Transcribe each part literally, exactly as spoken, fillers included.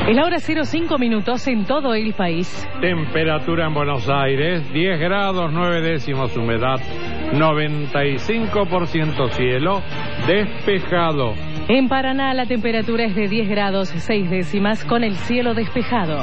Es la hora cero cinco minutos en todo el país. Temperatura en Buenos Aires, diez grados nueve décimos, humedad noventa y cinco por ciento, cielo despejado. En Paraná la temperatura es de diez grados seis décimas con el cielo despejado.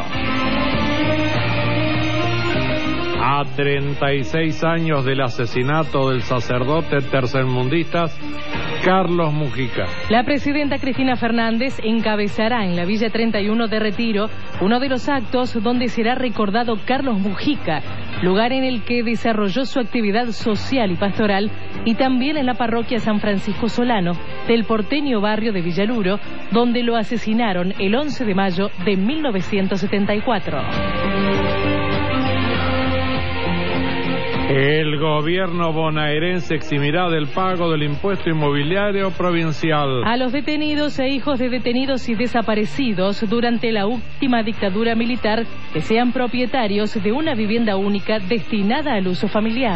A treinta y seis años del asesinato del sacerdote tercermundista Carlos Mujica, la presidenta Cristina Fernández encabezará en la Villa treinta y uno de Retiro uno de los actos donde será recordado Carlos Mujica, lugar en el que desarrolló su actividad social y pastoral, y también en la parroquia San Francisco Solano del porteño barrio de Villaluro, donde lo asesinaron el once de mayo de mil novecientos setenta y cuatro. El gobierno bonaerense eximirá del pago del impuesto inmobiliario provincial a los detenidos e hijos de detenidos y desaparecidos durante la última dictadura militar que sean propietarios de una vivienda única destinada al uso familiar.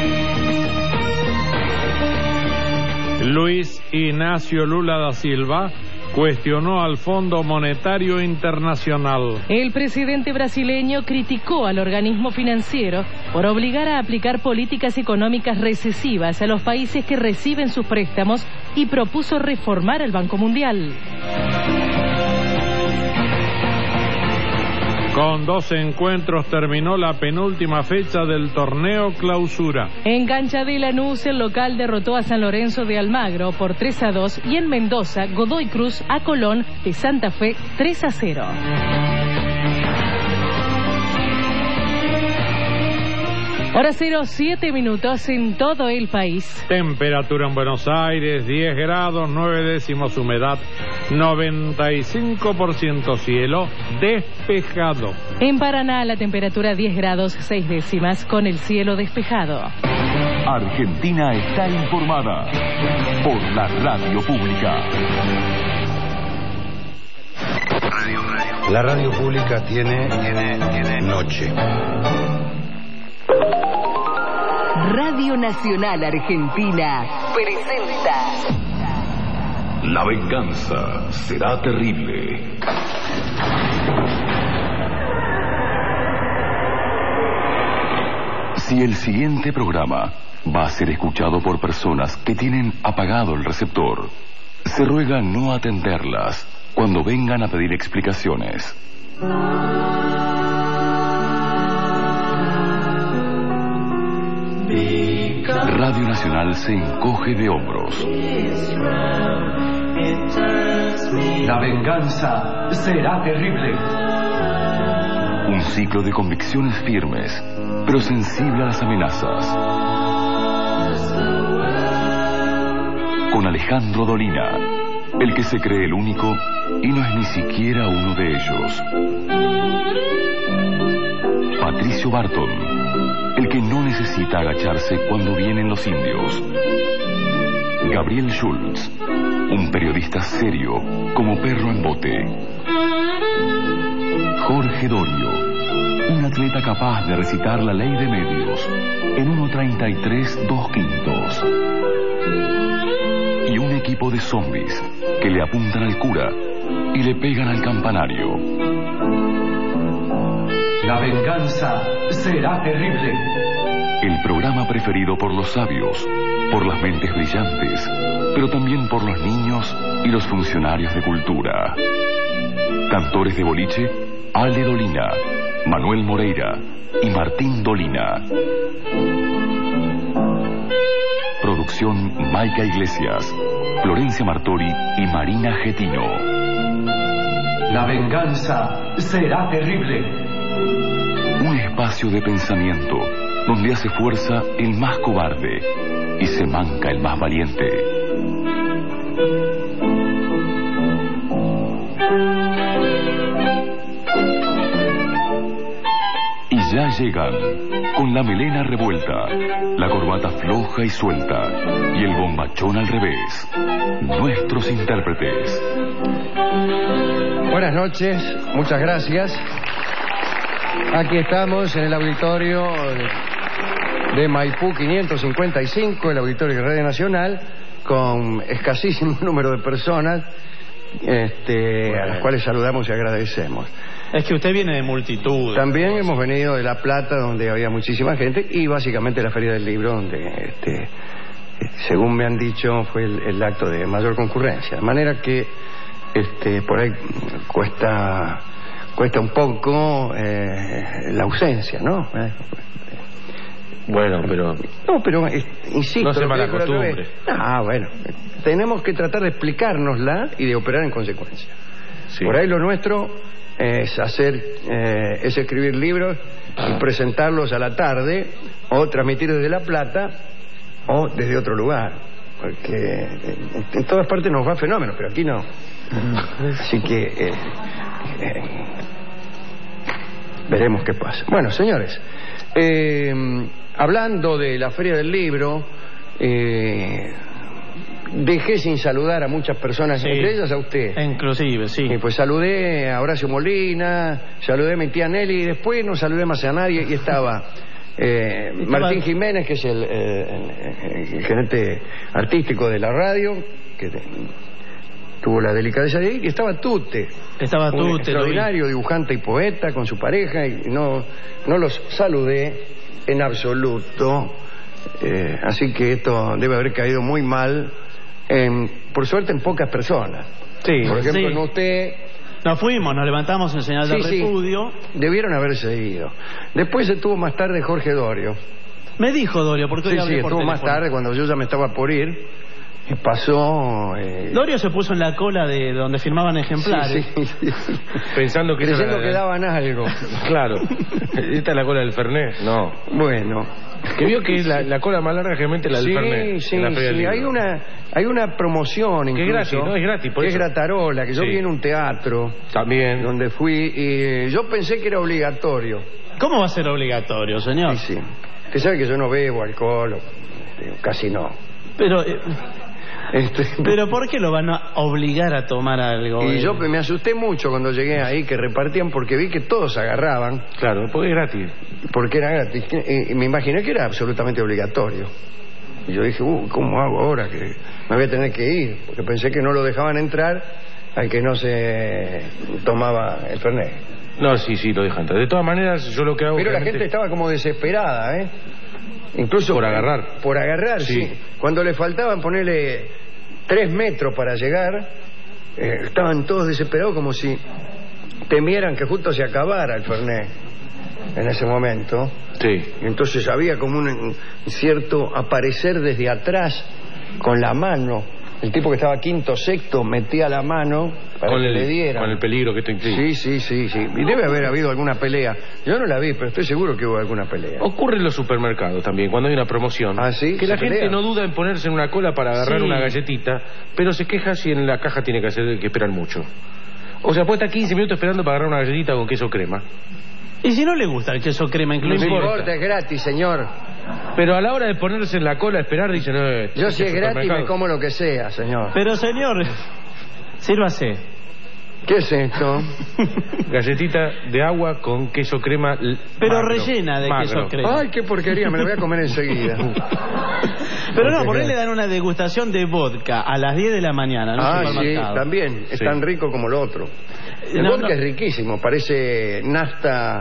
Luis Ignacio Lula da Silva cuestionó al Fondo Monetario Internacional. El presidente brasileño criticó al organismo financiero por obligar a aplicar políticas económicas recesivas a los países que reciben sus préstamos y propuso reformar el Banco Mundial. Con dos encuentros terminó la penúltima fecha del torneo Clausura. En cancha de Lanús, el local derrotó a San Lorenzo de Almagro por tres a dos y en Mendoza, Godoy Cruz a Colón de Santa Fe tres a cero. Hora cero, siete minutos en todo el país. Temperatura en Buenos Aires, diez grados nueve décimos, humedad noventa y cinco por ciento, cielo despejado. En Paraná la temperatura diez grados seis décimas con el cielo despejado. Argentina está informada por la radio pública. La radio pública tiene, tiene, tiene noche. Radio Nacional Argentina presenta La venganza será terrible. Si el siguiente programa va a ser escuchado por personas que tienen apagado el receptor, se ruega no atenderlas cuando vengan a pedir explicaciones. Radio Nacional se encoge de hombros. La venganza será terrible. Un ciclo de convicciones firmes, pero sensible a las amenazas. Con Alejandro Dolina, el que se cree el único y no es ni siquiera uno de ellos. Patricio Barton, el que no necesita agacharse cuando vienen los indios. Gabriel Schultz, un periodista serio como perro en bote. Jorge Dorio, un atleta capaz de recitar la ley de medios en uno treinta y tres dos quintos. Y un equipo de zombies que le apuntan al cura y le pegan al campanario. La venganza será terrible. El programa preferido por los sabios, por las mentes brillantes, pero también por los niños y los funcionarios de cultura. Cantores de boliche, Alde Dolina, Manuel Moreira y Martín Dolina. Producción Maica Iglesias, Florencia Martori y Marina Getino. La venganza será terrible. Un espacio de pensamiento donde hace fuerza el más cobarde y se manca el más valiente. Y ya llegan, con la melena revuelta, la corbata floja y suelta y el bombachón al revés, nuestros intérpretes. Buenas noches, muchas gracias. Aquí estamos en el auditorio de Maipú quinientos cincuenta y cinco, el auditorio de Radio Nacional, con escasísimo número de personas, este, bueno. a las cuales saludamos y agradecemos. Es que usted viene de multitud. También hemos venido de La Plata, donde había muchísima gente, y básicamente la Feria del Libro, donde, este, según me han dicho, fue el, el acto de mayor concurrencia. De manera que este, por ahí cuesta, cuesta un poco eh, la ausencia, ¿no? Eh, Bueno, pero... No, pero eh, insisto... No se lo que mala dijo la otra costumbre. vez. Ah, bueno. Tenemos que tratar de explicárnosla y de operar en consecuencia. Sí. Por ahí lo nuestro es hacer, eh, es escribir libros y presentarlos a la tarde, o transmitir desde La Plata, o desde otro lugar. Porque en, en todas partes nos va fenómeno, pero aquí no. Así que... Eh, eh, veremos qué pasa. Bueno, señores... Eh, hablando de la Feria del Libro, eh, dejé sin saludar a muchas personas, Sí. entre ellas a usted. Inclusive, sí. Y pues saludé a Horacio Molina, saludé a mi tía Nelly, y después no saludé más a nadie, y estaba eh, Estaba- Martín Jiménez, que es el, eh, el- el gerente artístico de la radio, que te- tuvo la delicadeza de ir, y estaba Tute. Estaba Un tú, te lo vi. extraordinario dibujante y poeta con su pareja, y no, no los saludé en absoluto. Eh, así que esto debe haber caído muy mal, en, por suerte en pocas personas. Sí, Por ejemplo, sí. en usted. Nos fuimos, nos levantamos en señal de Sí, sí. repudio. Debieron haberse ido. Después estuvo más tarde Jorge Dorio. Me dijo Dorio, porque hoy Sí, hablé sí, por estuvo más teléfono. tarde cuando yo ya me estaba por ir. Y pasó. Eh, Dorio se puso en la cola de donde firmaban ejemplares. sí, sí, sí. Pensando que... esa Creyendo era que la- daban algo. Claro. ¿Esta es la cola del Fernet? No. Bueno. Que vio que la, la cola más larga generalmente la del Sí, Fernet. sí, en la Feria del sí. Libro. Hay una, hay una promoción incluso. Que es gratis, ¿no? Es gratis, por que es eso. gratarola, que yo Sí. vi en un teatro También. donde fui y yo pensé que era obligatorio. ¿Cómo va a ser obligatorio, señor? Sí, sí. Usted sabe que yo no bebo alcohol, o, este, casi no. Pero, eh, Este, pero ¿por qué lo van a obligar a tomar algo? y Eh, yo me asusté mucho cuando llegué ahí, que repartían, porque vi que todos agarraban, Claro, porque es gratis. porque era gratis. Y, y me imaginé que era absolutamente obligatorio. Y yo dije, uh, ¿cómo hago ahora? Que me voy a tener que ir, porque pensé que no lo dejaban entrar al que no se tomaba el Fernet. No, sí, sí, lo dejan entrar. De todas maneras, yo lo que hago... Pero la realmente- gente estaba como desesperada, ¿eh? Incluso Por agarrar. Por agarrar, sí. Sí. Cuando le faltaban ponerle tres metros para llegar, eh, estaban todos desesperados, como si temieran que justo se acabara el Fernet en ese momento. Sí. Y entonces había como un, un cierto aparecer desde atrás con la mano. El tipo que estaba quinto, sexto, metía la mano para Con que el, le dieran. con el peligro que esto implica. Sí, sí, sí, sí. Y debe haber habido alguna pelea. Yo no la vi, pero estoy seguro que hubo alguna pelea. Ocurre en los supermercados también, cuando hay una promoción. Ah, ¿sí? Que la ¿Se gente pelea? no duda en ponerse en una cola para agarrar Sí. una galletita, pero se queja si en la caja tiene que hacer que esperan mucho. O sea, puede estar quince minutos esperando para agarrar una galletita con queso crema. Y si no le gusta el queso crema, No inclusive. importa, es gratis, señor. Pero a la hora de ponerse en la cola a esperar, dicen... Eh, Yo este si es gratis me supermercado. como lo que sea, señor. Pero, señor, sírvase. ¿Qué es esto? Galletita de agua con queso crema l- Pero magro, rellena de magro. queso crema. Ay, qué porquería, me lo voy a comer enseguida. Pero no, Porque por ahí claro. le dan una degustación de vodka a las diez de la mañana en un Ah, sí, supermercado. también. Es Sí. tan rico como lo otro. El No, vodka no. es riquísimo, parece nafta.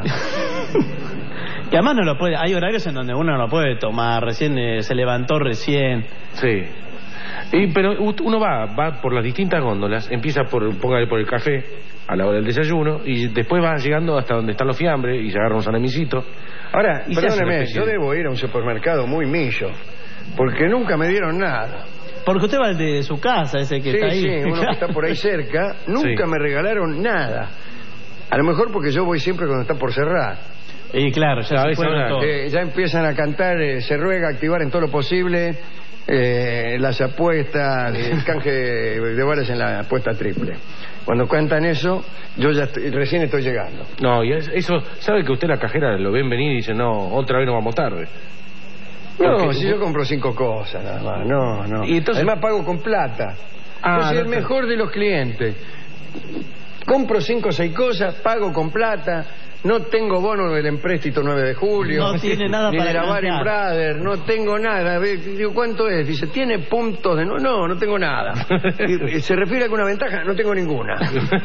Y además no lo puede, hay horarios en donde uno no lo puede tomar, recién eh, se levantó recién. Sí. Y, pero u- uno va, va por las distintas góndolas, empieza por, póngale por el café a la hora del desayuno y después va llegando hasta donde están los fiambres y se agarra un salamicito. Ahora, Y se hace una perdóneme, especie yo de- debo ir a un supermercado muy millo, porque nunca me dieron nada. Porque usted va al de su casa, ese que Sí, está ahí. sí, uno que está por ahí cerca, nunca Sí. me regalaron nada. A lo mejor porque yo voy siempre cuando está por cerrar. Y claro, ya Claro, se esa fueron hora- todos. Eh, ya empiezan a cantar, eh, se ruega activar en todo lo posible eh, las apuestas, el canje de, de balas en la apuesta triple. Cuando cantan eso, yo ya estoy- recién estoy llegando. No, y es- eso, ¿sabe que usted la cajera lo ven venir y dice, no, otra vez no vamos tarde? No, Porque- si yo compro cinco cosas nada más, no, no. Y entonces- Además pago con plata. Ah, yo soy el no, mejor de los clientes. Compro cinco o seis cosas, pago con plata, no tengo bono del empréstito nueve de julio. No tiene nada ni para de la financiar. Baring Brothers, no tengo nada. Ve, digo, ¿cuánto es? Dice, ¿tiene puntos de...? No, no, no tengo nada. Y, y ¿se refiere a alguna ventaja? No tengo ninguna.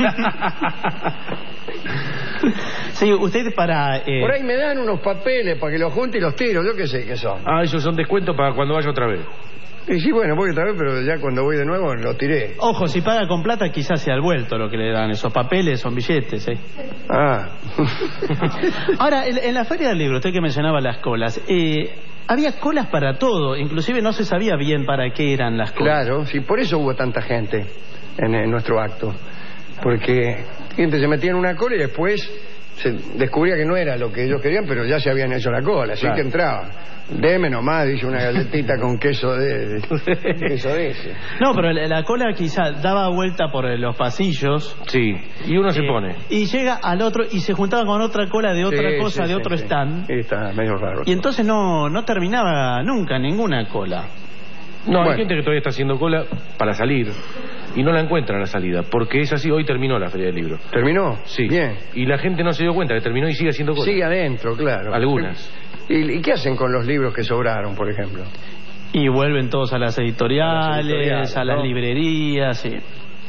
Sí, usted para... Eh... Por ahí me dan unos papeles para que los junte y los tiro, yo qué sé qué son. Ah, esos son descuentos para cuando vaya otra vez. Y sí, bueno, voy otra vez, pero ya cuando voy de nuevo lo tiré. Ojo, si paga con plata quizás sea al vuelto lo que le dan. Esos papeles son billetes, ¿eh? Ah. Ahora, en, en la Feria del Libro, usted que mencionaba las colas, eh, había colas para todo. Inclusive no se sabía bien para qué eran las colas. Claro, sí, por eso hubo tanta gente en, en nuestro acto. Porque gente se metía en una cola y después se descubría que no era lo que ellos querían, pero ya se habían hecho la cola, así claro. que entraban. Deme nomás, dice, una galletita con queso de, de queso de ese. No, pero la, la cola quizá daba vuelta por los pasillos. Sí, y uno se eh, pone. Y llega al otro y se juntaba con otra cola de otra Sí, cosa, sí, de sí, otro sí. stand. Sí, está medio raro. Y entonces no, no terminaba nunca ninguna cola. No, Bueno. hay gente que todavía está haciendo cola para salir y no la encuentra a la salida, porque es así, hoy terminó la Feria del Libro. ¿Terminó? Sí. Bien. Y la gente no se dio cuenta que terminó y sigue haciendo cola. Sigue adentro, claro. Algunas. ¿Y, ¿Y qué hacen con los libros que sobraron, por ejemplo? Y vuelven todos a las editoriales, a las, editoriales, a las ¿no? librerías, sí.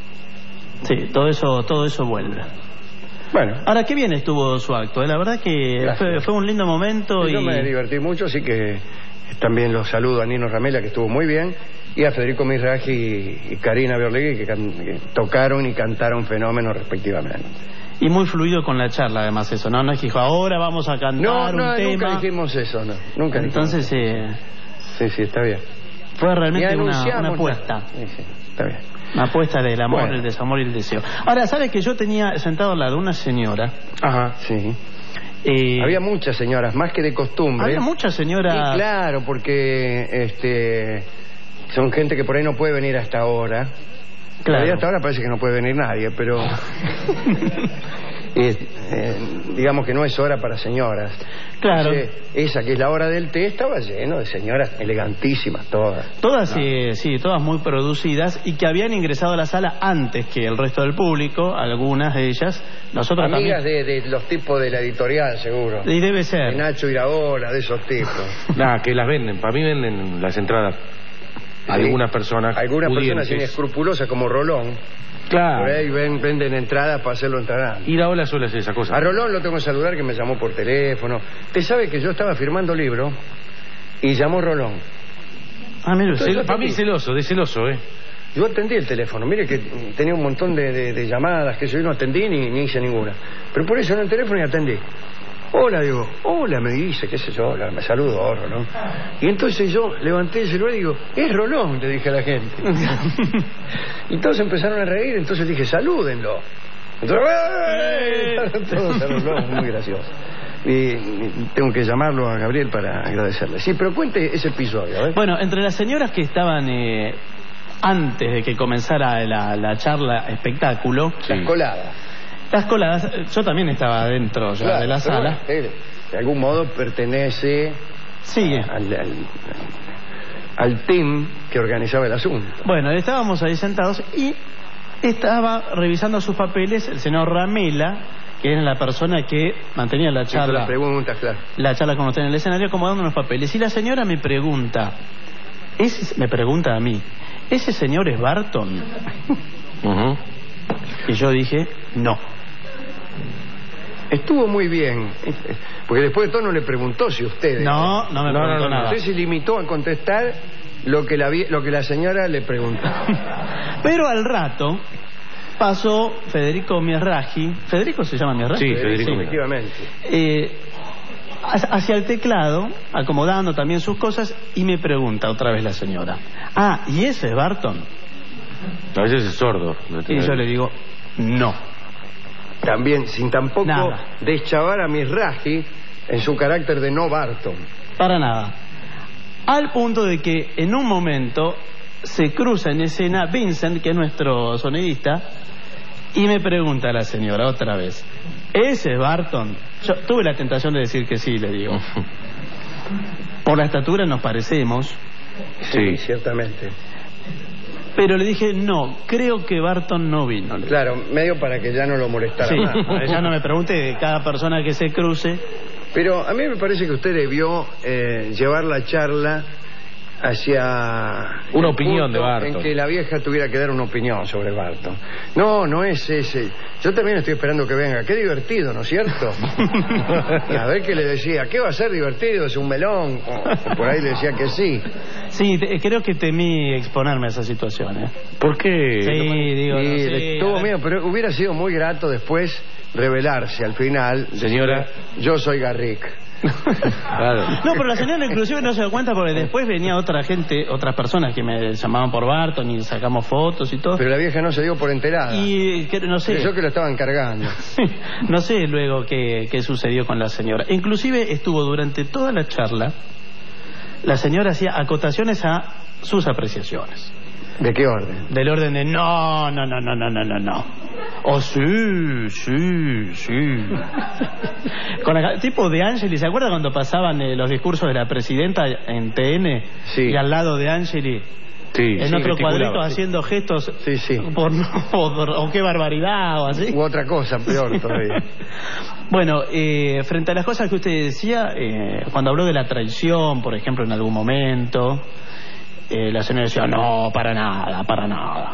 Sí, todo eso, todo eso vuelve. Bueno. Ahora, qué bien estuvo su acto, ¿eh? La verdad que fue, fue un lindo momento. Yo y... me divertí mucho, así que también los saludo a Nino Ramela, que estuvo muy bien, y a Federico Mirraji y, y Karina Biorlegui, que, can, que tocaron y cantaron fenómenos respectivamente. Y muy fluido con la charla, además, eso, ¿no? No es que dijo, ahora vamos a cantar No, no, un tema. nunca dijimos eso, no. Nunca Entonces, dijimos. eh, Sí, sí, está bien. fue realmente Y una, anunciamos una apuesta. nada. Sí, sí, está bien. Una apuesta del amor, Bueno. el desamor y el deseo. Ahora, ¿sabes que yo tenía sentado al lado de una señora? Ajá, sí. Eh, Había muchas señoras, más que de costumbre. había muchas señoras. Y claro, porque este son gente que por ahí no puede venir hasta ahora. Claro. Todavía hasta ahora parece que no puede venir nadie, pero eh, eh, digamos que no es hora para señoras. Claro. Entonces, esa que es la hora del té estaba lleno de señoras elegantísimas todas. Todas, eh, sí, todas muy producidas y que habían ingresado a la sala antes que el resto del público, algunas de ellas. Nosotros Amigas también. de, de los tipos de la editorial, seguro. Y debe De ser. Nacho Iraola, de esos tipos. Nada, que las venden. Para mí venden las entradas. Algunas personas. Algunas personas pudientes. inescrupulosas como Rolón. Claro. Por ahí ven, venden entradas para hacerlo entrar. Ir a ola suele hacer esa cosa. A Rolón lo tengo que saludar, que me llamó por teléfono. Usted sabe que yo estaba firmando libro y llamó Rolón. Ah, mire usted. Cel- para mí celoso, de celoso, ¿eh? Yo atendí el teléfono. Mire que tenía un montón de, de, de llamadas que yo no atendí ni, ni hice ninguna. Pero por eso en el teléfono y atendí. Hola, digo, hola, me dice, qué sé yo, hola, me saludo, Rolón. Y entonces yo levanté el celular y digo, es Rolón, le dije a la gente. Y todos empezaron a reír, entonces dije, salúdenlo. Entonces, ¡eh! Todos a Rolón, muy gracioso. Y, y tengo que llamarlo a Gabriel para agradecerle. Sí, pero cuente ese episodio, ¿eh? Bueno, entre las señoras que estaban eh, antes de que comenzara la, la charla espectáculo, Las coladas. las coladas, yo también estaba dentro ya Claro, de la pero sala. bueno, él, de algún modo pertenece Sí. al, al, al team que organizaba el asunto. Bueno, estábamos ahí sentados y estaba revisando sus papeles el señor Ramela, que era la persona que mantenía la Hizo charla, las preguntas, claro. la charla con usted en el escenario, acomodando unos papeles. Y la señora me pregunta, ese, me pregunta a mí, ¿ese señor es Barton? Ujú. Y yo dije, no. Estuvo muy bien, porque después de todo no le preguntó si usted... No, no me No, preguntó no, no, nada. Usted se limitó a contestar lo que la, vi- lo que la señora le preguntó. Pero al rato pasó Federico Mirraji. ¿Federico se llama Mirraji? Sí, Federico Mirraji. Efectivamente. Eh, hacia el teclado, acomodando también sus cosas, y me pregunta otra vez la señora, ah, ¿y ese es Barton? A veces es sordo. Y yo le digo, no. También, sin tampoco Nada. deschavar a Mirraji en su carácter de no Barton. Para nada. Al punto de que en un momento se cruza en escena Vincent, que es nuestro sonidista, y me pregunta a la señora otra vez, ¿ese es Barton? Yo tuve la tentación de decir que sí, le digo. Por la estatura nos parecemos. Sí, ciertamente. Pero le dije, no, creo que Barton no vino. Claro, medio para que ya no lo molestara Sí, más. ya no me pregunte de cada persona que se cruce. Pero a mí me parece que usted debió eh, llevar la charla hacia una el opinión de punto Barton, en que la vieja tuviera que dar una opinión sobre Barton. No, no es ese. Yo también estoy esperando que venga. Qué divertido, ¿no es cierto? Y a ver qué le decía. ¿Qué va a ser divertido? ¿Es un melón? O por ahí le decía que sí. Sí, te, creo que temí exponerme a esa situación, ¿eh? ¿Por qué? Sí, digo, y no sé, le tuvo a ver. miedo, pero hubiera sido muy grato después revelarse al final. Señora. decir, yo soy Garrick. Claro. No, pero la señora inclusive no se da cuenta porque después venía otra gente, otras personas que me llamaban por Barton y sacamos fotos y todo. Pero la vieja no se dio por enterada. Y que, no sé. Pensó que lo estaban cargando. No sé luego qué, qué sucedió con la señora. Inclusive estuvo durante toda la charla, la señora hacía acotaciones a sus apreciaciones. ¿De qué orden? Del orden de no, no, no, no, no, no, no, no. Oh, sí, sí, sí. Con el tipo de Angeli, ¿se acuerda cuando pasaban eh, los discursos de la presidenta en T N? Sí. Y al lado de Angeli, Sí, en sí, otro gesticulaba, cuadrito sí. haciendo gestos. Sí, sí. Por, o, por- o qué barbaridad o así. U otra cosa, peor todavía. Bueno, eh, frente a las cosas que usted decía, eh, cuando habló de la traición, por ejemplo, en algún momento, eh, la señora decía, no, para nada, para nada.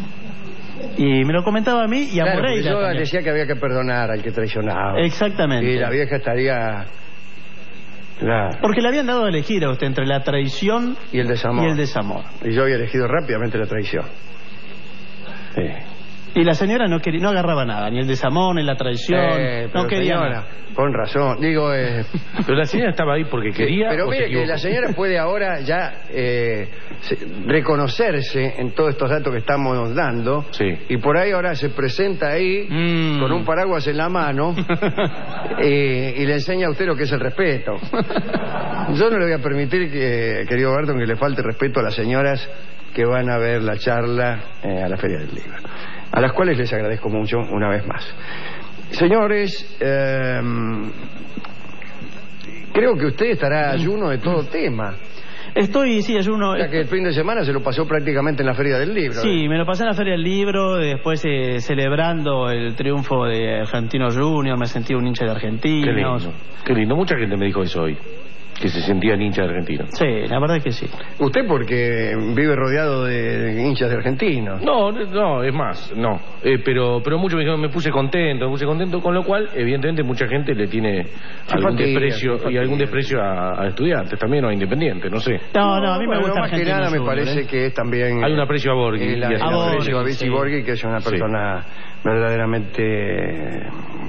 Y me lo comentaba a mí y a Claro, porque Moreira yo también. decía que había que perdonar al que traicionaba. Exactamente. Y la vieja estaría... Claro. Porque le habían dado a elegir a usted entre la traición Y el desamor. y el desamor. Y yo había elegido rápidamente la traición. Sí. Y la señora no quería, no agarraba nada, ni el desamor, ni la traición, Eh, no pero quería señora, nada. con razón. Digo, eh, Pero la señora estaba ahí porque quería. pero o se mire que equivocó? la señora puede ahora ya eh, se- reconocerse en todos estos datos que estamos dando. Sí. Y por ahí ahora se presenta ahí Mm. con un paraguas en la mano eh, y le enseña a usted lo que es el respeto. Yo no le voy a permitir, que, querido Barton, que le falte respeto a las señoras que van a ver la charla eh, a la Feria del Libro, a las cuales les agradezco mucho una vez más. Señores, eh, creo que usted estará ayuno de todo tema, Estoy, sí, ayuno. ya que el fin de semana se lo pasó prácticamente en la Feria del Libro. Sí, me lo pasé en la Feria del Libro, después eh, celebrando el triunfo de Argentinos Junior, me sentí un hincha de Qué Argentinos. lindo. Qué lindo. Mucha gente me dijo eso hoy. Que se sentían hinchas de argentinos. Sí, la verdad que sí. Usted porque vive rodeado de hinchas de argentinos. No, no, es más, no. Eh, pero pero mucho me dijeron, me puse contento, me puse contento, con lo cual, evidentemente, mucha gente le tiene algún Simpatía, desprecio simpatía. y algún desprecio a, a estudiantes también o a independientes, no sé. No, no, a mí me Bueno, gusta más que Argentinos nada me Junior, parece ¿eh? que es también... Hay un aprecio a Borghi. El, y a- el A Borghi, aprecio a Vichy sí. Borghi, que es una Sí. persona verdaderamente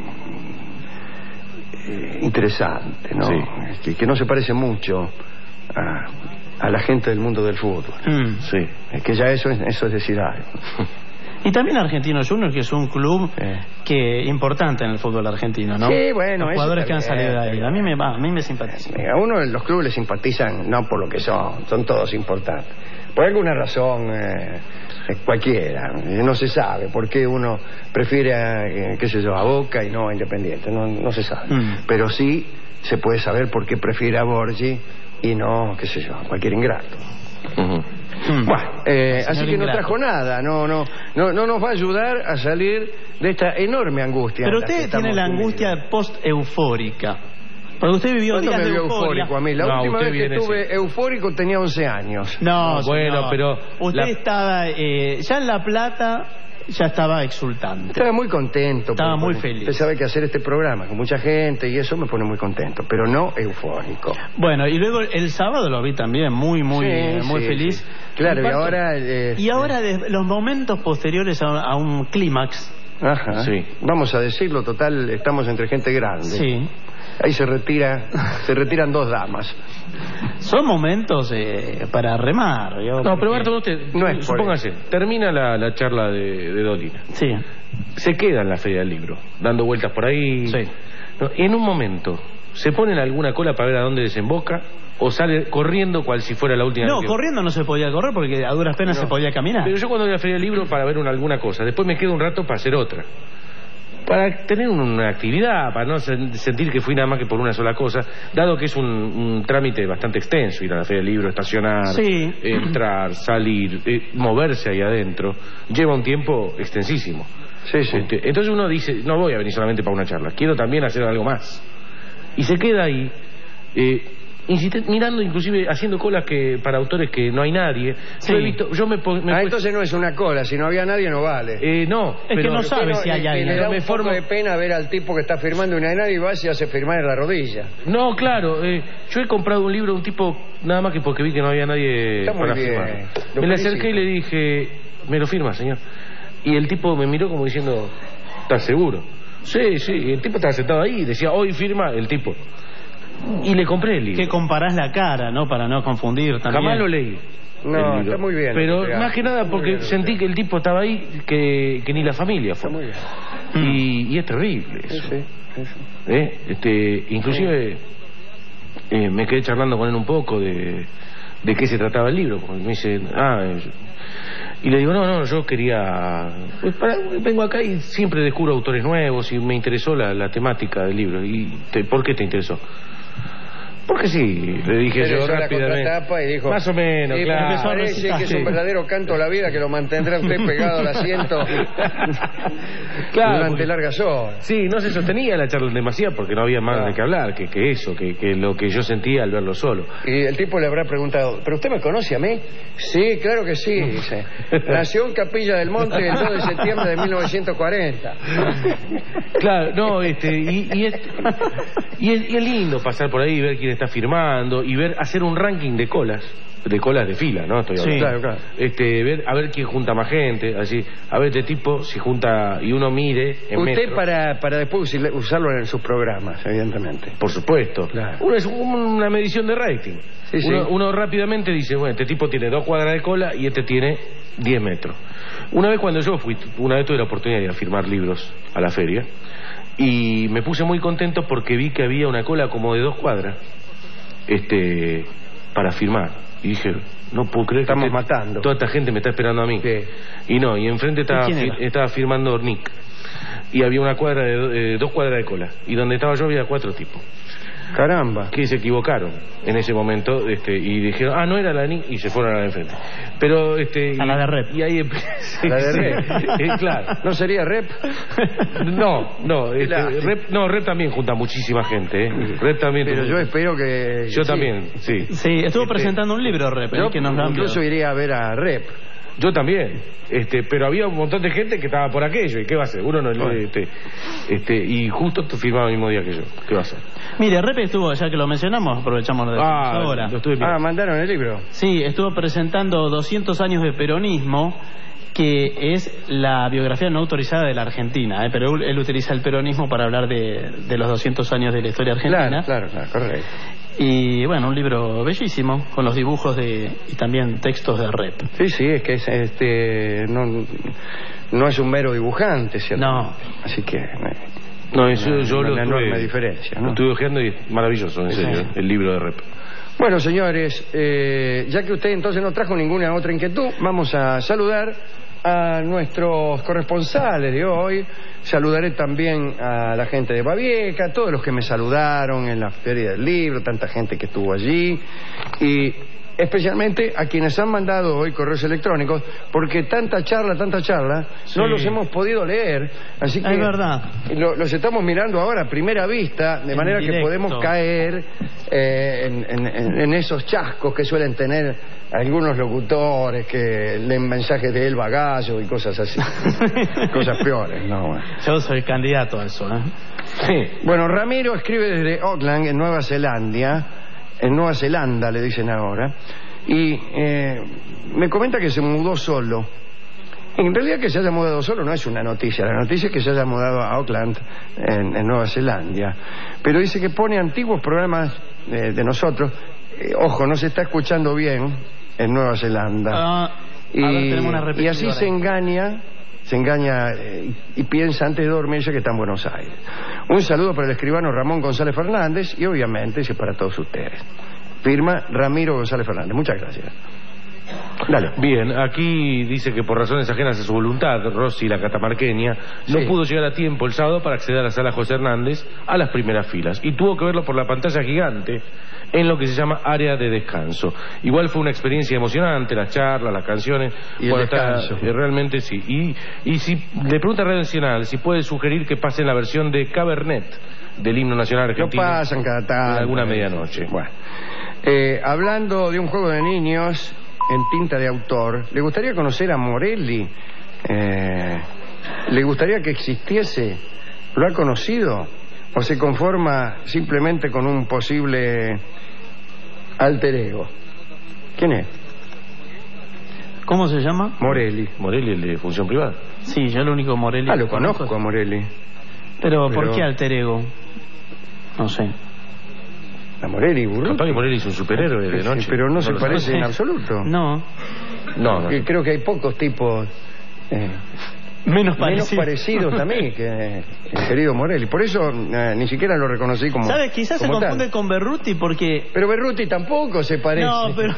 eh, interesante, ¿no? Sí. Que, que no se parece mucho a, a la gente del mundo del fútbol. Mm. Sí. Es que ya eso es, eso es decir algo. Y también Argentinos Junior, que es un club Eh. que importante en el fútbol argentino, ¿no? Sí, bueno, Los eso jugadores está que han salido de bien. ahí. A mí me va, a mí me simpatiza. A uno de los clubes le simpatizan no por lo que son, son todos importantes. Por alguna razón, eh, eh, cualquiera, eh, no se sabe por qué uno prefiere, a, eh, qué sé yo, a Boca y no a Independiente, no, no se sabe. Mm. Pero sí se puede saber por qué prefiere a Borgi y no, qué sé yo, a cualquier ingrato. Ujú. Mm. Bueno, eh, Señor así que no ingrato. trajo nada, no, no, no, no nos va a ayudar a salir de esta enorme angustia. Pero en la que usted tiene estamos la sumidos. angustia post-eufórica. Porque usted vivió ¿Cuándo días me de vio euforia. eufórico a mí? La No, última usted vez que viene estuve eufórico tenía once años. No, No, bueno, señor. pero Usted la- estaba eh, ya en La Plata, ya estaba exultante. Estaba muy contento. Estaba porque muy feliz. Usted sabe que hacer este programa con mucha gente y eso me pone muy contento, pero no eufórico. Bueno, y luego el sábado lo vi también muy, muy, Sí, eh, muy sí, feliz. sí. Claro, y Aparte- ahora... eh, Y ahora de- los momentos posteriores a, a un clímax. Ajá. Sí. Vamos a decirlo, total, estamos entre gente grande. Sí. Ahí se retira, se retiran dos damas. Son momentos eh, para remar. yo, No, pero porque- Barton, usted, No es por supóngase, termina la, la charla de, de Dolina. Sí. Se queda en la Feria del Libro, dando vueltas por ahí. Sí. No, en un momento, ¿se pone en alguna cola para ver a dónde desemboca? ¿O sale corriendo cual si fuera la última No, vez que- corriendo no se podía correr porque a duras penas No. se podía caminar. Pero yo cuando voy a la Feria del Libro para ver una- alguna cosa, después me quedo un rato para hacer otra. para tener una actividad, para no sen- sentir que fui nada más que por una sola cosa, dado que es un, un trámite bastante extenso, ir a la Feria del Libro, estacionar, Sí. entrar, salir, eh, moverse ahí adentro, lleva un tiempo extensísimo. Sí, sí. Este, entonces uno dice, no voy a venir solamente para una charla, quiero también hacer algo más. Y se queda ahí, eh, insiste- mirando, inclusive haciendo colas que para autores que no hay nadie. Sí. Yo he visto, yo me, po- me Ah, he entonces no es una cola, si no había nadie no vale. Eh, no, Es que pero- no sabe si hay Y alguien. le da Pero me un poco formo- de pena ver al tipo que está firmando y no hay nadie y va y se hace firmar en la rodilla. No, claro, eh, yo he comprado un libro de un tipo nada más que porque vi que no había nadie Está muy para bien, firmar. lo Me le felicito. acerqué y le dije, me lo firma, señor. Y el tipo me miró como diciendo, ¿estás seguro? Sí, sí, y el tipo estaba sentado ahí y decía, hoy firma el tipo. Y le compré el libro. Que comparás la cara, ¿no? Para no confundir también. Jamás lo leí. No, el libro. está muy bien. Pero Está más que nada muy porque bien, sentí que el tipo estaba ahí que, que ni la familia Está fue. muy bien. Y, y es terrible Sí, eso. sí, sí, sí. ¿Eh? Este, inclusive eh, me quedé charlando con él un poco de, de qué se trataba el libro. Porque me dice, ah, eh, y le digo, no, no, yo quería, pues para- vengo acá y siempre descubro autores nuevos y me interesó la, la temática del libro. ¿Y te- por qué te interesó? Porque sí, le dije Él yo leyó la rápidamente. contratapa y dijo, Más o menos, "Sí, claro. empezó a parece recitar, que es sí. un verdadero canto a la vida que lo mantendrá usted pegado al asiento Claro, durante porque- largas horas. Sí, no se sostenía la charla demasiado porque no había más Claro. de qué hablar, que, que eso, que, que lo que yo sentía al verlo solo. Y el tipo le habrá preguntado, ¿pero usted me conoce a mí? Sí, claro que sí, dice. Nació en Capilla del Monte el dos de septiembre de mil novecientos cuarenta. Claro, no, este, y, y, es, y, es, y es lindo pasar por ahí y ver quién está firmando y ver, hacer un ranking de colas, de colas de fila, ¿no? Estoy Sí. hablando. Claro, claro. Este, ver, a ver quién junta más gente, así, a ver este tipo si junta y uno mide en Usted metros. para, para después usile- usarlo en sus programas, evidentemente. Por supuesto. Claro. Uno es una medición de rating. Sí, sí. Uno, uno rápidamente dice, bueno, este tipo tiene dos cuadras de cola y este tiene diez metros. Una vez cuando yo fui, una vez tuve la oportunidad de ir a firmar libros a la feria y me puse muy contento porque vi que había una cola como de dos cuadras este, para firmar. Y dije, no puedo creer Estamos que te- matando. toda esta gente me está esperando a mí. Sí. Y no, y enfrente estaba, ¿Y quién fi- era? estaba firmando Nick. Y había una cuadra de do- eh, dos cuadras de cola. Y donde estaba yo había cuatro tipos. Caramba. Que se equivocaron en ese momento este, y dijeron, ah, no era la Nick, y se fueron a la de enfrente. Pero, este... A y- la de Rep. Y ahí... empe- sí, La de sí, Rep. eh, claro. ¿No sería rep? No, no, este, Claro. Rep, no, Rep también junta muchísima gente, ¿eh? Rep también... Pero yo tuvo- espero que... Yo sí. también, sí. Sí, estuvo Este, presentando un libro, Rep, Yo que nos da incluso miedo. iría a ver a rep. Yo también, este, pero había un montón de gente que estaba por aquello, ¿y qué va a hacer? Uno no, Bueno. este, este, y justo te firmaba el mismo día que yo, ¿qué va a hacer? Mire, Rep estuvo, ya que lo mencionamos, aprovechamos lo de ahora. lo estuve Ah, mirando. mandaron el libro. Sí, estuvo presentando doscientos años de peronismo, que es la biografía no autorizada de la Argentina, ¿eh? Pero él, él utiliza el peronismo para hablar de, de los doscientos años de la historia argentina. Claro, claro, claro, correcto. Y bueno, un libro bellísimo, con los dibujos de y también textos de Rep. Sí, sí, es que es, este, no, no es un mero dibujante, ¿cierto? No. Así que... eh, No, eso Una- yo lo una estuve, enorme diferencia, ¿no? lo estuve ojeando y es maravilloso, en Sí. serio, el libro de Rep. Bueno, señores, eh, ya que usted entonces no trajo ninguna otra inquietud, vamos a saludar a nuestros corresponsales de hoy. Saludaré también a la gente de Babieca, a todos los que me saludaron en la Feria del Libro, tanta gente que estuvo allí, y especialmente a quienes han mandado hoy correos electrónicos, porque tanta charla, tanta charla, Sí. no los hemos podido leer, así que Es verdad. lo- los estamos mirando ahora a primera vista, de En manera que directo. podemos caer eh, en, en- en- en esos chascos que suelen tener algunos locutores que leen mensajes de Elba Gallo y cosas así. Cosas peores, no. Bueno. Yo soy candidato a eso, ¿eh? Sí. Bueno, Ramiro escribe desde Auckland, en Nueva Zelanda, en Nueva Zelanda le dicen ahora, y eh, me comenta que se mudó solo. En realidad que se haya mudado solo no es una noticia, la noticia es que se haya mudado a Auckland, en, en Nueva Zelanda. Pero dice que pone antiguos programas eh, de nosotros, eh, ojo, no se está escuchando bien en Nueva Zelanda. Ah, y, a ver, tenemos una y repetidora así ahí. se engaña, se engaña eh, y piensa antes de dormirse que está en Buenos Aires. Un saludo para el escribano Ramón González Fernández y obviamente sí para todos ustedes. Firma Ramiro González Fernández. Muchas gracias. Dale. Bien, aquí dice que por razones ajenas a su voluntad, Rosy, la catamarqueña, no Sí. pudo llegar a tiempo el sábado para acceder a la sala José Hernández a las primeras filas y tuvo que verlo por la pantalla gigante en lo que se llama área de descanso. Igual fue una experiencia emocionante, las charlas, las canciones. Y el Bueno, está- descanso. eh, realmente sí. Y, y si le pregunta a Radio Nacional si puede sugerir que pasen la versión de Cabernet del himno nacional Lo argentino. pasan cada tanto. En alguna medianoche. Bueno. Eh, hablando de un juego de niños en tinta de autor, ¿le gustaría conocer a Morelli? Eh, ¿Le gustaría que existiese? ¿Lo ha conocido? ¿O se conforma simplemente con un posible alter ego? ¿Quién es? ¿Cómo se llama? Morelli. Morelli, el de función privada. Sí, yo lo único Morelli. Ah, lo que conozco. conozco a Morelli. Pero, Pero- ¿por qué alter ego? No sé. A Morelli, Burruti. Capaz que Morelli es un superhéroe de Sí, noche. pero no, se lo parece sabe. en absoluto. No. No, no. Que creo que hay pocos tipos eh, Menos menos parecido. parecidos a mí que el querido Morelli. Por eso eh, ni siquiera lo reconocí como. ¿Sabes? Quizás se como tal. confunde con Berruti porque... Pero Berruti tampoco se parece. No, pero...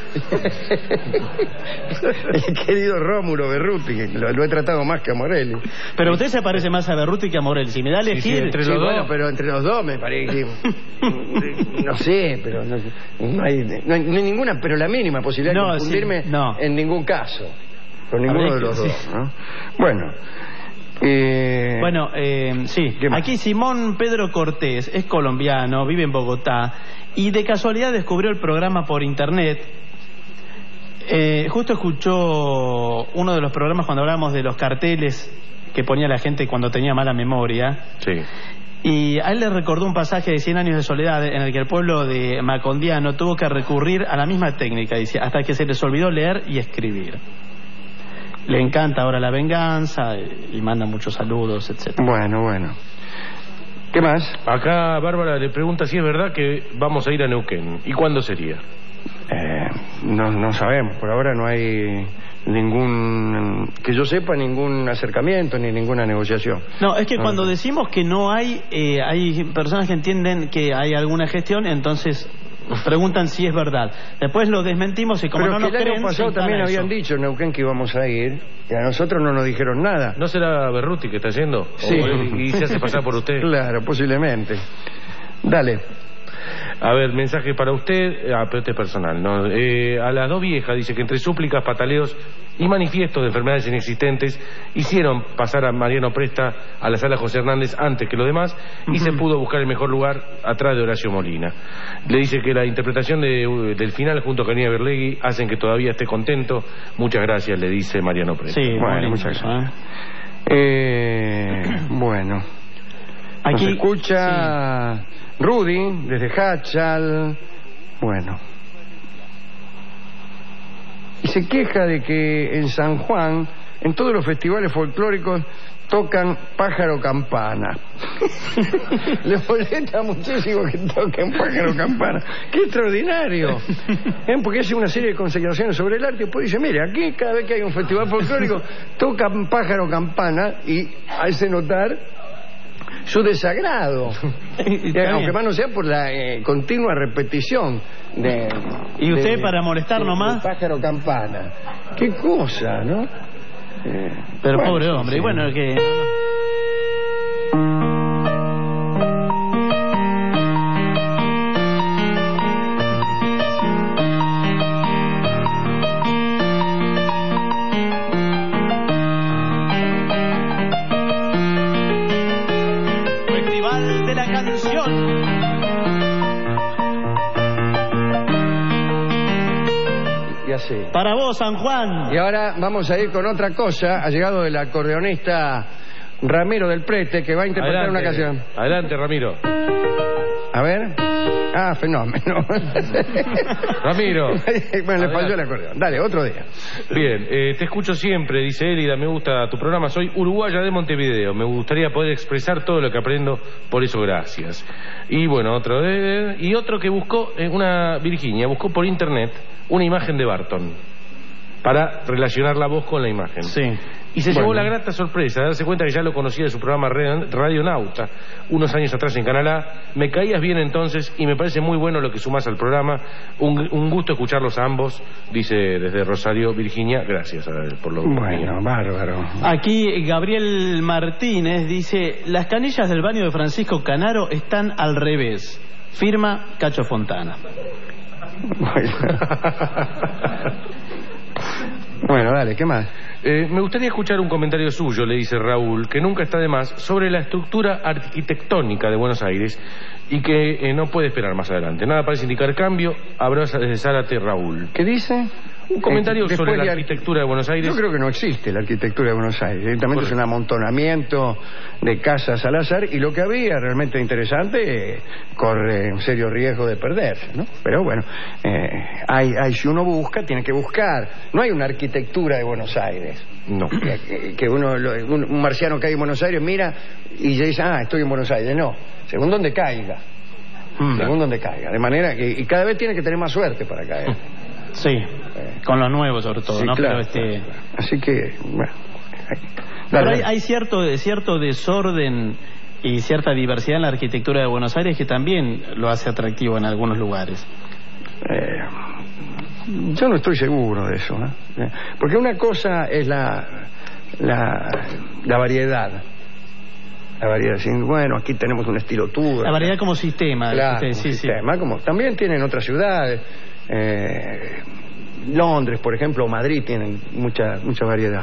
El querido Rómulo Berruti, que lo, lo he tratado más que a Morelli. Pero usted se parece más a Berruti que a Morelli. Si me da a elegir... sí, entre Sí, los bueno, dos. pero entre los dos me parece que... No sé, pero no, no hay, no hay- no hay ninguna, pero la mínima posibilidad No, de confundirme sí, no. en ningún caso. Con ninguno Habría de que- los sí. dos, ¿no? Bueno. Eh, Bueno, eh, sí. ¿Qué más? Aquí Simón Pedro Cortés es colombiano, vive en Bogotá y de casualidad descubrió el programa por internet. Eh, justo escuchó uno de los programas cuando hablábamos de los carteles que ponía la gente cuando tenía mala memoria. Sí. Y a él le recordó un pasaje de Cien años de soledad en el que el pueblo de Macondiano tuvo que recurrir a la misma técnica, dice, hasta que se les olvidó leer y escribir. Le encanta ahora La Venganza y manda muchos saludos, etcétera. Bueno, bueno. ¿Qué más? Acá Bárbara le pregunta si es verdad que vamos a ir a Neuquén. ¿Y cuándo sería? Eh, no, no sabemos. Por ahora no hay ningún, que yo sepa, ningún acercamiento ni ninguna negociación. No, es que Ah. cuando decimos que no hay, eh, hay personas que entienden que hay alguna gestión, entonces preguntan si es verdad. Después lo desmentimos y como Pero no que nos el año creen, se pasado instala también eso. habían dicho en Neuquén que íbamos a ir y a nosotros no nos dijeron nada. ¿No será Berruti que está yendo? ¿O Sí. Morelli? Y se hace pasar por usted. Claro, posiblemente. Dale. A ver, mensaje para usted, ah, pero este es personal, ¿no? Eh, a las dos viejas, dice que entre súplicas, pataleos y manifiestos de enfermedades inexistentes hicieron pasar a Mariano Presta a la sala José Hernández antes que los demás y se pudo buscar el mejor lugar atrás de Horacio Molina. Le dice que la interpretación de, del final junto a Canía Berlegui hacen que todavía esté contento. Muchas gracias, le dice Mariano Presta. Sí, Bueno, muy lindo muchas eso, gracias. ¿eh? Eh, bueno. Aquí Nos escucha Rudy desde Hachal. Bueno. Y se queja de que en San Juan, en todos los festivales folclóricos, tocan pájaro campana. Le molesta muchísimo que toquen pájaro campana. ¡Qué extraordinario! ¿Eh? Porque hace una serie de consideraciones sobre el arte y después dice, mire, aquí cada vez que hay un festival folclórico tocan pájaro campana y hace notar su desagrado. Está Eh, aunque bien. más no sea por la eh, continua repetición de... Y usted de- para molestar de- nomás. del pájaro campana. Qué cosa, ¿no? Eh, Pero bueno, pobre hombre, sí. y bueno, que... Festival de la Canción. Y así. Para vos, San Juan. Y ahora vamos a ir con otra cosa. Ha llegado el acordeonista Ramiro del Prete, que va a interpretar una canción. Adelante, Ramiro. A ver. Ah, fenómeno. Ramiro. Bueno, le falló Adelante. el acordeón. Dale, otro día. Bien, eh, te escucho siempre, dice Elida, me gusta tu programa, soy uruguaya de Montevideo, me gustaría poder expresar todo lo que aprendo, por eso gracias. Y bueno, otro de, y otro que buscó, eh, una Virginia, buscó por internet una imagen de Barton. para relacionar la voz con la imagen. Sí. Y se Bueno. llevó la grata sorpresa de darse cuenta que ya lo conocía de su programa Radionauta, unos años atrás en Canal A. Me caías bien entonces y me parece muy bueno lo que sumás al programa. Un, un gusto escucharlos a ambos, dice desde Rosario, Virginia. Gracias a él por lo que Bueno, bárbaro. Aquí Gabriel Martínez dice: las canillas del baño de Francisco Canaro están al revés. Firma Cacho Fontana. Bueno, bueno dale, ¿qué más? Eh, me gustaría escuchar un comentario suyo, le dice Raúl, que nunca está de más, sobre la estructura arquitectónica de Buenos Aires y que eh, no puede esperar más adelante. Nada parece indicar cambio. Abraza desde Zárate, Raúl. ¿Qué dice? Un comentario Eh, sobre después la de- arquitectura de Buenos Aires. Yo creo que no existe la arquitectura de Buenos Aires. Directamente Correcto. es un amontonamiento de casas al azar y lo que había realmente interesante eh, corre un serio riesgo de perderse, ¿no? Pero bueno, eh, hay, hay, si uno busca, tiene que buscar. No hay una arquitectura de Buenos Aires. No. Que, que- que uno, lo- un, un marciano cae en Buenos Aires, mira y dice, ah, estoy en Buenos Aires. No, según donde caiga. Mm. Según donde caiga. De manera que, y cada vez tiene que tener más suerte para caer. Sí, con lo nuevo sobre todo, Sí, ¿no? claro, Pero este... claro, claro. Así que, bueno. Pero Dale, hay, dale. hay cierto, cierto desorden y cierta diversidad en la arquitectura de Buenos Aires que también lo hace atractivo en algunos lugares. Eh, yo no estoy seguro de eso, ¿eh? Eh, porque una cosa es la, la, la variedad. La variedad, sí, bueno, aquí tenemos un estilo Tudor. La variedad como sistema. Claro, usted, un sí, sí. sistema, como también tienen otras ciudades. Eh, Londres, por ejemplo, o Madrid tienen mucha mucha variedad.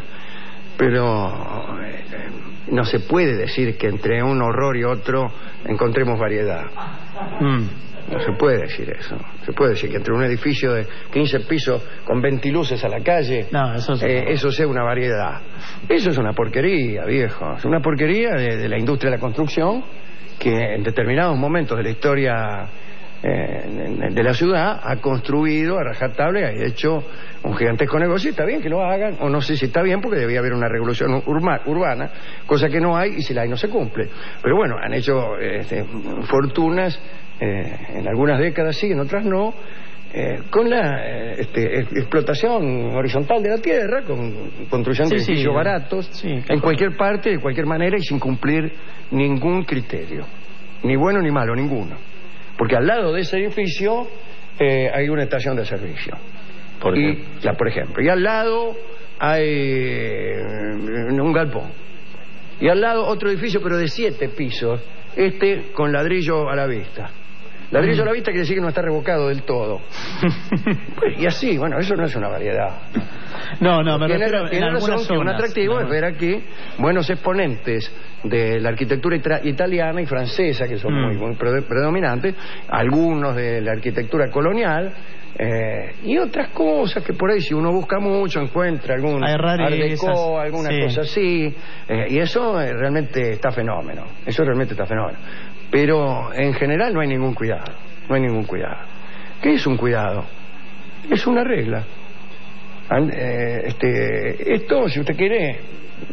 Pero eh, no se puede decir que entre un horror y otro encontremos variedad. Mm. No se puede decir eso. Se puede decir que entre un edificio de quince pisos con ventiluces a la calle, No, eso es- eh, eso sea una variedad. Eso es una porquería, viejo. Es una porquería de, de la industria de la construcción que en determinados momentos de la historia eh, de la ciudad ha construido a rajatabla y ha hecho un gigantesco negocio. Está bien que lo hagan, o no sé si está bien porque debía haber una revolución urma, urbana, cosa que no hay y si la hay no se cumple. Pero bueno, han hecho este, fortunas eh, en algunas décadas sí, en otras no, eh, con la eh, este, explotación horizontal de la tierra, con construcción de Sí, sí. edificios baratos, Sí, en claro. cualquier parte, de cualquier manera y sin cumplir ningún criterio, ni bueno ni malo, ninguno. Porque al lado de ese edificio eh, hay una estación de servicio. Por y, ejemplo. la, por ejemplo. Y al lado hay eh, un galpón. Y al lado otro edificio, pero de siete pisos, este con ladrillo a la vista. Ladrillo a la vista quiere decir que no está revocado del todo. Pues, y así, bueno, eso no es una variedad. No, no, me Tiene, refiero en tiene algunas razón que un zonas, atractivo ¿no? es ver aquí buenos exponentes de la arquitectura itra- italiana y francesa, que son Mm. muy, muy pre- predominantes, algunos de la arquitectura colonial, eh, y otras cosas que por ahí si uno busca mucho encuentra algún Hay art rarezas, deco, alguna sí. cosa así, eh, y eso eh, realmente está fenómeno, eso realmente está fenómeno. Pero en general no hay ningún cuidado, no hay ningún cuidado. ¿Qué es un cuidado? Es una regla. An- eh, este, esto, si usted quiere, eh,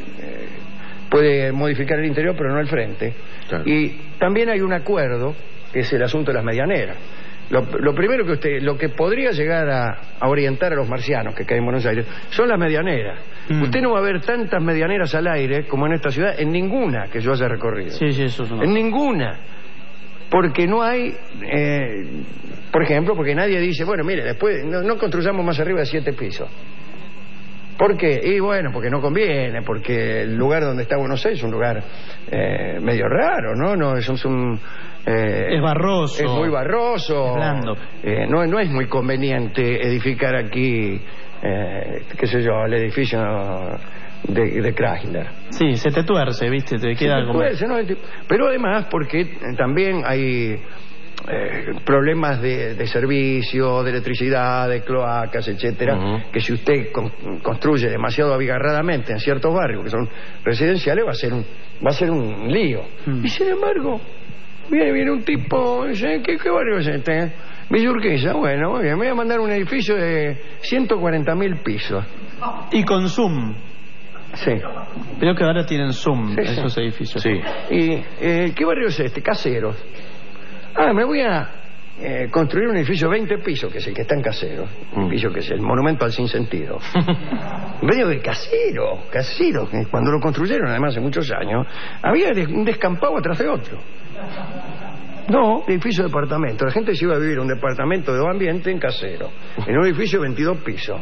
puede modificar el interior, pero no el frente. Claro. Y también hay un acuerdo, que es el asunto de las medianeras. Lo, lo primero que usted, lo que podría llegar a, a orientar a los marcianos que caen en Buenos Aires, son las medianeras. Mm. Usted no va a ver tantas medianeras al aire como en esta ciudad, en ninguna que yo haya recorrido. Sí, sí, eso es una... En ninguna. Porque no hay, eh, por ejemplo, porque nadie dice, bueno, mire, después no, no construyamos más arriba de siete pisos. ¿Por qué? Y bueno, porque no conviene, porque el lugar donde está Buenos Aires es un lugar eh, medio raro, ¿no? No es un... es un, eh, Es barroso. Es muy barroso. Es blando. Eh, no, no es muy conveniente edificar aquí, eh, qué sé yo, el edificio de, de Chrysler. Sí, se te tuerce, ¿viste? Te queda Sí, como... puede ser, ¿no? Pero además porque eh, también hay eh, problemas de, de servicio, de electricidad, de cloacas, etcétera, Ujú. que si usted con- construye demasiado abigarradamente en ciertos barrios que son residenciales va a ser un va a ser un lío. Mm. Y sin embargo viene viene un tipo y dice, ¿qué, qué barrio es este? Villa Urquiza. Bueno, muy bien, me voy a mandar un edificio de ciento cuarenta mil pisos. Y con Zoom. Sí. Creo que ahora tienen Zoom Sí, sí. esos edificios. Sí. ¿Y eh, qué barrio es este? Caseros. Ah, me voy a eh, construir un edificio de veinte pisos, que es el que está en Casero, un edificio que es el monumento al sinsentido. Medio de Casero, Casero, que cuando lo construyeron, además hace muchos años, había un descampado atrás de otro. No, edificio de departamento. La gente se iba a vivir en un departamento de dos ambientes en Casero, en un edificio de veintidós pisos.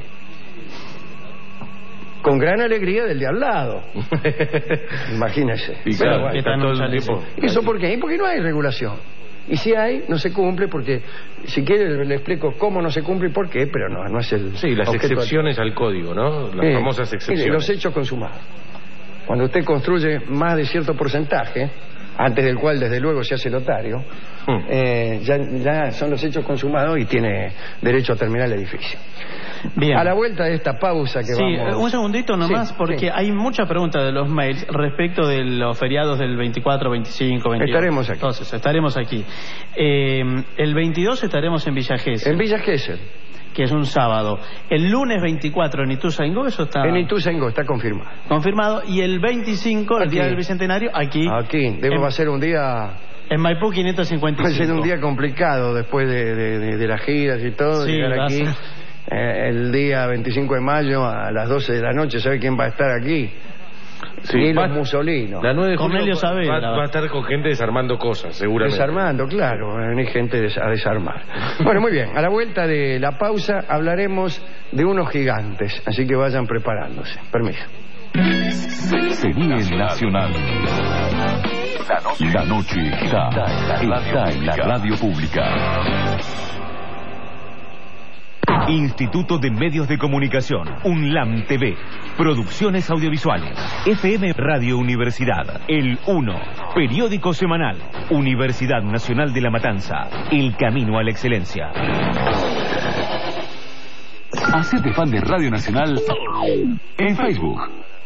Con gran alegría del de al lado. Imagínese. Y claro, bueno, está todo el tiempo. ¿Eso por qué? Porque no hay regulación. Y si hay, no se cumple porque, si quiere, le explico cómo no se cumple y por qué, pero no, no es el... Sí, las excepciones al código, ¿no? Las eh, famosas excepciones. Mire, los hechos consumados. Cuando usted construye más de cierto porcentaje, antes del cual, desde luego, se hace notario, hmm. eh, ya, ya son los hechos consumados y tiene derecho a terminar el edificio. Bien. A la vuelta de esta pausa que sí, vamos... un segundito nomás, sí, porque sí. hay muchas preguntas de los mails respecto de los feriados del veinticuatro, veinticinco, veintiocho. Estaremos aquí. Entonces, estaremos aquí. Eh, el veintidós estaremos en Villa Gesell. En Villa Gesell. Que es un sábado. El lunes veinticuatro en Ituzaingó, eso está... En Ituzaingó, está confirmado. Confirmado. Y el veinticinco, el aquí. día del Bicentenario, aquí. Aquí. Debe en, va a ser un día... En Maipú quinientos cincuenta y cinco. Va a ser un día complicado después de, de, de, de las giras y todo. Sí, llegar aquí. Eh, el día veinticinco de mayo a las doce de la noche, ¿sabe quién va a estar aquí? Sí, Ni va, los Mussolino. La nueve de julio Cornelio va, Saavedra. va, va a estar con gente desarmando cosas, seguramente. Desarmando, claro, va a venir gente des a desarmar. Bueno, muy bien, a la vuelta de la pausa hablaremos de unos gigantes, así que vayan preparándose. Permiso. Seguí en Nacional. La noche está, está en la radio pública. Instituto de Medios de Comunicación, UNLAM T V, Producciones Audiovisuales, F M Radio Universidad, El uno, Periódico Semanal, Universidad Nacional de La Matanza, El Camino a la Excelencia. Hacete fan de Radio Nacional en Facebook.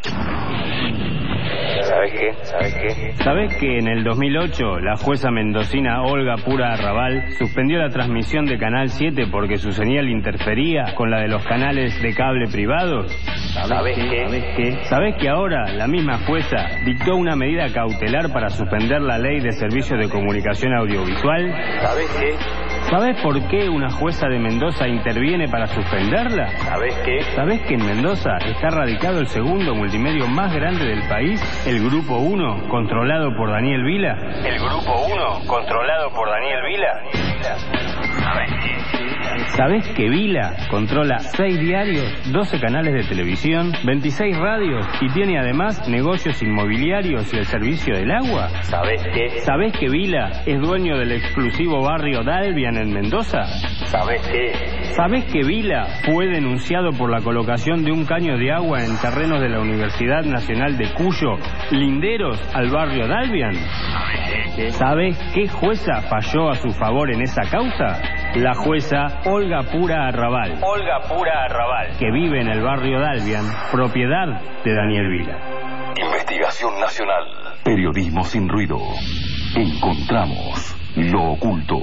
¿Sabes qué? ¿Sabes qué? ¿Sabes que en el dos mil ocho la jueza mendocina Olga Pura Arrabal suspendió la transmisión de Canal siete porque su señal interfería con la de los canales de cable privados? ¿Sabes qué? ¿Sabes qué? ¿Sabes que ahora la misma jueza dictó una medida cautelar para suspender la ley de servicios de comunicación audiovisual? ¿Sabes qué? ¿Sabes por qué una jueza de Mendoza interviene para suspenderla? ¿Sabes qué? ¿Sabes que en Mendoza está radicado el segundo multimedio más grande del país, el Grupo uno, controlado por Daniel Vila? ¿El Grupo uno, controlado por Daniel Vila? ¿Sabes qué? ¿Sabes que Vila controla seis diarios, doce canales de televisión, veintiséis radios y tiene además negocios inmobiliarios y el servicio del agua? ¿Sabes qué? ¿Sabes que Vila es dueño del exclusivo barrio Dalvian en Mendoza? ¿Sabes qué? ¿Sabes que Vila fue denunciado por la colocación de un caño de agua en terrenos de la Universidad Nacional de Cuyo, linderos al barrio Dalvian? ¿Sabes qué jueza falló a su favor en esa causa? La jueza Olga Pura Arrabal. Olga Pura Arrabal. Que vive en el barrio Dalvian, propiedad de Daniel Vila. Investigación Nacional. Periodismo sin ruido. Encontramos lo oculto.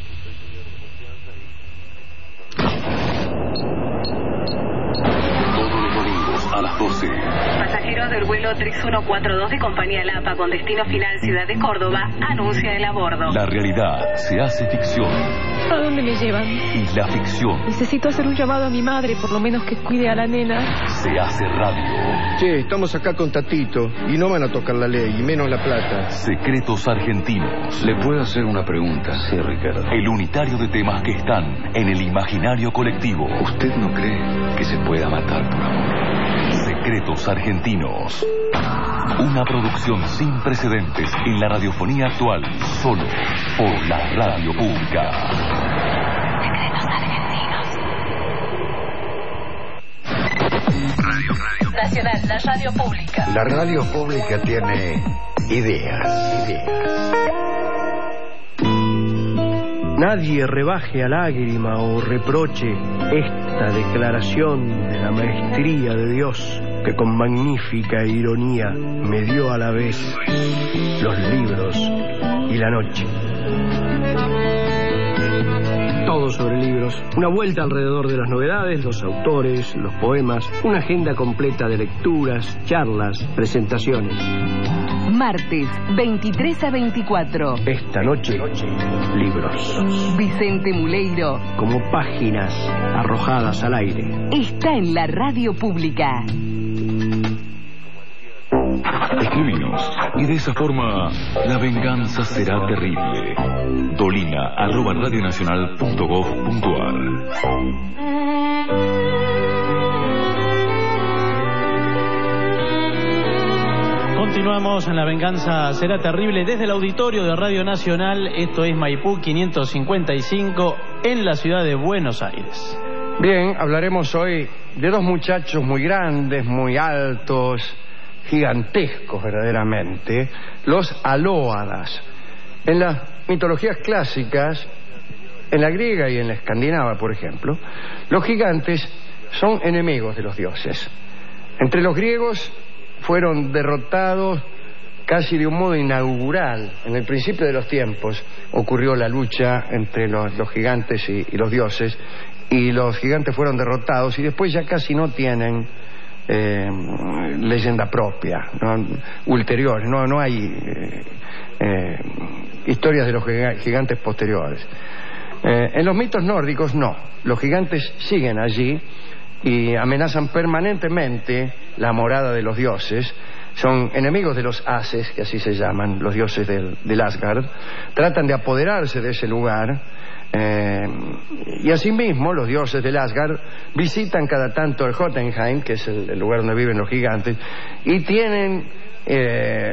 Todos los domingos a las doce. Pasajeros del vuelo tres uno cuatro dos de Compañía Lapa con destino final Ciudad de Córdoba anuncia el abordo. La realidad se hace ficción. ¿A dónde me llevan? Y la ficción Necesito hacer un llamado a mi madre, por lo menos que cuide a la nena. se hace radio. Che, estamos acá con Tatito y no van a tocar la ley, y menos la plata. Secretos argentinos. ¿Le puedo hacer una pregunta? Sí, Ricardo. El unitario de temas que están en el imaginario colectivo. ¿Usted no cree que se pueda matar por amor? Secretos argentinos. Una producción sin precedentes en la radiofonía actual, solo por la radio pública. Secretos argentinos. Radio, radio. Nacional, la radio pública. La radio pública tiene ideas. Ideas. Nadie rebaje a lágrima o reproche esta declaración de la maestría de Dios que con magnífica ironía me dio a la vez los libros y la noche. Todo sobre libros, una vuelta alrededor de las novedades, los autores, los poemas, una agenda completa de lecturas, charlas, presentaciones. Martes, veintitrés a veinticuatro. Esta noche, libros. Vicente Muleiro. Como páginas arrojadas al aire. Está en la radio pública. Escribinos y de esa forma la venganza será terrible. Dolina arroba radionacional punto gov punto ar. Continuamos en La Venganza Será Terrible desde el auditorio de Radio Nacional. Esto es Maipú quinientos cincuenta y cinco en la ciudad de Buenos Aires. Bien, hablaremos hoy de dos muchachos muy grandes, muy altos, gigantescos verdaderamente, los alóadas. En las mitologías clásicas, en la griega y en la escandinava, por ejemplo, los gigantes son enemigos de los dioses. Entre los griegos fueron derrotados casi de un modo inaugural. En el principio de los tiempos ocurrió la lucha entre los, los gigantes y, y los dioses, y los gigantes fueron derrotados y después ya casi no tienen eh, leyenda propia, ¿no? Ulteriores, no, no hay eh, eh, historias de los gigantes posteriores. Eh, en los mitos nórdicos no, los gigantes siguen allí y amenazan permanentemente la morada de los dioses. Son enemigos de los Ases, que así se llaman, los dioses del, del Asgard. Tratan de apoderarse de ese lugar, eh, y asimismo los dioses del Asgard visitan cada tanto el Jotunheim, que es el, el lugar donde viven los gigantes, y tienen eh,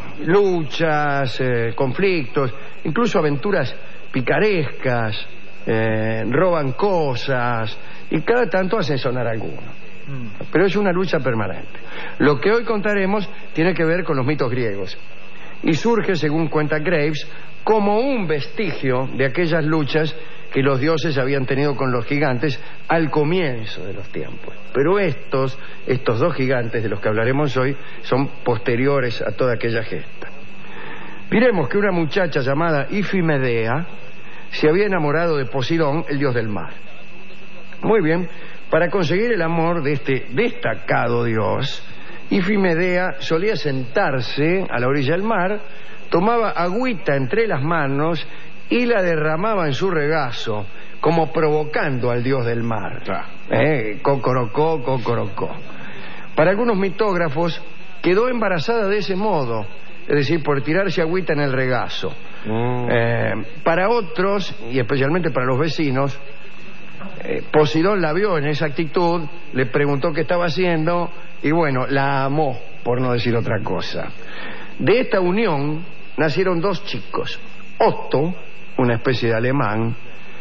luchas, eh, conflictos, incluso aventuras picarescas, eh, roban cosas y cada tanto hacen sonar alguno. Pero es una lucha permanente. Lo que hoy contaremos tiene que ver con los mitos griegos y surge, según cuenta Graves, como un vestigio de aquellas luchas que los dioses habían tenido con los gigantes al comienzo de los tiempos. Pero estos, estos dos gigantes de los que hablaremos hoy son posteriores a toda aquella gesta. Diremos que una muchacha llamada Ifimedea se había enamorado de Poseidón, el dios del mar. Muy bien, para conseguir el amor de este destacado dios, Ifimedea solía sentarse a la orilla del mar, tomaba agüita entre las manos y la derramaba en su regazo, como provocando al dios del mar. Eh, cocorocó, cocorocó. Para algunos mitógrafos quedó embarazada de ese modo, es decir, por tirarse agüita en el regazo. Mm. Eh, para otros, y especialmente para los vecinos, eh, Poseidón la vio en esa actitud, le preguntó qué estaba haciendo y bueno, la amó, por no decir otra cosa. De esta unión nacieron dos chicos, Otto, una especie de alemán,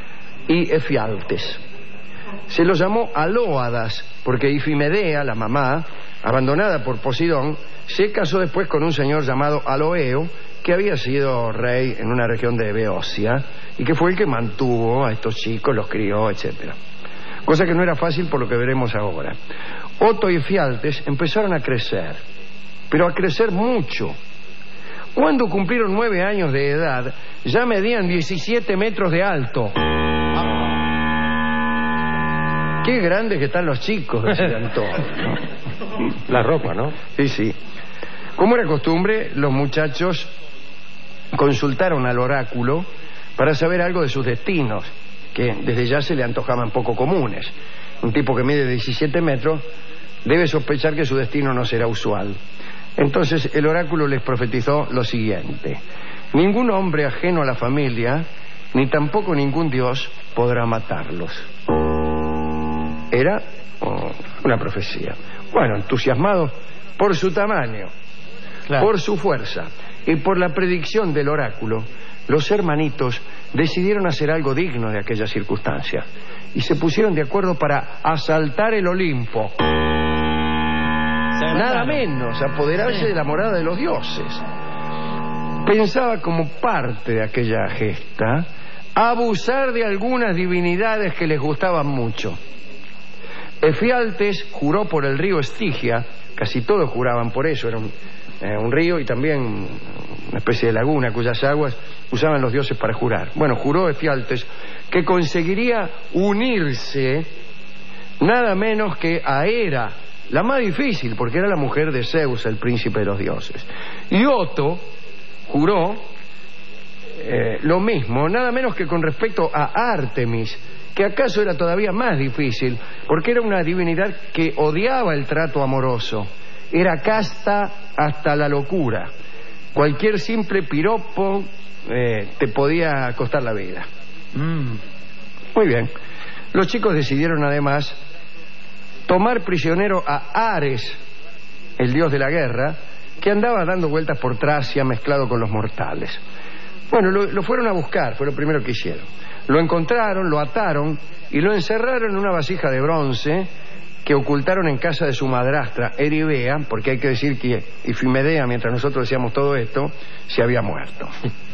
y Efialtes. Se los llamó alóadas porque Ifimedea, la mamá, abandonada por Poseidón, se casó después con un señor llamado Aloeo, que había sido rey en una región de Beocia y que fue el que mantuvo a estos chicos, los crió, etcétera. Cosa que no era fácil por lo que veremos ahora. Otto y Efialtes empezaron a crecer, pero a crecer mucho. Cuando cumplieron nueve años de edad, ya medían diecisiete metros de alto. Qué grandes que están los chicos, decían todos, ¿no? La ropa, ¿no? Sí, sí. Como era costumbre, los muchachos consultaron al oráculo para saber algo de sus destinos, que desde ya se le antojaban poco comunes. Un tipo que mide diecisiete metros debe sospechar que su destino no será usual. Entonces el oráculo les profetizó lo siguiente: ningún hombre ajeno a la familia, ni tampoco ningún dios, podrá matarlos. Era oh, una profecía. Bueno, entusiasmados por su tamaño, claro, por su fuerza y por la predicción del oráculo, los hermanitos decidieron hacer algo digno de aquella circunstancia y se pusieron de acuerdo para asaltar el Olimpo. Nada menos, apoderarse sí. de la morada de los dioses. Pensaba, como parte de aquella gesta, abusar de algunas divinidades que les gustaban mucho. Efialtes juró por el río Estigia, casi todos juraban por eso, era un, eh, un río y también una especie de laguna cuyas aguas usaban los dioses para jurar. Bueno, juró Efialtes que conseguiría unirse nada menos que a Hera, la más difícil, porque era la mujer de Zeus, el príncipe de los dioses. Y Oto juró eh, lo mismo, nada menos que con respecto a Ártemis, que acaso era todavía más difícil, porque era una divinidad que odiaba el trato amoroso, era casta hasta la locura. Cualquier simple piropo eh, te podía costar la vida. Mm. Muy bien. Los chicos decidieron además tomar prisionero a Ares, el dios de la guerra, que andaba dando vueltas por Tracia mezclado con los mortales. Bueno, lo, lo fueron a buscar, fue lo primero que hicieron. Lo encontraron, lo ataron y lo encerraron en una vasija de bronce que ocultaron en casa de su madrastra, Eribea, porque hay que decir que Ifimedea, mientras nosotros decíamos todo esto, se había muerto.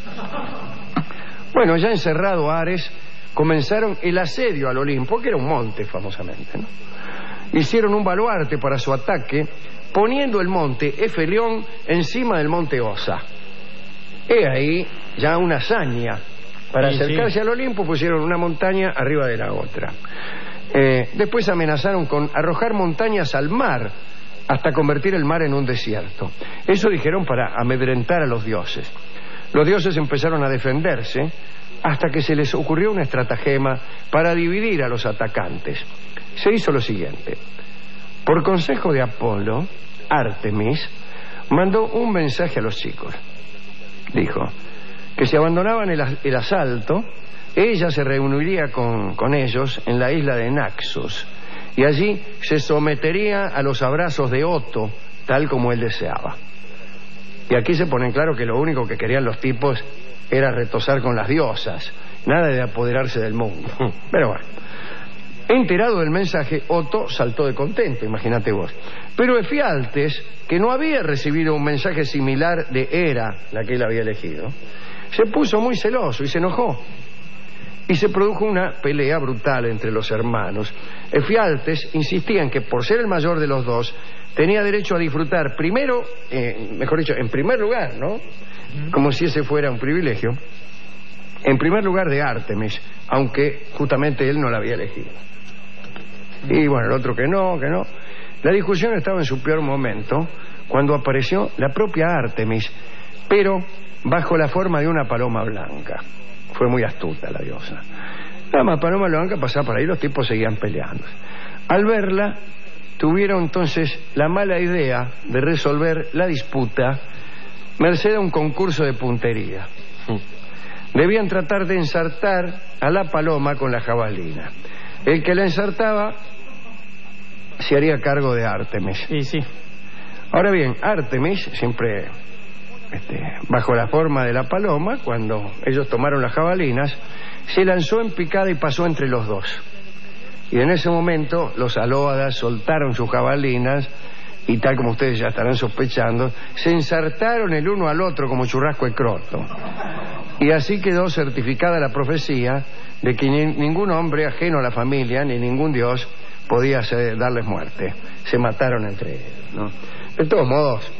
Bueno, ya encerrado Ares, comenzaron el asedio al Olimpo, que era un monte famosamente, ¿no? Hicieron un baluarte para su ataque, poniendo el monte Efelión encima del monte Osa. He ahí ya una hazaña. Para sí, acercarse sí. al Olimpo pusieron una montaña arriba de la otra. Eh, después amenazaron con arrojar montañas al mar hasta convertir el mar en un desierto. Eso dijeron para amedrentar a los dioses. Los dioses empezaron a defenderse hasta que se les ocurrió una estratagema para dividir a los atacantes. Se hizo lo siguiente. Por consejo de Apolo, Ártemis mandó un mensaje a los chicos. Dijo que si abandonaban el, el asalto, ella se reuniría con, con ellos en la isla de Naxos y allí se sometería a los abrazos de Oto, tal como él deseaba. Y aquí se pone en claro que lo único que querían los tipos era retosar con las diosas, nada de apoderarse del mundo. Pero bueno, enterado del mensaje, Oto saltó de contento, imagínate vos. Pero Efialtes, que no había recibido un mensaje similar de Hera, la que él había elegido, se puso muy celoso y se enojó. Y se produjo una pelea brutal entre los hermanos. Efialtes insistía en que por ser el mayor de los dos, tenía derecho a disfrutar primero, eh, mejor dicho, en primer lugar, ¿no? Como si ese fuera un privilegio, en primer lugar de Ártemis, aunque justamente él no la había elegido. Y bueno, el otro que no, que no. La discusión estaba en su peor momento cuando apareció la propia Ártemis, pero bajo la forma de una paloma blanca. Fue muy astuta la diosa. La paloma blanca pasaba por ahí, los tipos seguían peleando. Al verla, tuvieron entonces la mala idea de resolver la disputa merced a un concurso de puntería. Debían tratar de ensartar a la paloma con la jabalina. El que la ensartaba se haría cargo de Ártemis. Sí, sí. Ahora bien, Ártemis, siempre este, bajo la forma de la paloma, cuando ellos tomaron las jabalinas, se lanzó en picada y pasó entre los dos. Y en ese momento los alóadas soltaron sus jabalinas y, tal como ustedes ya estarán sospechando, se ensartaron el uno al otro como churrasco de croto. Y así quedó certificada la profecía de que ni, ningún hombre ajeno a la familia, ni ningún dios, podía hacer, darles muerte. Se mataron entre ellos, ¿no? De todos modos,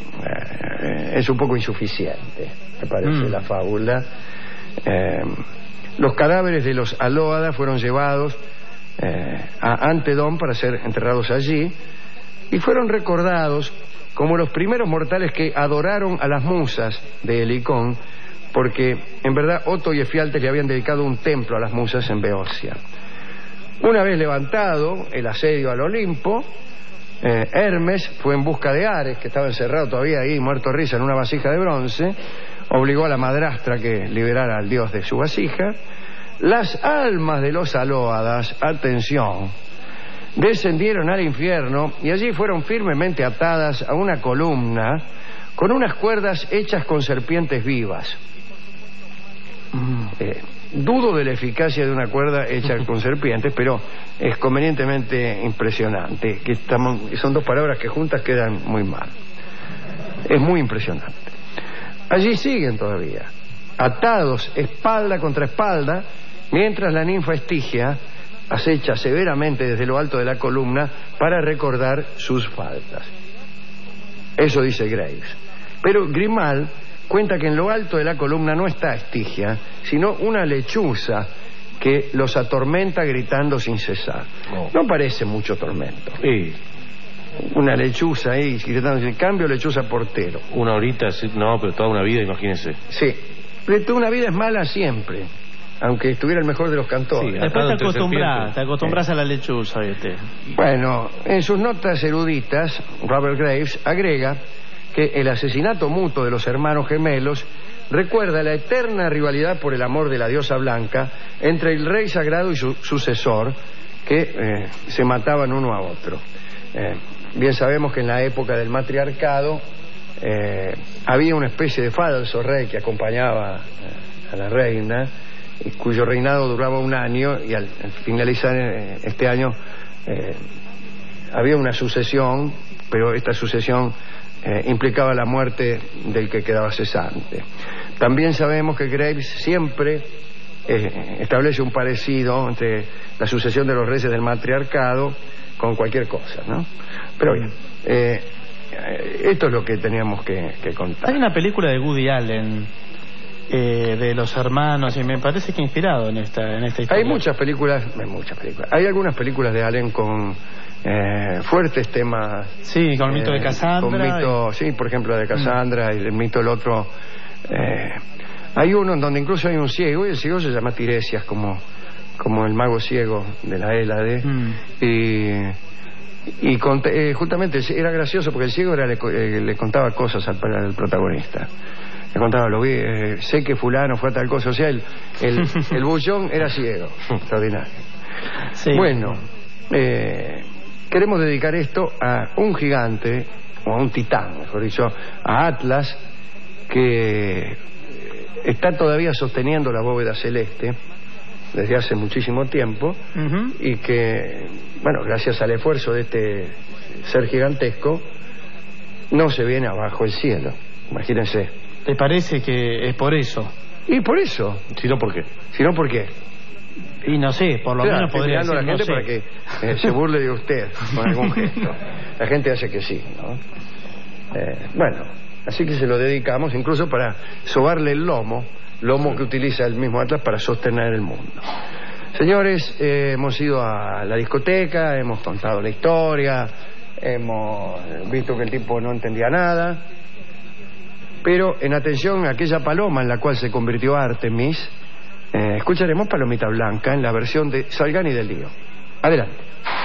eh, es un poco insuficiente, me parece, mm. la fábula. Eh, los cadáveres de los alóadas fueron llevados eh, a Antedón para ser enterrados allí y fueron recordados como los primeros mortales que adoraron a las musas de Helicón, porque en verdad Oto y Efialtes le habían dedicado un templo a las musas en Beocia. Una vez levantado el asedio al Olimpo, eh, Hermes fue en busca de Ares, que estaba encerrado todavía ahí, muerto de risa, en una vasija de bronce. Obligó a la madrastra que liberara al dios de su vasija. Las almas de los alóadas, atención, descendieron al infierno y allí fueron firmemente atadas a una columna con unas cuerdas hechas con serpientes vivas. Eh, dudo de la eficacia de una cuerda hecha con serpientes, pero es convenientemente impresionante. Que estamos, son dos palabras que juntas quedan muy mal. Es muy impresionante. Allí siguen todavía, atados espalda contra espalda, mientras la ninfa Estigia acecha severamente desde lo alto de la columna para recordar sus faltas. Eso dice Graves. Pero Grimal cuenta que en lo alto de la columna no está Estigia, sino una lechuza que los atormenta gritando sin cesar. Oh. No parece mucho tormento. Sí. una lechuza ahí, gritándose, cambio lechuza portero. Una horita, no, pero toda una vida, imagínese. Sí, pero toda una vida es mala siempre, aunque estuviera el mejor de los cantores. Sí, después te acostumbras, te acostumbras a la lechuza, ¿viste? Bueno, en sus notas eruditas, Robert Graves agrega que el asesinato mutuo de los hermanos gemelos recuerda la eterna rivalidad por el amor de la diosa blanca entre el rey sagrado y su sucesor, que eh, se mataban uno a otro. Eh, bien sabemos que en la época del matriarcado eh, había una especie de falso rey que acompañaba eh, a la reina, y cuyo reinado duraba un año, y al, al finalizar eh, este año eh, había una sucesión, pero esta sucesión eh, implicaba la muerte del que quedaba cesante. También sabemos que Graves siempre eh, establece un parecido entre la sucesión de los reyes del matriarcado con cualquier cosa, ¿no? Pero bien, eh, esto es lo que teníamos que, que contar. Hay una película de Woody Allen eh, de los hermanos, y me parece que inspirado en esta, en esta historia. Hay muchas películas, hay muchas películas. Hay algunas películas de Allen con eh, fuertes temas. Sí, con el mito eh, de Cassandra. Con mito, y... sí, por ejemplo, de Cassandra, mm. y el mito del otro. Eh, hay uno en donde incluso hay un ciego, y el ciego se llama Tiresias, como, como el mago ciego de la Hélade. Mm. Y... Y cont eh, justamente era gracioso porque el ciego era, le, eh, le contaba cosas al, al protagonista. Le contaba, lo vi, eh, sé que fulano fue a tal cosa. O sea, el, el, el bullón era ciego. Extraordinario. Sí. Bueno, eh, queremos dedicar esto a un gigante, o a un titán, mejor dicho, a Atlas, que está todavía sosteniendo la bóveda celeste desde hace muchísimo tiempo, uh-huh. y que, bueno, gracias al esfuerzo de este ser gigantesco, no se viene abajo el cielo. Imagínense. ¿Te parece que es por eso? Y por eso. Si no, ¿por qué? Si no, ¿por qué? Y no sé, por lo claro, menos podría decir, a la gente no para que eh, se burle de usted con algún gesto. La gente hace que sí, ¿no? Eh, bueno, así que se lo dedicamos incluso para sobarle el lomo, lomo que utiliza el mismo Atlas para sostener el mundo. Señores, eh, hemos ido a la discoteca, hemos contado la historia, hemos visto que el tipo no entendía nada, pero en atención a aquella paloma en la cual se convirtió Artemis, eh, escucharemos Palomita Blanca en la versión de Salgani del Lío. Adelante.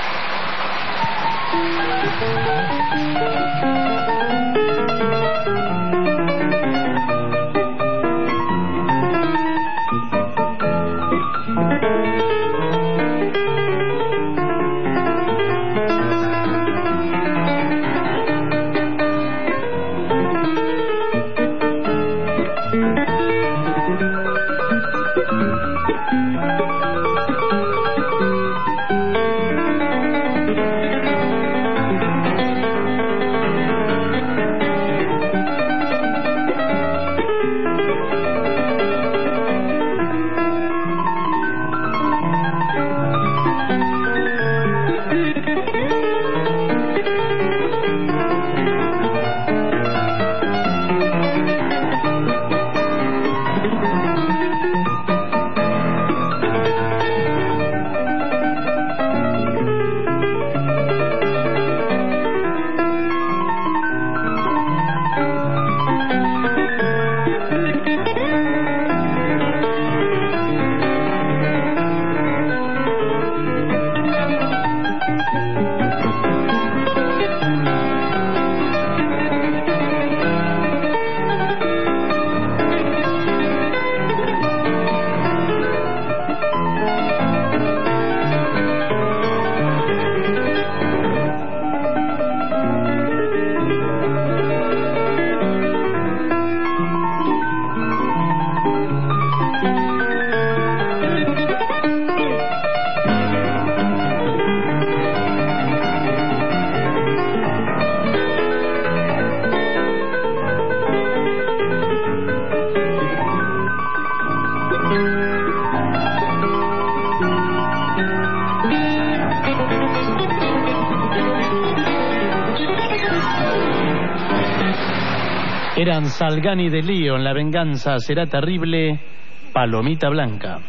Eran Salgani de Lío, en La venganza será terrible, Palomita Blanca.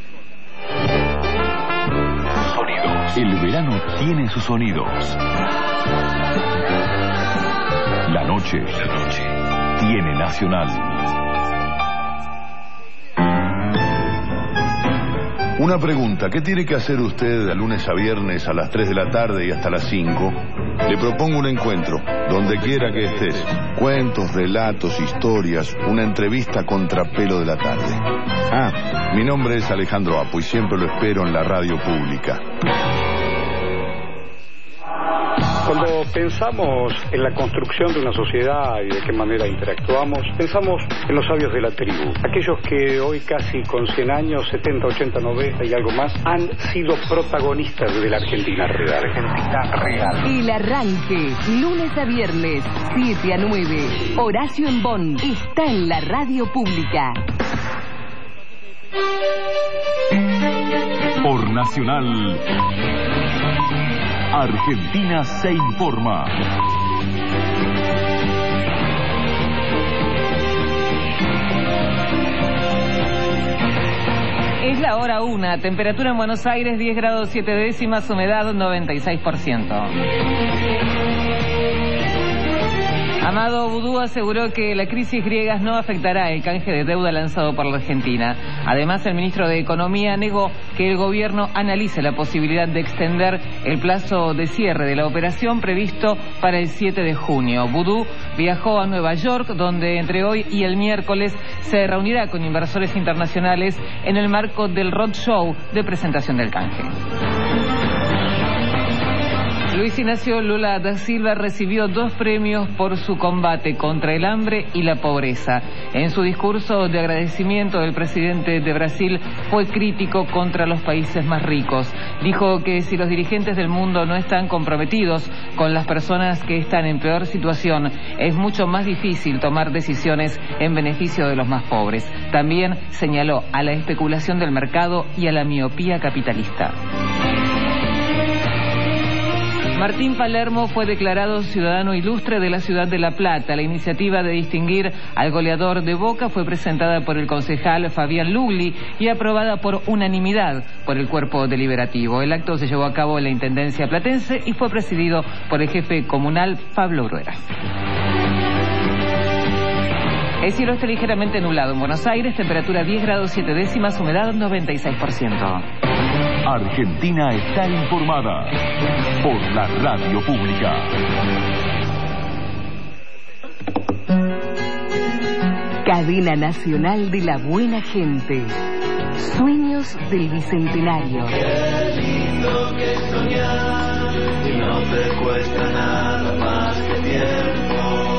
Sonidos. El verano tiene sus sonidos. La noche, la noche tiene Nacional. Una pregunta, ¿qué tiene que hacer usted de lunes a viernes a las tres de la tarde y hasta las cinco? Le propongo un encuentro, donde quiera que estés. Cuentos, relatos, historias, una entrevista contra pelo de la tarde. Ah, mi nombre es Alejandro Apo y siempre lo espero en la radio pública. Cuando pensamos en la construcción de una sociedad y de qué manera interactuamos, pensamos en los sabios de la tribu, aquellos que hoy casi con cien años, setenta, ochenta, noventa y algo más, han sido protagonistas de la Argentina real. Argentina real. El arranque, lunes a viernes, siete a nueve. Horacio Embón está en la radio pública. Por Nacional, Argentina se informa. Es la hora una, temperatura en Buenos Aires diez grados siete décimas, humedad noventa y seis por ciento. Amado Boudou aseguró que la crisis griega no afectará el canje de deuda lanzado por la Argentina. Además, el ministro de Economía negó que el gobierno analice la posibilidad de extender el plazo de cierre de la operación previsto para el siete de junio. Boudou viajó a Nueva York, donde entre hoy y el miércoles se reunirá con inversores internacionales en el marco del roadshow de presentación del canje. Luis Ignacio Lula da Silva recibió dos premios por su combate contra el hambre y la pobreza. En su discurso de agradecimiento, el presidente de Brasil fue crítico contra los países más ricos. Dijo que si los dirigentes del mundo no están comprometidos con las personas que están en peor situación, es mucho más difícil tomar decisiones en beneficio de los más pobres. También señaló a la especulación del mercado y a la miopía capitalista. Martín Palermo fue declarado ciudadano ilustre de la ciudad de La Plata. La iniciativa de distinguir al goleador de Boca fue presentada por el concejal Fabián Lugli y aprobada por unanimidad por el cuerpo deliberativo. El acto se llevó a cabo en la Intendencia Platense y fue presidido por el jefe comunal Pablo Bruera. El cielo está ligeramente nublado en Buenos Aires, temperatura diez grados siete décimas, humedad noventa y seis por ciento. Argentina está informada por la radio pública. Cadena Nacional de la Buena Gente. Sueños del Bicentenario. Qué lindo que soñar y no te cuesta nada más que tiempo.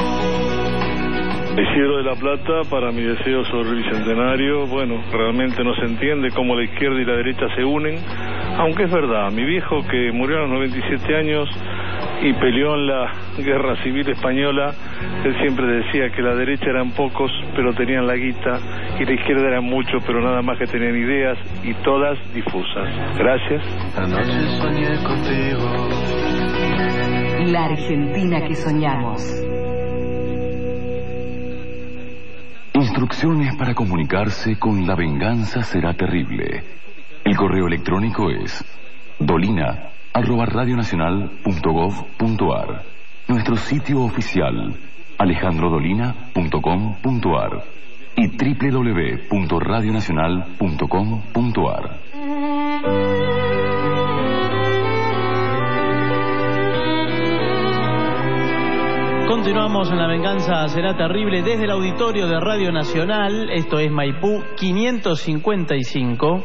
Isidro de la Plata, para mi deseo sobre el Bicentenario, bueno, realmente no se entiende cómo la izquierda y la derecha se unen, aunque es verdad, mi viejo que murió a los noventa y siete años y peleó en la Guerra Civil Española, él siempre decía que la derecha eran pocos, pero tenían la guita, y la izquierda eran muchos, pero nada más que tenían ideas, y todas difusas. Gracias. Anoche soñé contigo. La Argentina que soñamos. Instrucciones para comunicarse con La Venganza Será Terrible. El correo electrónico es dolina arroba radionacional punto gov punto ar. Nuestro sitio oficial alejandrodolina punto com punto ar y doble u doble u doble u punto radionacional punto com punto ar. Continuamos en La Venganza Será Terrible desde el auditorio de Radio Nacional. Esto es Maipú quinientos cincuenta y cinco.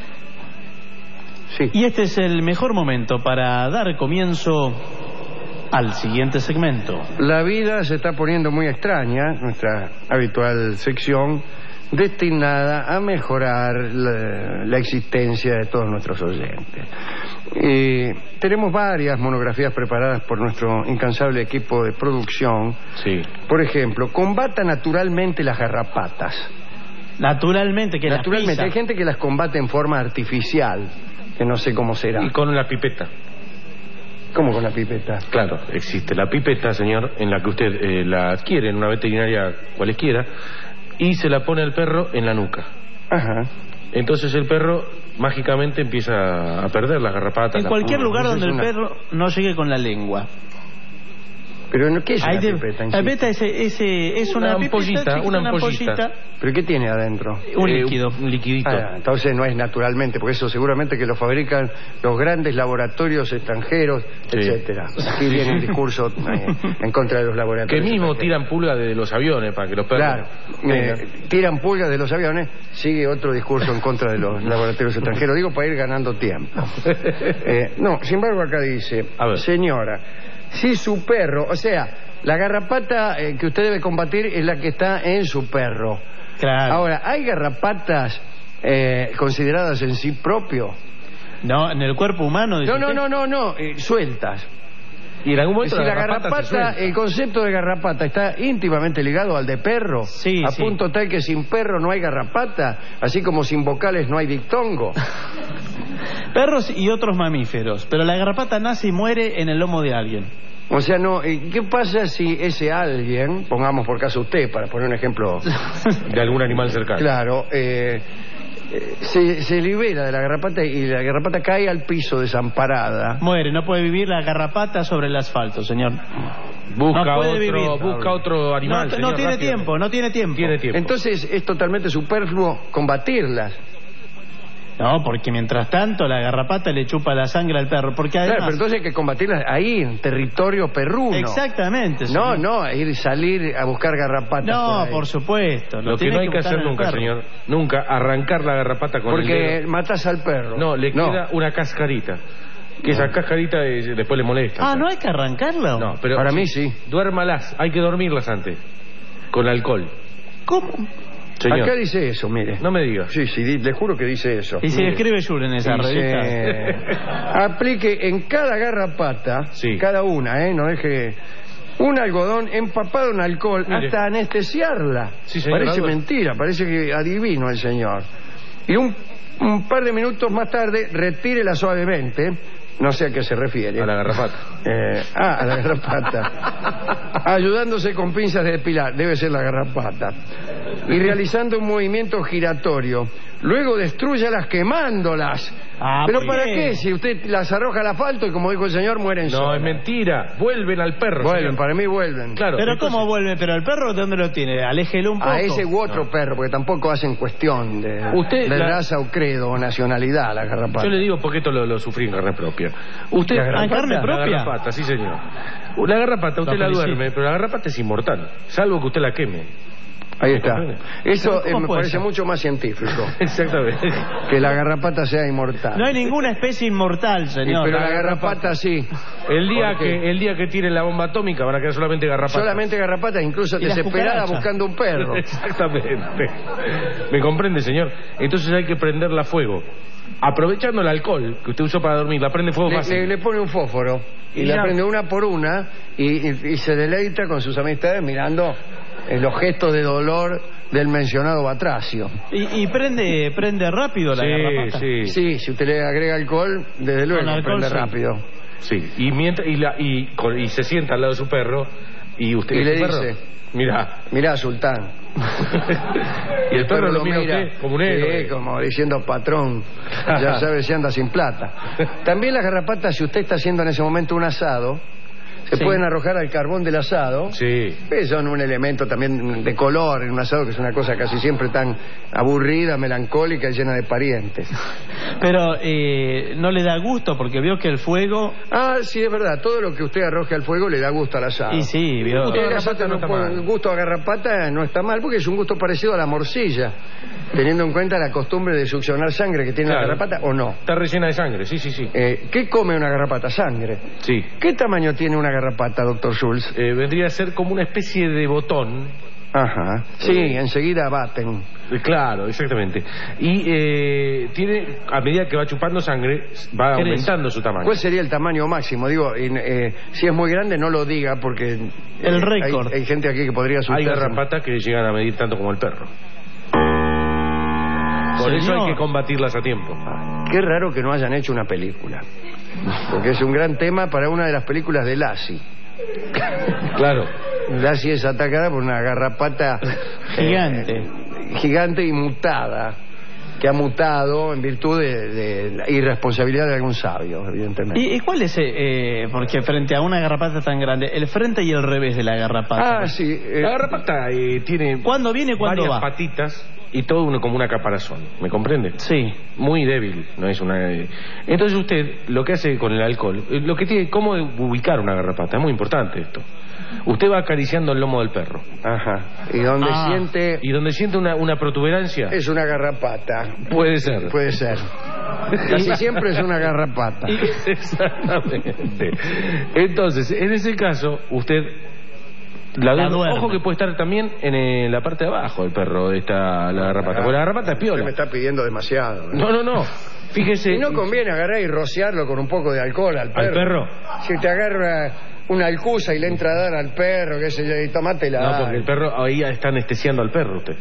Sí. Y este es el mejor momento para dar comienzo al siguiente segmento. La vida se está poniendo muy extraña, nuestra habitual sección destinada a mejorar la, la existencia de todos nuestros oyentes. Eh, tenemos varias monografías preparadas por nuestro incansable equipo de producción. Sí. Por ejemplo, combata naturalmente las garrapatas. Naturalmente, que Naturalmente, las pisa. hay gente que las combate en forma artificial, que no sé cómo será. Y con la pipeta. ¿Cómo con la pipeta? Claro, existe la pipeta, señor, en la que usted eh, la adquiere en una veterinaria cualesquiera y se la pone al perro en la nuca. Ajá. Entonces el perro mágicamente empieza a perder las garrapatas. En cualquier las lugar pulgas. donde el Una... perro no llegue con la lengua. Pero no, ¿qué es una Hay de- pipeta en La sí? pipeta es, es, es una, Una pipeta ampollita, chiquita, una ampollita. ¿Pero qué tiene adentro? Un Eh, líquido. Un liquidito. Ah, entonces no es naturalmente, porque eso seguramente que lo fabrican los grandes laboratorios extranjeros, Sí. etcétera. Aquí Sí, viene sí. un discurso eh, en contra de los Que laboratorios. mismo extranjeros. tiran pulga de los aviones para que los perros... Claro, vengan. eh, tiran pulgas de los aviones, sigue otro discurso en contra de los laboratorios extranjeros, digo para ir ganando tiempo. Eh, no, sin embargo acá dice, señora, si su perro, o sea, la garrapata eh, que usted debe combatir es la que está en su perro. Claro. Ahora, ¿hay garrapatas eh, consideradas en sí propio? No, en el cuerpo humano. dice No, no, usted. no, no, no, eh, sueltas. Y en algún Es momento decir, la garrapata se garrapata, suelta. el concepto de garrapata está íntimamente ligado al de perro, Sí, a sí. punto tal que sin perro no hay garrapata, así como sin vocales no hay dictongo. Perros y otros mamíferos. Pero la garrapata nace y muere en el lomo de alguien. O sea, no, eh, ¿qué pasa si ese alguien, pongamos por caso usted, para poner un ejemplo, De algún animal cercano. claro, eh, eh, se, se libera de la garrapata y la garrapata cae al piso desamparada? Muere, no puede vivir la garrapata sobre el asfalto, señor. Busca no puede otro, vivir. busca otro animal. No, señor, no tiene rápido. tiempo, no tiene tiempo. Tiene tiempo. Entonces es totalmente superfluo combatirlas. No, porque mientras tanto la garrapata le chupa la sangre al perro. Porque Claro, además... pero entonces hay que combatirlas ahí, en territorio perruno. Exactamente. No, señor. no, ir salir a buscar garrapatas. No, ahí. por supuesto. Lo que tiene no hay que buscar hacer en el nunca, perro. señor, nunca arrancar la garrapata con el Porque dedo. matas al perro. No, le No. queda una cascarita. Que esa cascarita eh, después le molesta. Ah, ¿no hay que arrancarla? No, pero Para mí sí. duérmalas, hay que dormirlas antes. Con alcohol. ¿Cómo? Señor. Acá dice eso, mire. No me diga. Sí, sí, di- le juro que dice eso. Y se Mire. escribe Yul en esa Dice, revista. aplique en cada garrapata, Sí. cada una, ¿eh? No deje un algodón empapado en alcohol Mire. hasta anestesiarla. Sí, señor, Parece algo- mentira, parece que adivino el señor. Y un, un par de minutos más tarde, retírela suavemente. No sé a qué se refiere. A la garrapata. Eh, ah, a la garrapata. Ayudándose con pinzas de depilar, debe ser la garrapata. Y realizando un movimiento giratorio. Luego destruyalas quemándolas. Ah, ¿Pero muy para bien. qué? Si usted las arroja al asfalto y como dijo el señor, mueren No, solas. es mentira. Vuelven al perro. Vuelven, señor. para mí vuelven. Claro. Pero entonces- ¿cómo vuelve? ¿Pero el perro de dónde lo tiene? Aléjelo un poco. A ese u otro perro, porque tampoco hacen cuestión de, Usted, de la- raza o credo o nacionalidad la garrapata. Yo le digo porque esto lo, lo sufrí en carne propia. Usted, ¿La garrapata? ¿En carne La propia? garrapata, sí señor. La garrapata usted Lo la felicito. duerme, pero la garrapata es inmortal, salvo que usted la queme. Ahí está. Eso ¿Pero eh, cómo me puede parece ser? mucho más científico. Exactamente. Que la garrapata sea inmortal. No hay ninguna especie inmortal, Y- señor. pero la garrapata sí. El día ¿Por qué? que el día que tiren la bomba atómica van a quedar solamente garrapatas. Solamente garrapatas, incluso Y las desesperada cucarachas. buscando un perro. Exactamente. ¿Me comprende, señor? Entonces hay que prenderla a fuego. Aprovechando el alcohol que usted usó para dormir, la prende fuego Le, fácil. le- le pone un fósforo y, Y la ya. prende una por una y, y- y se deleita con sus amistades mirando eh, los gestos de dolor del mencionado Batracio. Y, y prende prende rápido la Sí, garrapata. sí. Sí, si usted le agrega alcohol, desde luego Con alcohol, prende sí. rápido. Sí. Y mientras y, la, y, con- y se sienta al lado de su perro y usted Y le su perro, dice, mira. mirá, Sultán. Y el perro lo mira a usted como un héroe. Sí, como diciendo, patrón, ya sabe si anda sin plata. También las garrapatas, si usted está haciendo en ese momento un asado, se Sí. pueden arrojar al carbón del asado. Sí. Que son un elemento también de color en un asado, que es una cosa casi siempre tan aburrida, melancólica y llena de parientes. Pero eh, no le da gusto porque vio que el fuego... Ah, sí, es verdad, todo lo que usted arroje al fuego le da gusto al asado. Y sí, vio. Porque el, garrapata asado no no está puede- mal. el gusto a garrapata no está mal porque es un gusto parecido a la morcilla, teniendo en cuenta la costumbre de succionar sangre que tiene Claro. la garrapata o no. Está rellena de sangre, sí, sí, sí. Eh, ¿Qué come una garrapata? Sangre. Sí. ¿Qué tamaño tiene una garrapata, doctor Schultz? Eh, vendría a ser como una especie de botón. Ajá. Sí, enseguida baten. Eh, Claro, exactamente. Y eh, tiene, a medida que va chupando sangre, va Crece. aumentando su tamaño. ¿Cuál sería el tamaño máximo? Digo, en, eh, si es muy grande no lo diga porque... eh, El récord. Hay, hay gente aquí que podría Hay asustarse. garrapatas que llegan a medir tanto como el perro. Por eso Señor. hay que combatirlas a tiempo. Qué raro que no hayan hecho una película. Porque es un gran tema para una de las películas de Lassie. Claro. Lassie es atacada por una garrapata Gigante. eh, gigante y mutada. que ha mutado en virtud de, de la irresponsabilidad de algún sabio, evidentemente. ¿Y, y cuál es, eh, porque frente a una garrapata tan grande, el frente y el revés de la garrapata? Ah, sí. Eh, la garrapata eh, tiene ¿cuándo viene y cuándo varias va? patitas y todo uno como una caparazón, ¿me comprende? Sí. Muy débil, no es una... Entonces usted lo que hace con el alcohol, lo que tiene, cómo ubicar una garrapata, es muy importante esto. Usted va acariciando el lomo del perro. Ajá. Y donde ah, siente... Y donde siente una, una protuberancia... Es una garrapata. Puede ser. Puede ser. Casi siempre es una garrapata. Exactamente. Entonces, en ese caso, usted... La La duerme. duerme. Ojo que puede estar también en eh, la parte de abajo del perro, esta, la garrapata. Porque la garrapata es piola. Usted me está pidiendo demasiado. ¿eh? No, no, no. Fíjese... Y no conviene agarrar y rociarlo con un poco de alcohol al perro. ¿Al perro? Si te agarra una alcusa y le entra a dar al perro, qué sé yo, y tomátela. No, porque el perro ahí está anestesiando al perro usted.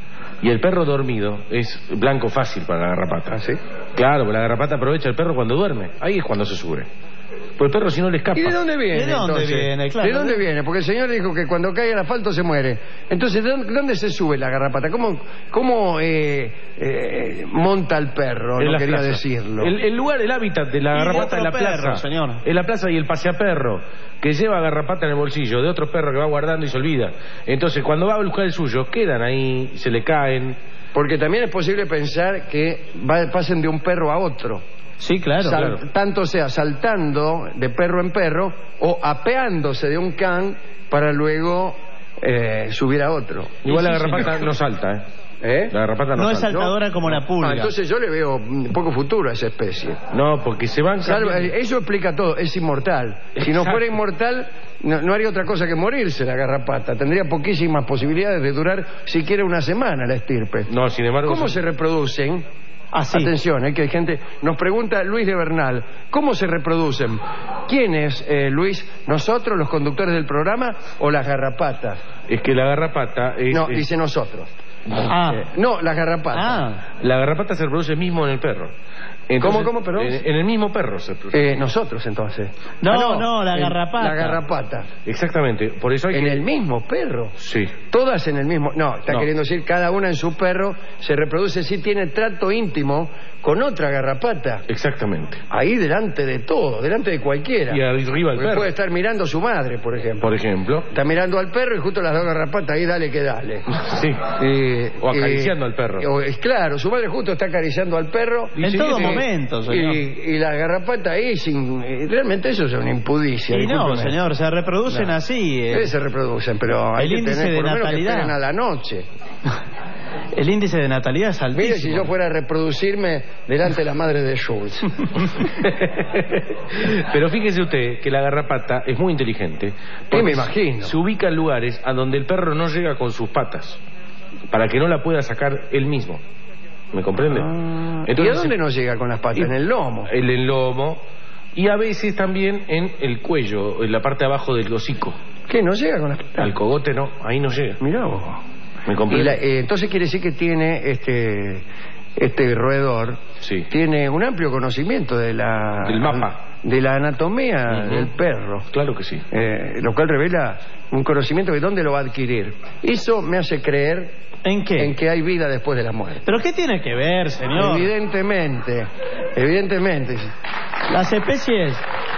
Y el perro dormido es blanco fácil para la garrapata. ¿Ah, sí? Claro, porque la garrapata aprovecha el perro cuando duerme. Ahí es cuando se sube. Pues el perro si no le escapa. ¿Y de dónde viene? ¿De dónde entonces? viene? Claro. ¿De dónde viene? Porque el señor dijo que cuando cae al asfalto se muere. Entonces, ¿de dónde, dónde se sube la garrapata? ¿Cómo, cómo eh, eh, monta el perro? En No la quería plaza. decirlo. El, el lugar, el hábitat de la Y de garrapata otro es la perro, plaza. señor. Es la plaza y el paseaperro, que lleva garrapata en el bolsillo de otro perro que va guardando y se olvida. Entonces, cuando va a buscar el suyo, quedan ahí, se le caen. Porque también es posible pensar que va- pasen de un perro a otro. Sí, claro. Sal- claro. Tanto sea saltando de perro en perro o apeándose de un can para luego eh, subir a otro. Igual Sí, la sí, garrapata señor. no salta, ¿eh? ¿Eh? La garrapata no, No es salta. saltadora como la pulga. Ah, entonces yo le veo mm, poco futuro a esa especie. No, porque se van Salvo- cambiando. eso explica todo, es inmortal. Si no Exacto. fuera inmortal, no, no haría otra cosa que morirse la garrapata. Tendría poquísimas posibilidades de durar siquiera una semana la estirpe. No, sin embargo... ¿Cómo se- se reproducen? Así. Atención, eh, que hay gente... Nos pregunta Luis de Bernal, ¿cómo se reproducen? ¿Quiénes, eh, Luis? ¿Nosotros, los conductores del programa, o las garrapatas? Es que la garrapata... Es, No, es- dice nosotros. Ah. Eh, no, las garrapatas. Ah. La garrapata se reproduce mismo en el perro. ¿Cómo, cómo, perdón? En, en el mismo perro se reproduce. Eh, nosotros, entonces. No, Ah, no, la el- garrapata. La garrapata. Exactamente, por eso hay ¿En que... el mismo perro? Sí. Todas en el mismo... No, está No. queriendo decir cada una en su perro se reproduce, sí tiene trato íntimo con otra garrapata. Exactamente. Ahí delante de todo, delante de cualquiera. Y arriba el Porque perro. puede estar mirando a su madre, por ejemplo. Por ejemplo. Está mirando al perro y justo las dos garrapatas ahí, dale que dale. Sí. Eh, O acariciando eh, al perro. o- es claro, su madre justo está acariciando al perro. En todo Eh, momento, señor. Y, y la garrapata ahí, sin, eh, realmente eso es una impudicia. Y no, discúlpeme. señor, se reproducen No. así. eh. Sí, se reproducen, pero hay El que índice tener, de por lo menos que natalidad. esperen a la noche. El índice de natalidad es altísimo. Mire si yo fuera a reproducirme delante de la madre de Schultz. Pero fíjese usted que la garrapata es muy inteligente. porque me imagino. Se ubica en lugares a donde el perro no llega con sus patas, para que no la pueda sacar él mismo. ¿Me comprende? Ah, ¿y a dónde no llega con las patas? En el lomo. En el lomo. Y a veces también en el cuello, en la parte de abajo del hocico. ¿Qué? ¿No llega con las patas? Al cogote no, ahí no llega. Mirá vos. ¿Me Y comprende? la- eh, entonces quiere decir que tiene este este roedor Sí. tiene un amplio conocimiento de la Del mapa. de la anatomía Ujú. del perro, Claro que sí. eh, lo cual revela un conocimiento de dónde lo va a adquirir. Eso me hace creer ¿En qué? en que hay vida después de la muerte. ¿Pero qué tiene que ver, señor? Evidentemente, evidentemente. Las especies...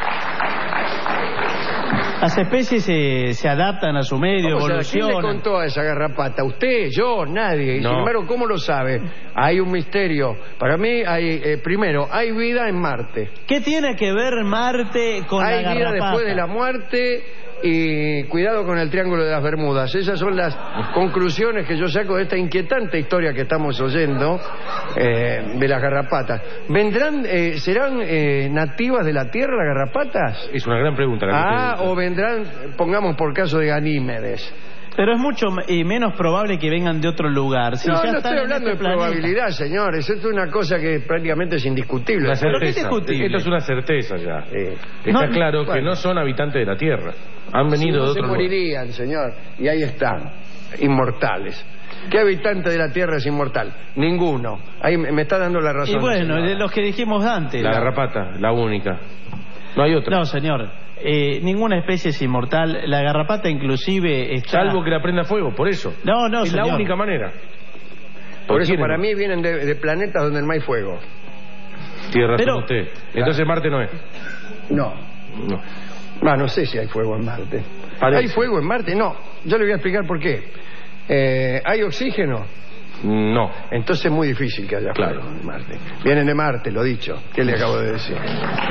Las especies se, se adaptan a su medio, ¿Cómo sabe? ¿Quién le evolucionan. contó a esa garrapata? ¿Usted? ¿Yo? Nadie. Y No. sin embargo, ¿cómo lo sabe? Hay un misterio. Para mí, hay eh, primero, hay vida en Marte. ¿Qué tiene que ver Marte con Hay la vida garrapata? después de la muerte y cuidado con el Triángulo de las Bermudas. Esas son las conclusiones que yo saco de esta inquietante historia que estamos oyendo eh, de las garrapatas. ¿Vendrán, eh, serán eh, nativas de la Tierra las garrapatas? Es una gran pregunta la que Ah, usted- o vendrán, pongamos por caso de Ganímedes. Pero es mucho y menos probable que vengan de otro lugar. Si no, ya no están estoy en hablando este de planeta. probabilidad, señores. Esto es una cosa que prácticamente es indiscutible. Una ¿Pero qué certeza. discutible? Esto es una certeza ya. Eh, Está No, claro que bueno. no son habitantes de la Tierra. Han Si venido no, de se otro lugar. morirían, señor. Y ahí están, inmortales. ¿Qué habitante de la Tierra es inmortal? Ninguno. Ahí me me está dando la razón. Y bueno, señor. de los que dijimos antes. La garrapata, la única. No hay otra. No, señor. Eh, ninguna especie es inmortal. La garrapata inclusive está... Salvo que la prenda fuego, por eso. No, no, es la señor. única manera. Por eso para mí vienen de, de planetas donde no hay fuego. Tiene razón Pero- usted. Entonces Marte no es. No. No. Ah, no sé si hay fuego en Marte. Parece. ¿Hay fuego en Marte? No. Yo le voy a explicar por qué. Eh, ¿Hay oxígeno? No. Entonces es muy difícil que haya Claro. fuego en Marte. Vienen de Marte, lo dicho. ¿Qué le acabo de decir?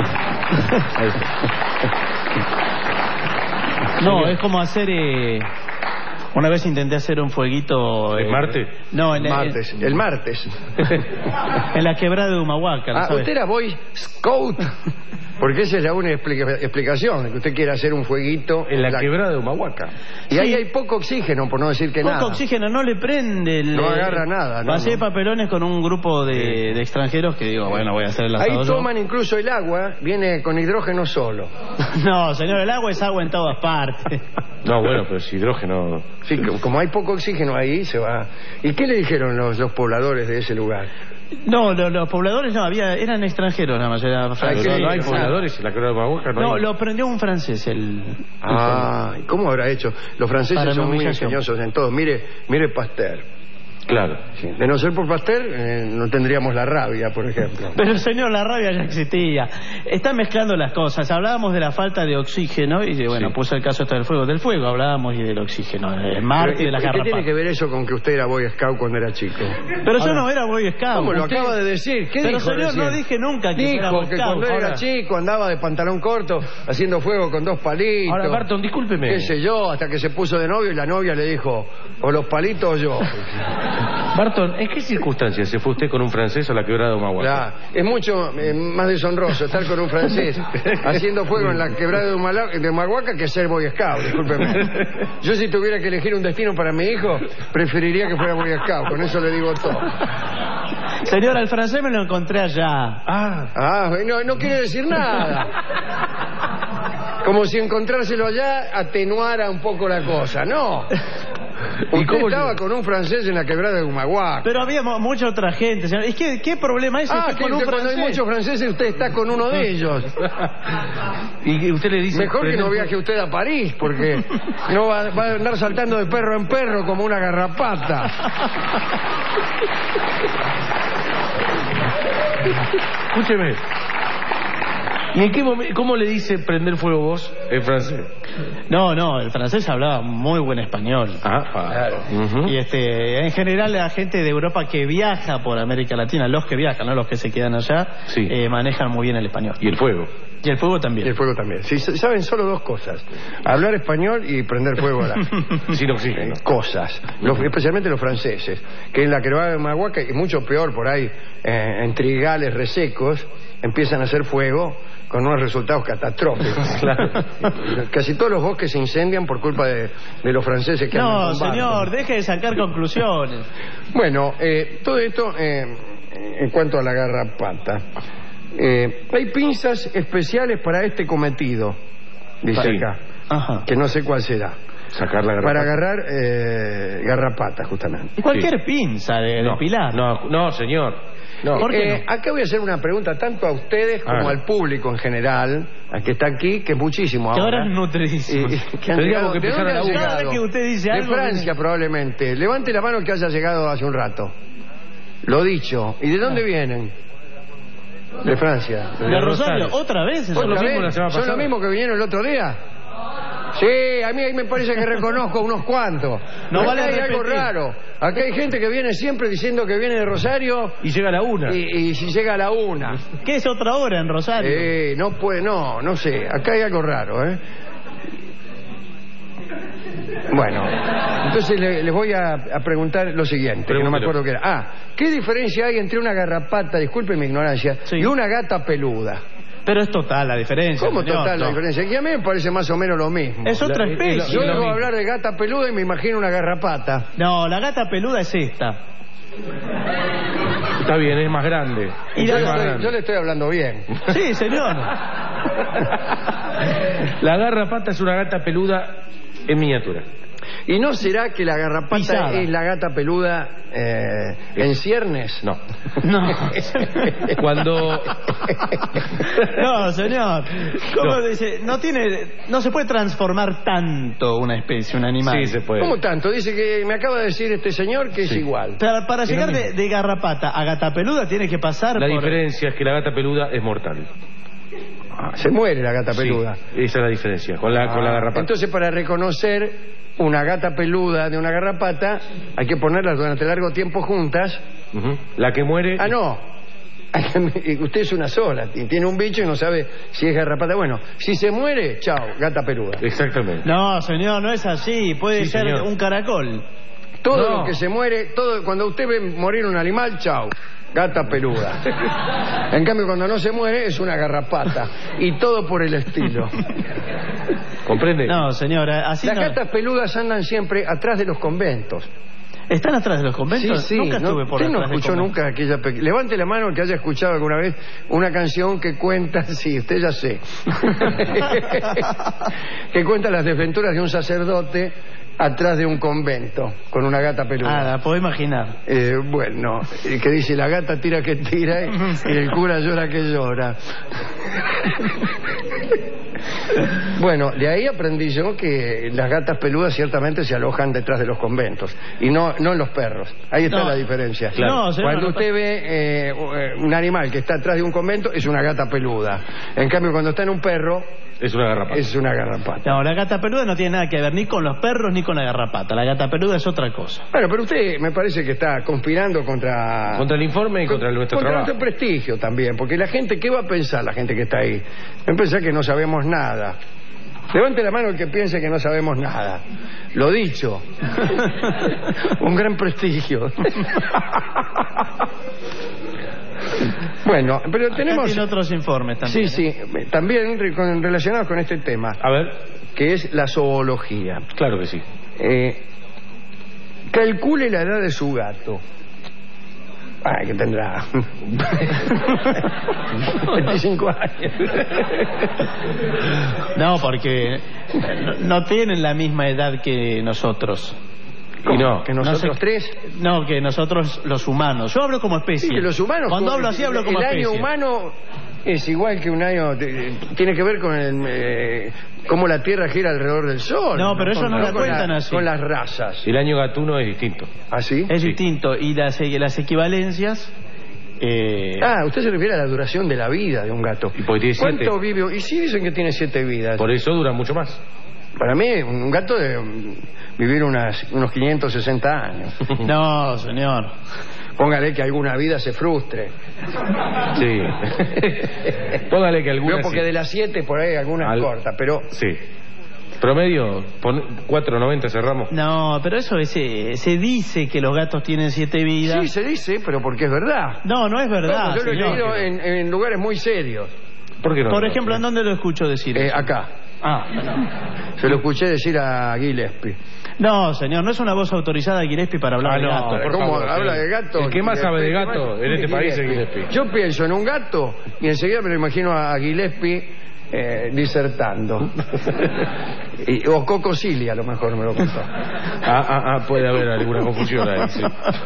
No, es como hacer... eh, Una vez intenté hacer un fueguito... ¿En eh, Marte? No, en, Martes. El martes. en la quebrada de Humahuaca, ¿lo Ah, sabe? usted era Boy Scout. Porque esa es la única explica- explicación, de que usted quiere hacer un fueguito En la quebrada de Humahuaca. Y ahí hay poco oxígeno, por no decir que Poco nada. oxígeno, no le prende. el- No agarra nada, no, Pasé no. papelones con un grupo de, de extranjeros que digo, bueno, voy a hacer el asado Ahí yo. toman incluso el agua, viene con hidrógeno solo. No, señor, el agua es agua en todas partes. No, bueno, pero es hidrógeno. Sí, co- como hay poco oxígeno ahí, se va... ¿Y qué le dijeron los, los pobladores de ese lugar? No, lo- los pobladores no, había, eran extranjeros nada más. Era Pero francés. no hay pobladores en la quebrada de Humahuaca. No, No, hay. lo prendió un francés, el... Ah, ¿y cómo habrá hecho? Los franceses Para mi son muy humillación. ingeniosos en todo. Mire, mire Pasteur. Claro. Sí. De no ser por Pasteur, eh, no tendríamos la rabia, por ejemplo. Pero señor, la rabia ya existía. Está mezclando las cosas. Hablábamos de la falta de oxígeno y de, bueno, Sí. puse el caso este del fuego. Del fuego hablábamos y del oxígeno. De Marte Pero, y de las ¿qué tiene garrapatas. que ver eso con que usted era Boy Scout cuando era chico? Pero yo Ahora, no era Boy Scout. ¿Cómo lo Usted- acaba de decir? ¿Qué Pero dijo señor, recién? no dije nunca que Dijo era Boy que Scout. cuando era Ahora- chico andaba de pantalón corto haciendo fuego con dos palitos. Ahora, Barton, discúlpeme. Qué sé yo, hasta que se puso de novio y la novia le dijo, o los palitos o yo. Barton, ¿en qué circunstancias se fue usted con un francés a la quebrada de Humahuaca? Ya, es mucho eh, más deshonroso estar con un francés haciendo fuego en la quebrada de Humala- de Humahuaca que ser Boy Scout, discúlpeme. Yo si tuviera que elegir un destino para mi hijo, preferiría que fuera Boy Scout, con eso le digo todo. Señor, al francés me lo encontré allá. Ah, Ah, no, no quiere decir nada. Como si encontrárselo allá atenuara un poco la cosa. No. ¿Y Usted cómo estaba le- con un francés en la quebrada de Humahuaca. Pero había mo- mucha otra gente, señor. Es que, ¿qué problema es Ah, este que con un usted, cuando hay francés? muchos franceses, usted está con uno de ellos. y usted le dice... Mejor que no prende- viaje usted a París, porque no va, va a andar saltando de perro en perro como una garrapata. Escúcheme. ¿Y en qué momento, cómo le dice prender fuego vos en francés? No, no, el francés hablaba muy buen español. Ah, claro. Uh-huh. Y este, en general la gente de Europa que viaja por América Latina, los que viajan, no los que se quedan allá, Sí. eh, manejan muy bien el español. Y el fuego. Y el fuego Y también. el fuego también. Sí, saben solo dos cosas. Hablar español y prender fuego a la... Sin oxígeno. Cosas. Los- especialmente los franceses. Que en la quebrada de Humahuaca, y mucho peor por ahí, eh, en trigales resecos, empiezan a hacer fuego con unos resultados catastróficos. Claro. Casi todos los bosques se incendian por culpa de, de los franceses que andan No, con barcos. señor, deje de sacar conclusiones. Bueno, eh, todo esto eh, en cuanto a la garrapata. Eh, hay pinzas especiales para este cometido, dice Sí. acá, Ajá. que no sé cuál será. Sacar la Para garrapata. agarrar eh, garrapata, justamente. Cualquier pinza de, No, de pilar. No, no, señor. No. ¿Por qué Eh, acá voy a hacer una pregunta tanto a ustedes como Ah. al público en general, al que está aquí, que es muchísimo Que ahora ahora. es nutridísimo. Y- y que han Tendríamos llegado- que ¿de empezar dónde a han laburar. Cada vez llegado? que usted dice De algo... Francia probablemente. Levante la mano el que haya llegado hace un rato. Lo dicho. ¿Y de dónde vienen? De Francia. ¿De Rosario? ¿Otra vez? ¿Otra lo mismo vez? la semana ¿Son pasada. los mismos que vinieron el otro día? Sí, a mí ahí me parece que reconozco unos cuantos. No Acá vale hay algo repetir. raro. Acá hay gente que viene siempre diciendo que viene de Rosario Y llega a la una. y, y si llega a la una. ¿Qué es otra hora en Rosario? Eh, no puede, no, no sé. Acá hay algo raro, ¿eh? Bueno, entonces le- les voy a, a preguntar lo siguiente, que no me Pregúntelo. acuerdo qué era. Ah, ¿qué diferencia hay entre una garrapata, disculpe mi ignorancia, Sí. y una gata peluda? Pero es total la diferencia. ¿Cómo señor. total la No. diferencia? Que a mí me parece más o menos lo mismo. Es otra La- especie. Yo es lo oigo mismo. hablar de gata peluda y me imagino una garrapata. No, la gata peluda es esta. Está bien, es más grande. Y Yo la- le, Es más estoy, grande. yo le estoy hablando bien. Sí, señor. La garrapata es una gata peluda en miniatura. ¿Y no será que la garrapata Pisada. es la gata peluda eh, en ciernes? No. No. Cuando... No, señor. ¿Cómo No. dice? No tiene, no se puede transformar tanto una especie, un animal. Sí, se puede. ¿Cómo tanto? Dice que me acaba de decir este señor que es igual. Para, para Es llegar lo de, mismo. de garrapata a gata peluda tiene que pasar La por... diferencia es que la gata peluda es mortal. Ah, se muere la gata peluda. Sí, esa es la diferencia con la, con la Ah, garrapata. Entonces, para reconocer una gata peluda de una garrapata, hay que ponerlas durante largo tiempo juntas. Ujú. La que muere... Ah, no. Usted es una sola, y tiene un bicho y no sabe si es garrapata. Bueno, si se muere, chao, gata peluda. Exactamente. No, señor, no es así. Puede Sí, ser señor. un caracol. Todo No. lo que se muere, todo cuando usted ve morir un animal, chao, gata peluda. En cambio, cuando no se muere, es una garrapata. Y todo por el estilo. ¿Comprende? No, señora, así Las no... gatas peludas andan siempre atrás de los conventos. ¿Están atrás de los conventos? Sí, sí. Nunca ¿no? estuve por ¿Usted no atrás del escuchó convento. nunca aquella pe... Levante la mano el que haya escuchado alguna vez una canción que cuenta, sí, usted ya sé, que cuenta las desventuras de un sacerdote atrás de un convento con una gata peluda. Ah, la puedo imaginar. Eh, bueno, eh, que dice la gata tira que tira y, y el cura llora que llora. Bueno, de ahí aprendí yo que las gatas peludas ciertamente se alojan detrás de los conventos y no, no en los perros. Ahí está No. la diferencia. Claro. No, señor, cuando no usted ve eh, un animal que está atrás de un convento, es una gata peluda. En cambio, cuando está en un perro, Es una garrapata. es una garrapata. No, la gata peluda no tiene nada que ver ni con los perros ni con la garrapata. La gata peluda es otra cosa. Bueno, pero usted me parece que está conspirando contra... Contra el informe y contra nuestro contra trabajo. nuestro prestigio también, porque la gente, ¿qué va a pensar la gente que está ahí? Va a pensar que no sabemos nada. Levante la mano el que piense que no sabemos nada. Lo dicho. Un gran prestigio. Bueno, pero tenemos... Acá tiene otros informes también. Sí, sí, también re- con- relacionados con este tema. A ver. Que es la zoología. Claro que sí. Eh, calcule la edad de su gato. Ah, que tendrá veinticinco años. No, porque no, no tienen la misma edad que nosotros. ¿Cómo? Y no. ¿Que nosotros No sé- tres? No, que nosotros los humanos. Yo hablo como especie. Sí, que los humanos... Cuando hablo así hablo como el especie. año humano es igual que un año... de- tiene que ver con el, eh, cómo la Tierra gira alrededor del Sol. No, pero eso Con- no la con cuentan la- así. Con las razas. El año gatuno es distinto. ¿Ah, sí? Es Sí. distinto. Y las, las equivalencias... eh, Ah, usted se refiere a la duración de la vida de un gato. Y porque tiene siete. ¿Cuánto vive? Y sí dicen que tiene siete vidas. Por eso dura mucho más. Para mí, un gato debe vivir unas, unos quinientos sesenta años. No, señor. Póngale que alguna vida se frustre. Sí. Póngale que alguna... Veo porque sí. de las siete por ahí alguna Al- corta, pero... Sí. Promedio, pon- cuatro noventa cerramos. No, pero eso es, eh, se dice que los gatos tienen siete vidas. Sí, se dice, pero porque es verdad. No, no es verdad. Bueno, yo lo he señor. leído en, en lugares muy serios. ¿Por qué no? Por ejemplo, ¿en dónde lo escucho decir Eh, eso? acá. Ah, Se lo escuché decir a Gillespie. no, señor, no es una voz autorizada de Gillespie para hablar Ah, de no, gato. por ¿Cómo favor, habla sí. de gato? El que más sabe de gato en este país es Gillespie. Yo pienso en un gato y enseguida me lo imagino a Gillespie eh, disertando. Y- o Coco Silly, a lo mejor me lo contó. Ah, ah, ah, puede haber alguna confusión ahí, sí.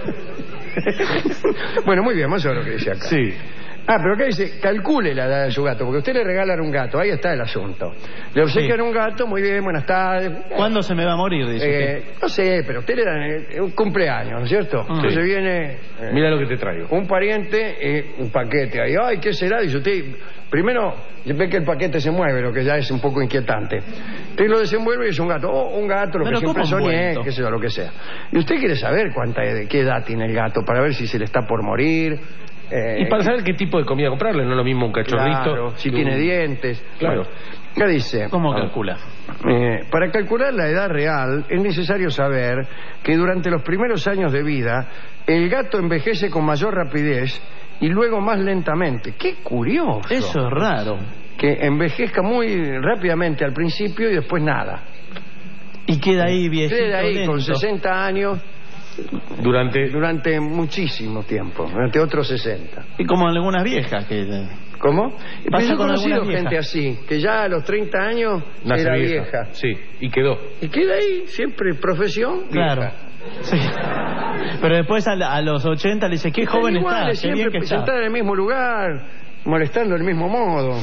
Bueno, muy bien, más o menos lo que dice acá. Sí. Ah, pero acá dice, calcule la edad de su gato, porque usted le regalan un gato, ahí está el asunto. Le obsequian Sí. un gato, muy bien, buenas tardes. ¿Cuándo se me va a morir? Dice Eh, usted. no sé, pero usted le dan eh, un cumpleaños, ¿no es cierto? Mm. Entonces Sí. viene eh, Mira lo que te traigo. un pariente, eh, un paquete ahí. Ay, ¿qué será? Dice usted. Primero, ve que el paquete se mueve, lo que ya es un poco inquietante. Usted lo desenvuelve y es un gato. Oh, un gato, lo Pero que siempre ¿cómo soñé, envuelto? qué sé yo, lo que sea. Y usted quiere saber cuánta de qué edad tiene el gato para ver si se le está por morir. eh, Y para saber qué tipo de comida comprarle, no es lo mismo un cachorrito. Claro, si que tiene un- dientes. Claro. Bueno, acá dice. ¿Cómo Ah. calcula? Eh, para calcular la edad real es necesario saber que durante los primeros años de vida el gato envejece con mayor rapidez y luego más lentamente. ¡Qué curioso! Eso es raro. Que envejezca muy rápidamente al principio y después nada. Y queda ahí viejito, Queda ahí con lento. sesenta años Durante... Durante muchísimo tiempo, durante otros sesenta. Y como algunas viejas que... ¿Cómo? Pero yo he con conocido algunas gente viejas. así, que ya a los treinta años Nace era vieja. vieja. Sí, y quedó. Y queda ahí, siempre profesión, Claro. vieja. Sí. Pero después a, a los ochenta le dice, qué joven igual, está, qué bien siempre que está. sentada en el mismo lugar, molestando del mismo modo.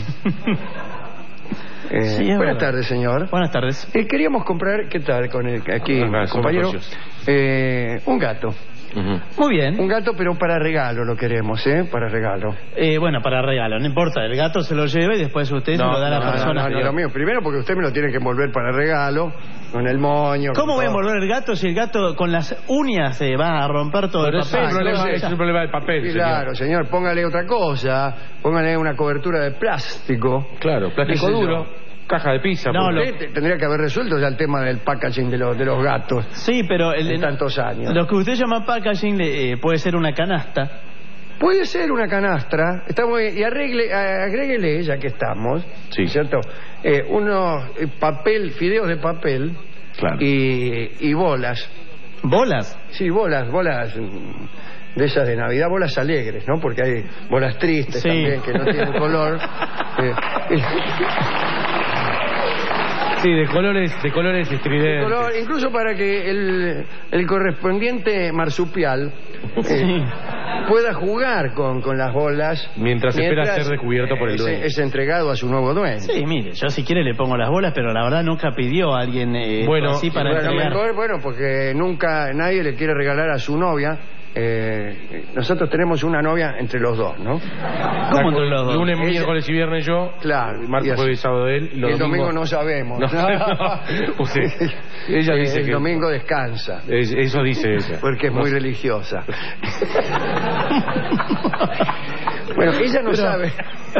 Eh, Sí, es buenas verdad. tardes, señor. Buenas tardes. Eh, queríamos comprar, ¿qué tal con el aquí, Ah, somos compañero? socios. Eh, un gato. Muy bien. Un gato, pero para regalo lo queremos, ¿eh? Para regalo. Eh, bueno, para regalo, no importa, el gato se lo lleva y después usted se lo da a la no, persona. no, no, lo mío. Primero porque usted me lo tiene que envolver para regalo, con el moño. ¿Cómo con voy a todo. envolver el gato si el gato con las uñas se va a romper todo Pero el ese papel? es el problema, Entonces, ese es el problema del papel, señor. Claro, señor, póngale otra cosa, póngale una cobertura de plástico. Claro, plástico ¿Qué sé yo? duro, caja de pizza. No, por- lo- Usted te- tendría que haber resuelto ya el tema del packaging de los, de los gatos. Sí, pero el, En tantos años. lo que usted llama packaging eh, puede ser una canasta. Puede ser una canastra, está muy bien, y arregle, a- agréguele, ya que estamos, Sí. ¿cierto? Eh, unos eh, papel, fideos de papel Claro. y, y bolas. ¿Bolas? Sí, bolas, bolas mm, de esas de Navidad, bolas alegres, ¿no? Porque hay bolas tristes Sí. también que no tienen color. Eh, Sí, de colores, de colores de estridentes. color, incluso para que el, el correspondiente marsupial eh, Sí. pueda jugar con, con las bolas Mientras espera ser descubierto por el es, dueño. es entregado a su nuevo dueño. Sí, mire, yo si quiere le pongo las bolas, pero la verdad nunca pidió a alguien eh, Bueno, así para Bueno, entregar. mejor, bueno, porque nunca nadie le quiere regalar a su novia. Eh, nosotros tenemos una novia entre los dos, ¿no? ¿Cómo entre los dos? Lunes, Ella- miércoles y viernes yo. Claro. y Martes, así. jueves y sábado él. Y el domingo no sabemos. No, no. Usted- ella dice el que... domingo descansa. Es- eso dice ella. Porque es muy No. religiosa. Bueno, ella no Pero- sabe.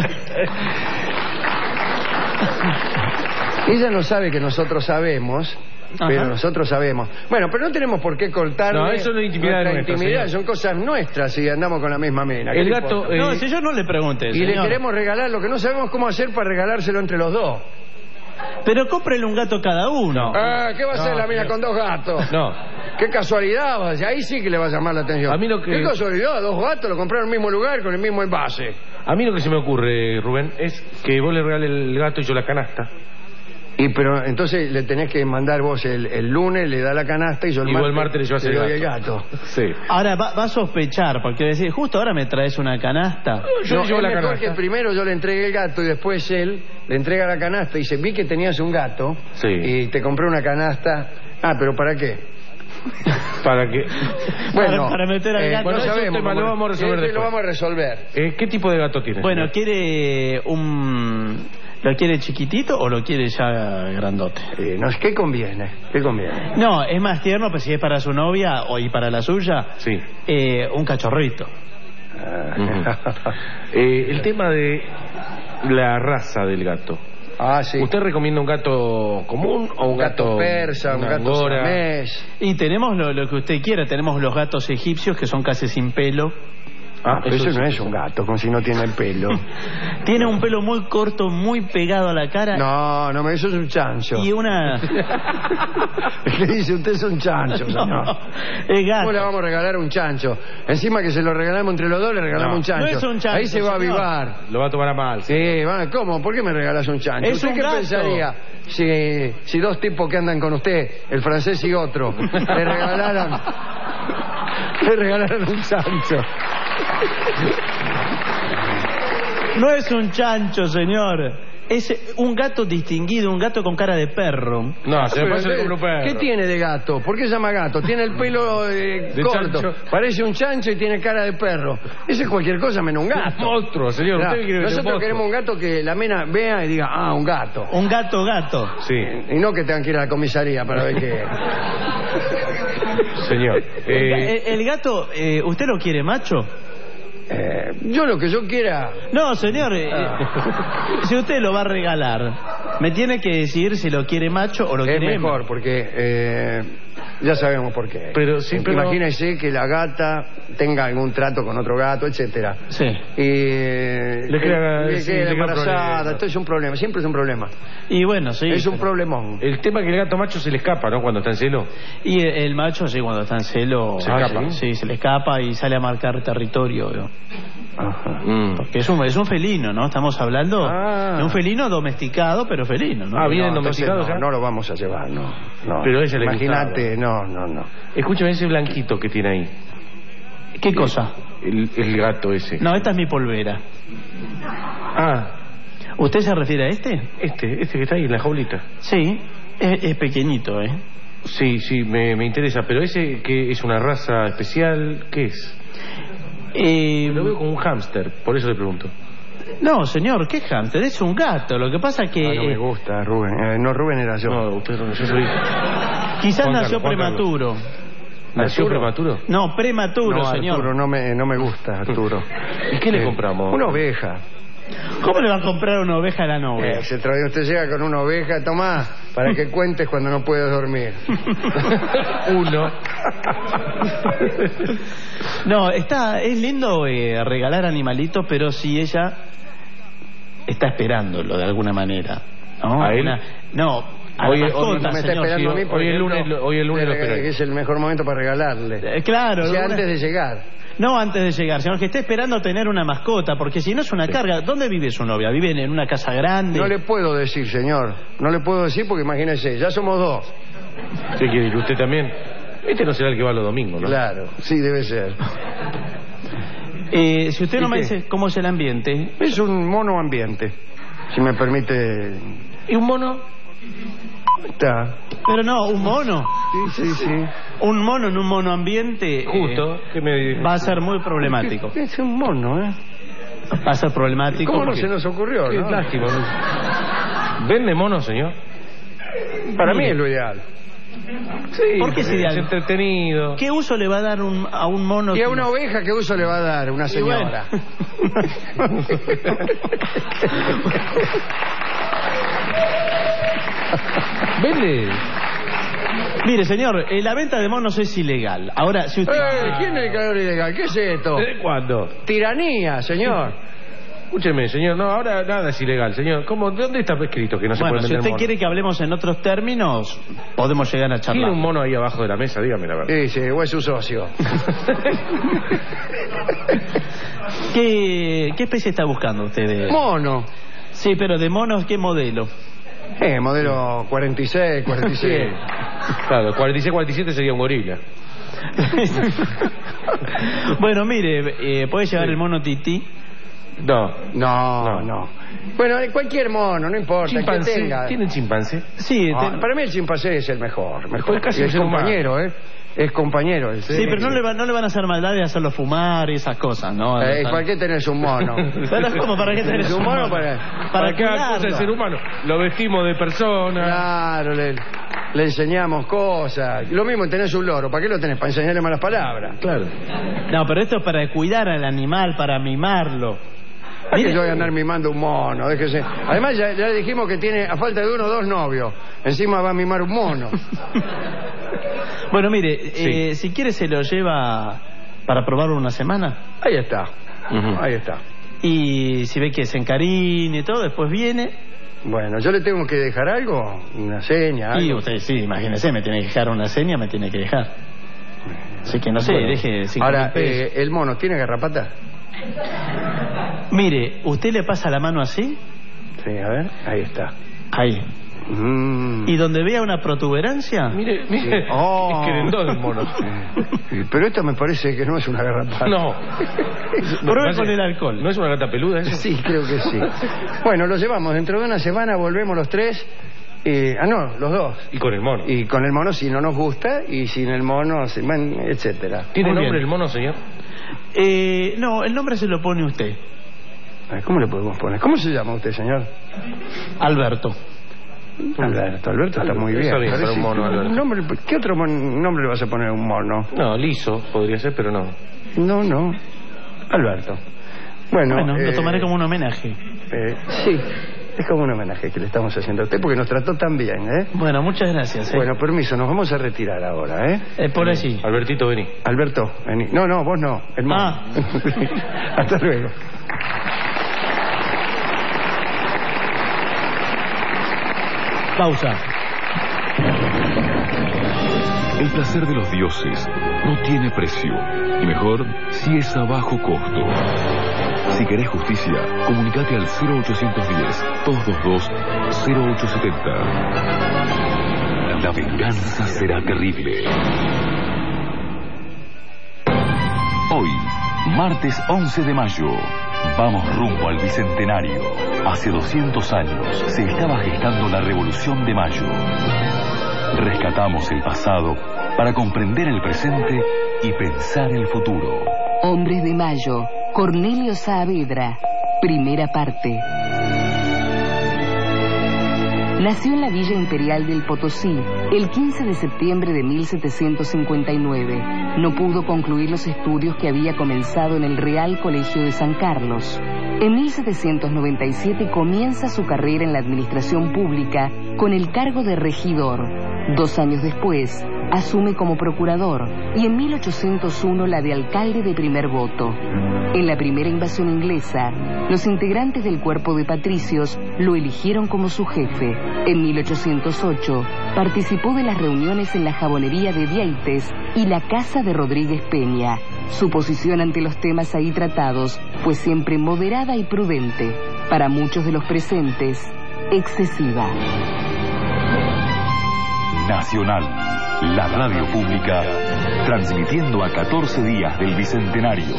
Ella no sabe que nosotros sabemos. Ajá. Pero nosotros sabemos. Bueno, pero no tenemos por qué cortar No, eso no es intimidad nuestra, intimidad, señor. son cosas nuestras y andamos con la misma mina. ¿Qué El le gato, importa? eh, No, si yo no le pregunte, Y le señor. queremos regalar lo que no sabemos cómo hacer para regalárselo entre los dos. Pero cómprele un gato cada uno. Ah, ¿qué va a No, hacer la mina señor. con dos gatos? No. Qué casualidad, o sea, ahí sí que le va a llamar la atención. A mí lo que- Qué casualidad, dos gatos lo compraron en el mismo lugar con el mismo envase. A mí lo que se me ocurre, Rubén, es que vos le regales el gato y yo la canasta. Y pero entonces le tenés que mandar vos el, el lunes, le da la canasta y yo el Y vos el martes, martes le llevas le el doy el gato. gato. Sí. Ahora va, va a sospechar, porque decir, justo ahora me traes una canasta. Yo No, le llevo es la mejor canasta. que primero yo le entregue el gato y después él le entrega la canasta y dice, vi que tenías un gato Sí. y te compré una canasta. Ah, ¿pero para qué? Para que... Bueno, para meter al eh, gato. no Bueno, ese sabemos tema cómo- lo vamos a resolver eh, después. Lo vamos a resolver. Eh, ¿Qué tipo de gato tienes? Bueno, señor? ¿quiere un... ¿Lo quiere chiquitito o lo quiere ya grandote? Eh, no, ¿qué conviene? ¿Qué conviene? No, es más tierno, pues si es para su novia o y para la suya, Sí. eh, un cachorrito. Eh, el tema de la raza del gato. Ah, sí. ¿Usted recomienda un gato común o un, Un gato persa, un una gato angora? siamés. Y tenemos lo, lo que usted quiera, tenemos los gatos egipcios que son casi sin pelo. Ah, pero eso sí. no es un gato, como si no tiene el pelo. Tiene un pelo muy corto, muy pegado a la cara. No, no, eso es un chancho. Y una... ¿Qué dice? Usted es un chancho, señor. No, es gato. ¿Cómo le vamos a regalar un chancho? Encima que se lo regalamos entre los dos, le regalamos No, un chancho. no es un chancho, Ahí se va señor. a avivar. Lo va a tomar a mal. Sí, va, ¿cómo? ¿Por qué me regalas un chancho? Es ¿Usted un qué gato. pensaría si, si dos tipos que andan con usted, el francés y otro, le regalaran, le regalaran un chancho? No es un chancho, señor. Es un gato distinguido, un gato con cara de perro. No, se Pero, pasa ¿qué- como un perro. ¿Qué tiene de gato? ¿Por qué se llama gato? Tiene el pelo eh, De corto, chancho. parece un chancho y tiene cara de perro. Ese es cualquier cosa menos un gato. Un monstruo, señor. Claro, Usted quiere ver un nosotros monstruo. queremos un gato que la mena vea y diga, ah, un gato. Un gato gato. Sí, Y no que tengan que ir a la comisaría para ver qué es. señor. Eh, El, el gato, eh, ¿usted lo quiere macho? Eh, yo lo que yo quiera. No, señor. eh, si usted lo va a regalar, me tiene que decir si lo quiere macho o lo Es quiere mejor, hembra. porque eh, Ya sabemos por qué. Pero sí, pero... Imagínese que la gata tenga algún trato con otro gato, etcétera. Sí. Y eh, le queda, le sí, queda le embarazada. Esto es un problema, siempre es un problema. Y bueno, sí. Es un pero... problemón. El tema es que el gato macho se le escapa, ¿no? Cuando está en celo. Y el, el macho, sí, cuando está en celo... Se ah, escapa. Sí, sí, se le escapa y sale a marcar territorio, ¿no? Ajá. Mm. Porque es un, es un felino, ¿no? Estamos hablando Ah. de un felino domesticado, pero felino, ¿no? Ah, bien No, domesticado entonces ya. no, no lo vamos a llevar, no. no. Pero a ella le Imagínate, no, no, no. Escúchame ese blanquito que tiene ahí. ¿Qué cosa? El, el gato ese. No, esta es mi polvera. Ah, ¿Usted se refiere a este? este, este que está ahí en la jaulita. Sí, es, es pequeñito, ¿eh? Sí, sí, me, me interesa. Pero ese que es una raza especial, ¿qué es? Eh, Lo veo como un hámster, por eso le pregunto. No, señor, ¿qué hámster? Es un gato. Lo que pasa que... Ah, no me eh, gusta, Rubén. Eh, no, Rubén era yo. No, usted no, yo soy... quizás Juan nació Carlos, Juan prematuro. ¿Nació ¿Arturo? prematuro? No, prematuro, No, señor. Arturo, no me, no me gusta, Arturo. ¿Y qué le Eh, compramos? Una oveja. ¿Cómo le va a comprar una oveja a la novia? Eh, se trae, usted llega con una oveja, tomá, para que cuentes cuando no puedes dormir. Uno. No, está, es lindo eh, regalar animalitos, pero si ella está esperándolo de alguna manera, ¿no? ¿A él? Una- no, a Hoy- la hoy mascota, me está señor. esperando a mí, por hoy el ejemplo, lunes lo- hoy el lunes lo que- espero. que es el mejor momento para regalarle. Eh, claro. O sea, alguna- antes de llegar. No antes de llegar, sino que esté esperando tener una mascota, porque si no es una carga. ¿Dónde vive su novia? ¿Vive en una casa grande? No le puedo decir, señor. No le puedo decir porque imagínese, ya somos dos. ¿Qué quiere ir usted también? Este no será el que va los domingos, ¿no? Claro, sí, debe ser. Eh, si usted no ¿Y me qué? dice cómo es el ambiente. Es un mono ambiente, si me permite. ¿Y un mono? Está. Pero no, un mono. Sí, sí, sí. Un mono en un mono ambiente. Justo. eh, ¿Qué me... va a ser muy problemático. Es un mono, ¿eh? Va a ser problemático. ¿Cómo no porque- se nos ocurrió, Qué no? lástima. ¿no? ¿Vende monos, señor? Para mí Mire. es lo ideal. Sí. ¿Por qué es ideal? entretenido. ¿Qué uso le va a dar un- a un mono? ¿Y a que- una oveja qué uso le va a dar una Y señora? bueno. ¿Vende? Mire, señor, eh, la venta de monos es ilegal. Ahora, si usted... Eh, ¿Quién es el calor ilegal? ¿Qué es esto? ¿Desde cuándo? Tiranía, señor. Escúcheme, señor. No, ahora nada es ilegal, señor. ¿Cómo? ¿De dónde está escrito que no se Bueno, puede si vender usted monos? quiere que hablemos en otros términos, podemos llegar a charlar. ¿Tiene un mono ahí abajo de la mesa? Dígame la verdad. Sí, sí, o es su socio. ¿Qué, ¿Qué especie está buscando usted? De... Mono. Sí, pero de monos, ¿qué modelo? Eh, modelo cuarenta y seis, cuarenta y siete. Claro, cuarenta y seis, cuarenta y siete sería un gorila. Bueno, mire, eh, puede llevar el mono Tití. No. No, No. no. Bueno, cualquier mono, no importa, que ¿Chimpancé? tenga. ¿Tienen chimpancé? Sí, Ah, te- para mí el chimpancé es el mejor. mejor. Pues casi Y un es ser humano. compañero, ¿eh? Es compañero. el- sí, pero no le, va- no le van a hacer maldad de hacerlo fumar y esas cosas, ¿no? Eh, ¿Para qué tenés un mono? Pero, ¿cómo? ¿Para qué tenés un mono? Para, Para qué haga cuidarlo. cosa el ser humano? Lo vestimos de persona. Claro, le, le enseñamos cosas. Lo mismo tenés un loro. ¿Para qué lo tenés? Para enseñarle malas palabras. Claro. No, pero esto es para cuidar al animal, para mimarlo. Mire, yo voy a andar mimando un mono, déjese. Además, ya, ya dijimos que tiene, a falta de uno o dos novios. Encima va a mimar un mono. Bueno, mire, Sí. eh, si quiere se lo lleva para probarlo una semana. Ahí está. Ujú. Ahí está. Y si ve que se encariña y todo, después viene. Bueno, yo le tengo que dejar algo, una seña, Y algo. usted, sí, imagínese, me tiene que dejar una seña, me tiene que dejar. Así que no sé, Bueno, deje cinco ahora, mil pesos. eh, ¿el mono tiene garrapata? Mire, ¿usted le pasa la mano así? Sí, a ver, ahí está. Ahí. Mm. ¿Y donde vea una protuberancia? Mire, mire. Oh. Es querendón el mono. Sí, pero esto me parece que no es una garrapata. No. Pruebe con el alcohol. ¿No es una gata peluda eso? Sí, creo que sí. Bueno, lo llevamos. Dentro de una semana volvemos los tres. Eh, ah, no, los dos. Y con el mono. Y con el mono si no nos gusta y sin el mono, si- man, etcétera. ¿Tiene Muy nombre bien. el mono, señor? Eh, no, el nombre se lo pone usted. A ver, ¿cómo le podemos poner? ¿Cómo se llama usted, señor? Alberto. Alberto. Alberto está muy bien. Está bien para Parece- un mono, Alberto. un nombre- ¿Qué otro mon- nombre le vas a poner a un mono? No, liso podría ser, pero no. No, no. Alberto. Bueno, Bueno, lo eh, tomaré como un homenaje. eh, sí. Este es como un homenaje que le estamos haciendo a usted porque nos trató tan bien, ¿eh? Bueno, muchas gracias. ¿eh? Bueno, permiso, nos vamos a retirar ahora, ¿eh? Eh, por allí. Albertito, vení. Alberto, vení. No, no, vos no, el mono. Ah. Hasta luego. Pausa. El placer de los dioses no tiene precio, y mejor si es a bajo costo. Si querés justicia, comunicate al cero ochocientos diez, doscientos veintidós, cero ochocientos setenta. La venganza será terrible. Hoy, martes once de mayo, vamos rumbo al Bicentenario. Hace doscientos años se estaba gestando la Revolución de Mayo. Rescatamos el pasado para comprender el presente y pensar el futuro. Hombres de Mayo, Cornelio Saavedra, primera parte. Nació en la Villa Imperial del Potosí el quince de septiembre de mil setecientos cincuenta y nueve. No pudo concluir los estudios que había comenzado en el Real Colegio de San Carlos. En mil setecientos noventa y siete comienza su carrera en la administración pública con el cargo de regidor. Dos años después, asume como procurador y en mil ochocientos uno la de alcalde de primer voto. En la primera invasión inglesa, los integrantes del cuerpo de patricios lo eligieron como su jefe. En mil ochocientos ocho, participó de las reuniones en la jabonería de Diaites y la casa de Rodríguez Peña. Su posición ante los temas ahí tratados fue siempre moderada y prudente. Para muchos de los presentes, excesiva. Nacional, la radio pública, transmitiendo a catorce días del Bicentenario.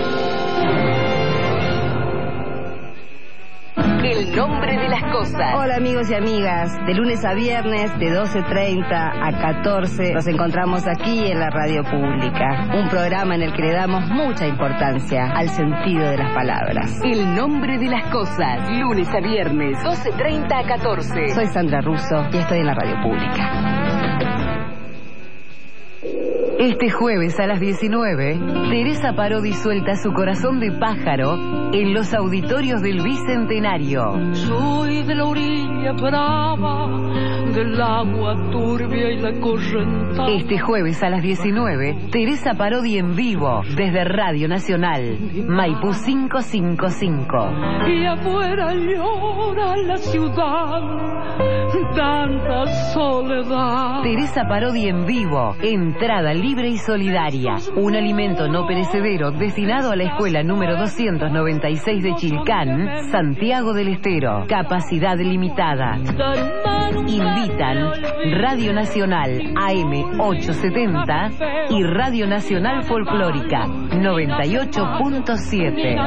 El nombre de las cosas. Hola amigos y amigas, de lunes a viernes de doce treinta a catorce nos encontramos aquí en la radio pública, un programa en el que le damos mucha importancia al sentido de las palabras. El nombre de las cosas, lunes a viernes, doce treinta a catorce. Soy Sandra Russo y estoy en la radio pública. Este jueves a las diecinueve, Teresa Parodi suelta su corazón de pájaro en los auditorios del Bicentenario. Soy de la orilla brava, del agua turbia y la corriente. Este jueves a las diecinueve, Teresa Parodi en vivo desde Radio Nacional, Maipú quinientos cincuenta y cinco. Y afuera llora la ciudad, tanta soledad. Teresa Parodi en vivo, entrada libre y solidaria. Un alimento no perecedero destinado a la escuela número doscientos noventa y seis de Chilcán, Santiago del Estero. Capacidad limitada. Invitan Radio Nacional A M ochocientos setenta y Radio Nacional Folclórica noventa y ocho punto siete.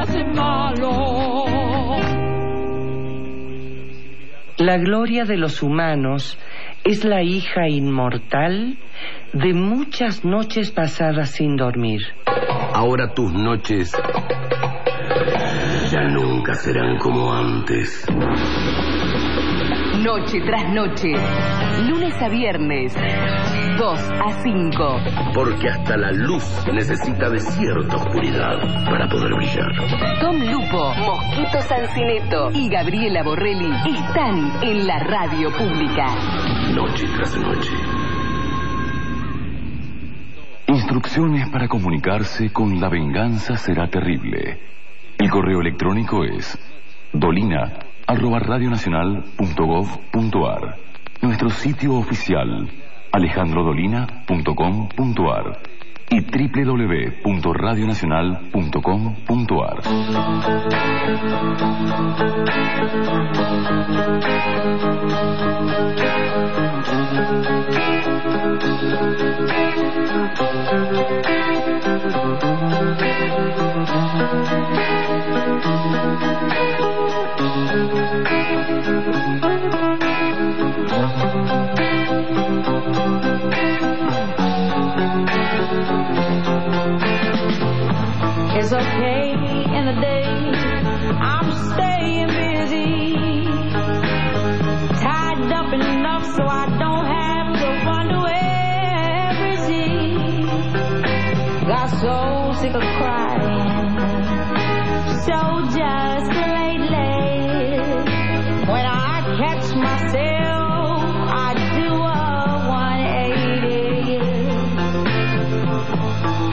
La gloria de los humanos es la hija inmortal de muchas noches pasadas sin dormir. Ahora tus noches ya nunca serán como antes. Noche tras noche, lunes a viernes, dos a cinco. Porque hasta la luz necesita de cierta oscuridad para poder brillar. Tom Lupo, Mosquito Sancineto y Gabriela Borrelli están en la radio pública. Noche tras noche. Instrucciones para comunicarse con La Venganza Será Terrible. El correo electrónico es dolina arroba radionacional punto gov punto ar. Nuestro sitio oficial alejandro dolina punto com punto ar y doble u doble u doble u punto radionacional punto com punto ar. It's okay in the day, I'm staying busy, tied up enough so I don't have to wonder where is he. Got so sick of crying, so just lately, when I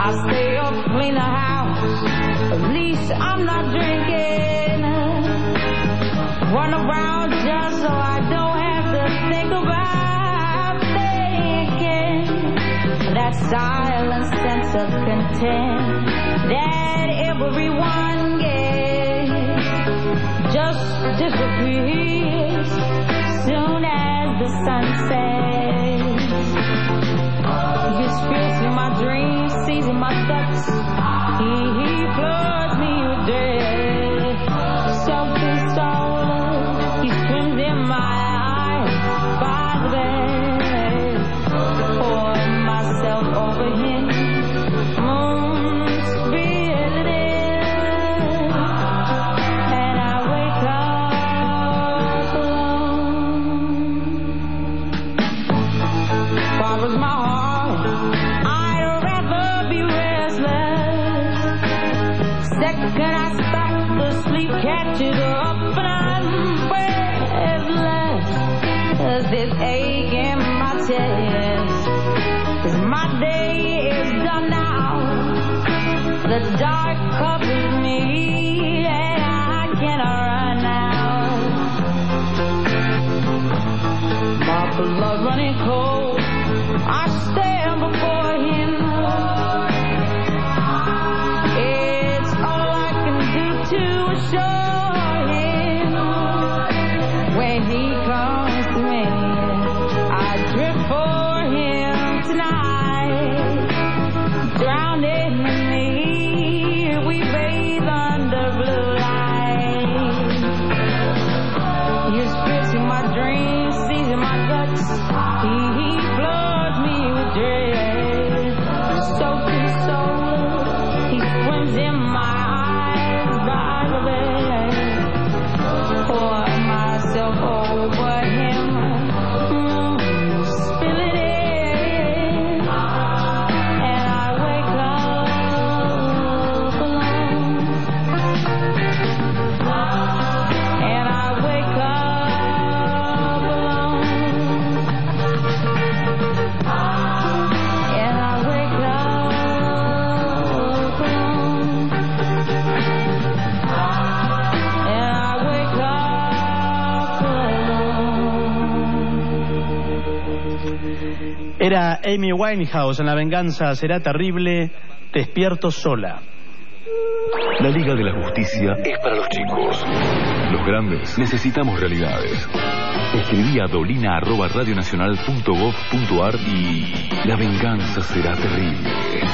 I stay up, clean the house. At least I'm not drinking. Run around just so I don't have to think about thinking. That silent sense of content that everyone gets just disappears soon as the sun sets. He spits in my dreams, sees in my guts. He, he floods me with dread. Self-control, he swims in my eyes by the bed. Pour myself over him, moon spilling in, and I wake up alone. Father's my heart, I'd rather be restless. Second I stop, the sleep catches up and I'm breathless. There's this ache in my chest, 'cause my day is done now. The dark covers me and I cannot run out. My blood running cold, I stand before him. It's all I can do to assure him. When he comes to me, I drift for him tonight. Drowned in me, we bathe under blue light. He spits in my dreams, sees in my guts. He, he floods me with dread. Soaked in soul, he swims in my eyes by the bed. Pour myself over him, mm, spill it in, and I wake up alone. And I wake up alone. And I wake up alone. And I wake up alone. Era Amy Winehouse en La venganza será terrible, despierto sola. La Liga de la Justicia es para los chicos. Los grandes necesitamos realidades. Escribí a dolina arroba radionacional punto gov punto ar y la venganza será terrible.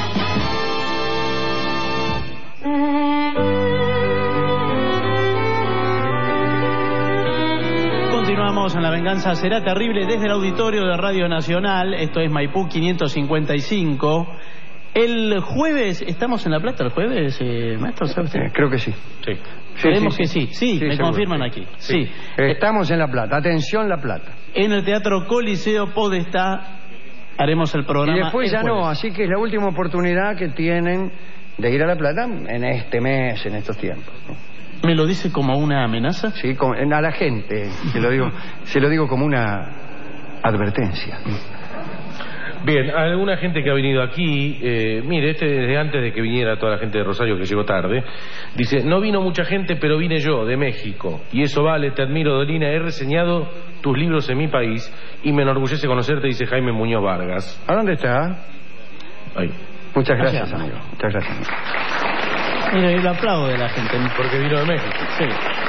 Continuamos en La venganza será terrible desde el auditorio de Radio Nacional. Esto es Maipú quinientos cincuenta y cinco. El jueves, ¿estamos en La Plata el jueves, eh, maestro? ¿Sabe usted? Eh, creo que sí. Sí. Sí, Creemos sí, que sí. sí. Sí, Sí, me seguro, confirman sí. aquí. Sí. Sí. Estamos en La Plata. Atención, La Plata. En el Teatro Coliseo Podestá haremos el programa. Y después el ya no, jueves. así que es la última oportunidad que tienen de ir a La Plata en este mes, en estos tiempos, ¿no? ¿Me lo dice como una amenaza? Sí, con- a la gente, se lo digo, se lo digo como una advertencia. Bien, alguna gente que ha venido aquí, eh, mire, este desde antes de que viniera toda la gente de Rosario que llegó tarde, dice, no vino mucha gente, pero vine yo, de México, y eso vale, te admiro, Dolina, he reseñado tus libros en mi país y me enorgullece conocerte, dice Jaime Muñoz Vargas. ¿A dónde está? Ahí. Muchas gracias, Gracias. amigo. Muchas gracias. amigo. Mira, el aplauso de la gente. Porque vino de México. Sí.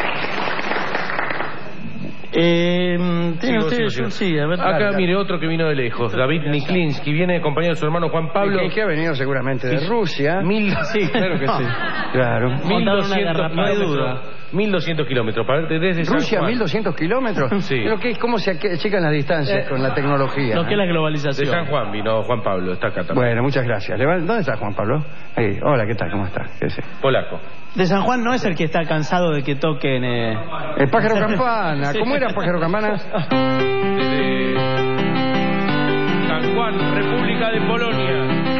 Eh, ¿Tiene Sigo, usted? sigo, sigo. Sí, a ver. Acá, dale, dale. mire, otro que vino de lejos, David Niklinsky, viene acompañado de su hermano Juan Pablo. Y que, que ha venido seguramente de Sí. Rusia. Mil, sí, claro que sí. Claro. mil Montaron una doscientos garrafada de kilómetros. duda. mil doscientos kilómetros. Para verte desde San Rusia, Juan. mil doscientos kilómetros. Sí. Pero que, ¿cómo se aque- achican las distancias Eh, con la tecnología? Lo que es la ¿eh? De globalización. San Juan vino Juan Pablo, está acá también. Bueno, muchas gracias. Le va- ¿Dónde está Juan Pablo? Ahí. Hola, ¿qué tal? ¿Cómo está? ¿Qué sé? Polaco. De San Juan no es el que está cansado de que toquen. Eh... El pájaro campana. Sí. ¿Cómo era pájaro campana? Desde San Juan, República de Polonia.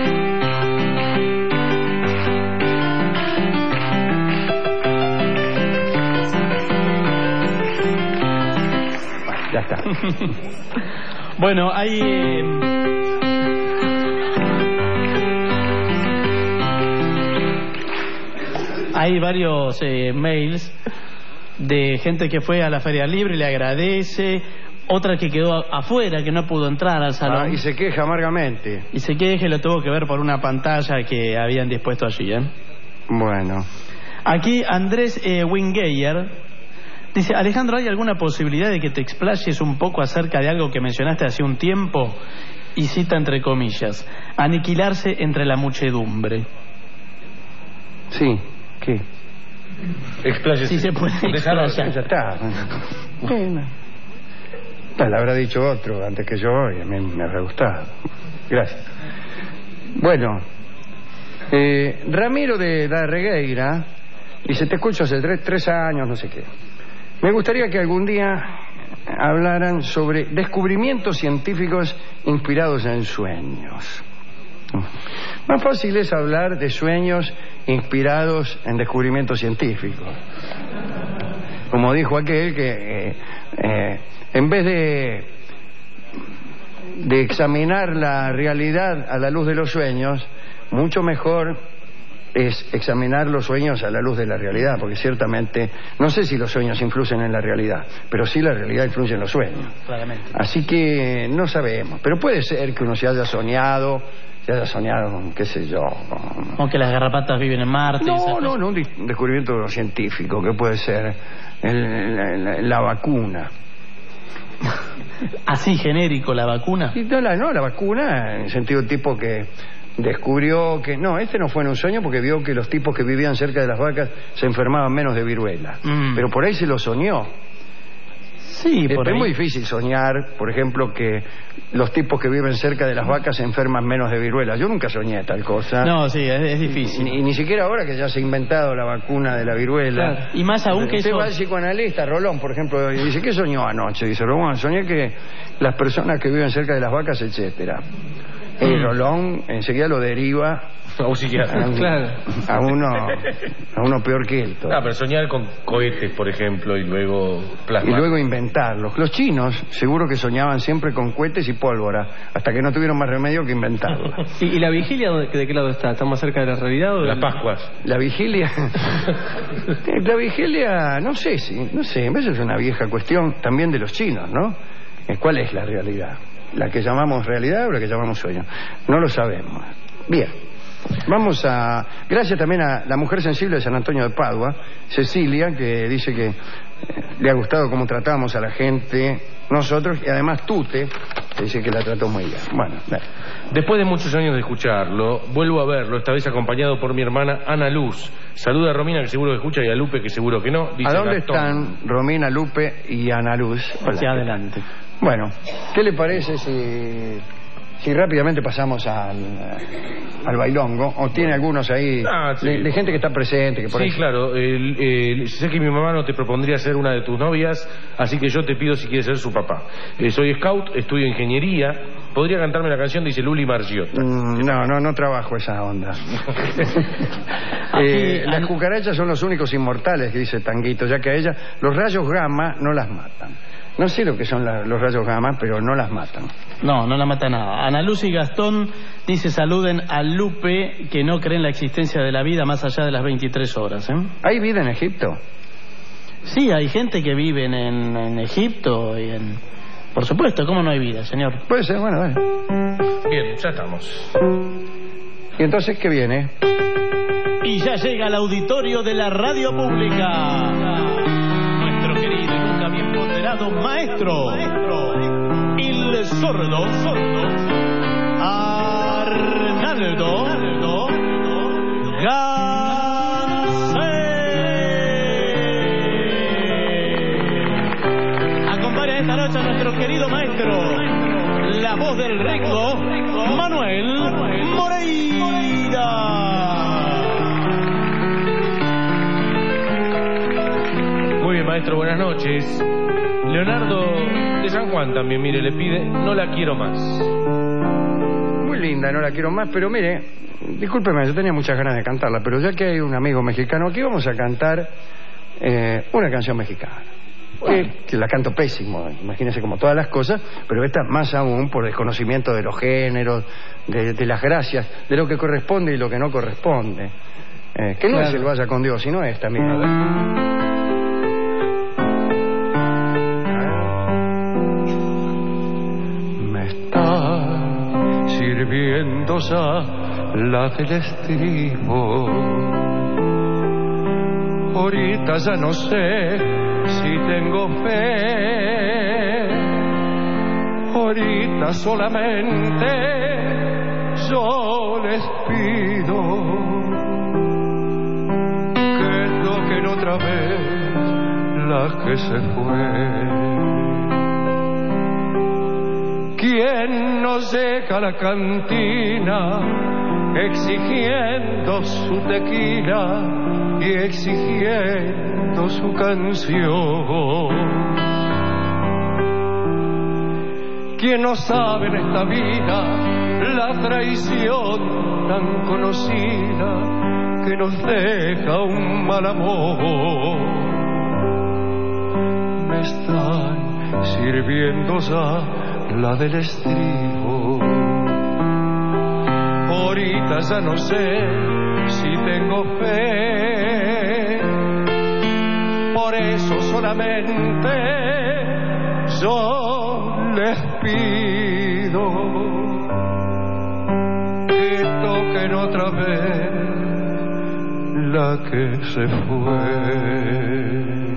Ya está. Bueno, hay. eh, hay varios eh, mails de gente que fue a la Feria Libre y le agradece, otra que quedó afuera, que no pudo entrar al salón. Ah, y se queja amargamente. Y se queja y lo tuvo que ver por una pantalla que habían dispuesto allí, ¿eh? Bueno. Aquí Andrés eh, Wingeyer dice: Alejandro, ¿hay alguna posibilidad de que te explayes un poco acerca de algo que mencionaste hace un tiempo? Y cita entre comillas: aniquilarse entre la muchedumbre. Sí, ¿qué? Expláyese. Sí se puede explayar. Ya está. Bueno. La habrá dicho otro antes que yo y a mí me habrá gustado. Gracias. Bueno, eh, Ramiro de la Regueira dice: te escucho hace tres, tres años, no sé qué. Me gustaría que algún día hablaran sobre descubrimientos científicos inspirados en sueños. Más fácil es hablar de sueños inspirados en descubrimientos científicos. Como dijo aquel que eh, eh, en vez de de examinar la realidad a la luz de los sueños, mucho mejor es examinar los sueños a la luz de la realidad, porque ciertamente, no sé si los sueños influyen en la realidad, pero sí la realidad influye en los sueños. Claramente. Así que no sabemos, pero puede ser que uno se haya soñado, se haya soñado con, qué sé yo... Con... O que las garrapatas viven en Marte. No, no, no, un descubrimiento científico, que puede ser el, la, la, la vacuna. ¿Así genérico la vacuna? Y no, la, no, la vacuna, en el sentido tipo que descubrió que... No, este no fue en un sueño porque vio que los tipos que vivían cerca de las vacas se enfermaban menos de viruela. Mm. Pero por ahí se lo soñó. Sí, por es, ahí. Es muy difícil soñar, por ejemplo, que los tipos que viven cerca de las vacas se enferman menos de viruela. Yo nunca soñé tal cosa. No, sí, es, es difícil. Y, y ni siquiera ahora que ya se ha inventado la vacuna de la viruela. Claro. Y más aún que usted eso... va al psicoanalista, Rolón, por ejemplo, y dice: ¿qué soñó anoche? Dice: Rolón, soñé que las personas que viven cerca de las vacas, etcétera. Mm. Y Rolón enseguida lo deriva a un psiquiatra. Claro. A uno, a uno peor que él. Ah, pero soñar con cohetes, por ejemplo, y luego plasmar. Y luego inventarlos. Los chinos seguro que soñaban siempre con cohetes y pólvora, hasta que no tuvieron más remedio que inventarlo. ¿Y, y la vigilia de, de qué lado está? ¿Está más cerca de la realidad o de las Pascuas? La vigilia... la vigilia, no sé, si, no sé, eso es una vieja cuestión también de los chinos, ¿no? ¿Cuál es la realidad? ¿La que llamamos realidad o la que llamamos sueño? No lo sabemos. Bien. Vamos a... Gracias también a la mujer sensible de San Antonio de Padua, Cecilia, que dice que eh, le ha gustado cómo tratamos a la gente, nosotros, y además Tute, que dice que la trató muy bien. Bueno, dale. Después de muchos años de escucharlo, vuelvo a verlo, esta vez acompañado por mi hermana Ana Luz. Saluda a Romina, que seguro que escucha, y a Lupe, que seguro que no. Dice ¿A dónde Gastón. están Romina, Lupe y Ana Luz? Hacia adelante. Bueno, ¿qué le parece si... si rápidamente pasamos al, al bailongo? ¿O tiene algunos ahí ah, sí. de, de gente que está presente? Que por sí, ahí... claro. El, el, sé que mi mamá no te propondría ser una de tus novias, así que yo te pido si quieres ser su papá. Eh, soy scout, estudio ingeniería. ¿Podría cantarme la canción? Dice Luli Margiota. Mm, no, no, no trabajo esa onda. eh, Aquí, las cucarachas son los únicos inmortales, que dice Tanguito, ya que a ellas los rayos gamma no las matan. No sé lo que son la, los rayos gamma, pero no las matan. No, no la mata nada. Ana Luz y Gastón dice: saluden a Lupe, que no cree en la existencia de la vida más allá de las veintitrés horas. ¿eh? ¿Hay vida en Egipto? Sí, hay gente que vive en, en, en Egipto y en... Por supuesto, ¿cómo no hay vida, señor? Puede ser, bueno, dale. Bien, ya estamos. ¿Y entonces qué viene? Y ya llega al auditorio de la radio pública nuestro querido y nunca bien ponderado maestro, maestro el sordo, sordo Arnaldo, Arnaldo Acompaña esta noche a nuestro querido maestro, la voz del Ringo, Manuel Moreira. Muy bien, maestro, buenas noches. Leonardo de San Juan también, mire, le pide No la quiero más. Muy linda, No la quiero más, pero mire, discúlpeme, yo tenía muchas ganas de cantarla, pero ya que hay un amigo mexicano aquí, vamos a cantar eh, una canción mexicana. Que, que la canto pésimo, imagínense, como todas las cosas, pero esta más aún por desconocimiento de los géneros, de, de las gracias, de lo que corresponde y lo que no corresponde. Eh, que no Claro. es el Vaya con Dios, sino esta, mira. A ver. Me está sirviendo ya la del estribo. Ahorita ya no sé si tengo fe. Ahorita solamente yo les pido que toquen otra vez la que se fue. ¿Quién nos llega a la cantina exigiendo su tequila y exigiendo su canción? ¿Quién no sabe en esta vida la traición tan conocida que nos deja un mal amor? Me están sirviendo ya la del estribo. Ahorita ya no sé si tengo fe. Por eso solamente yo les pido que toquen otra vez la que se fue.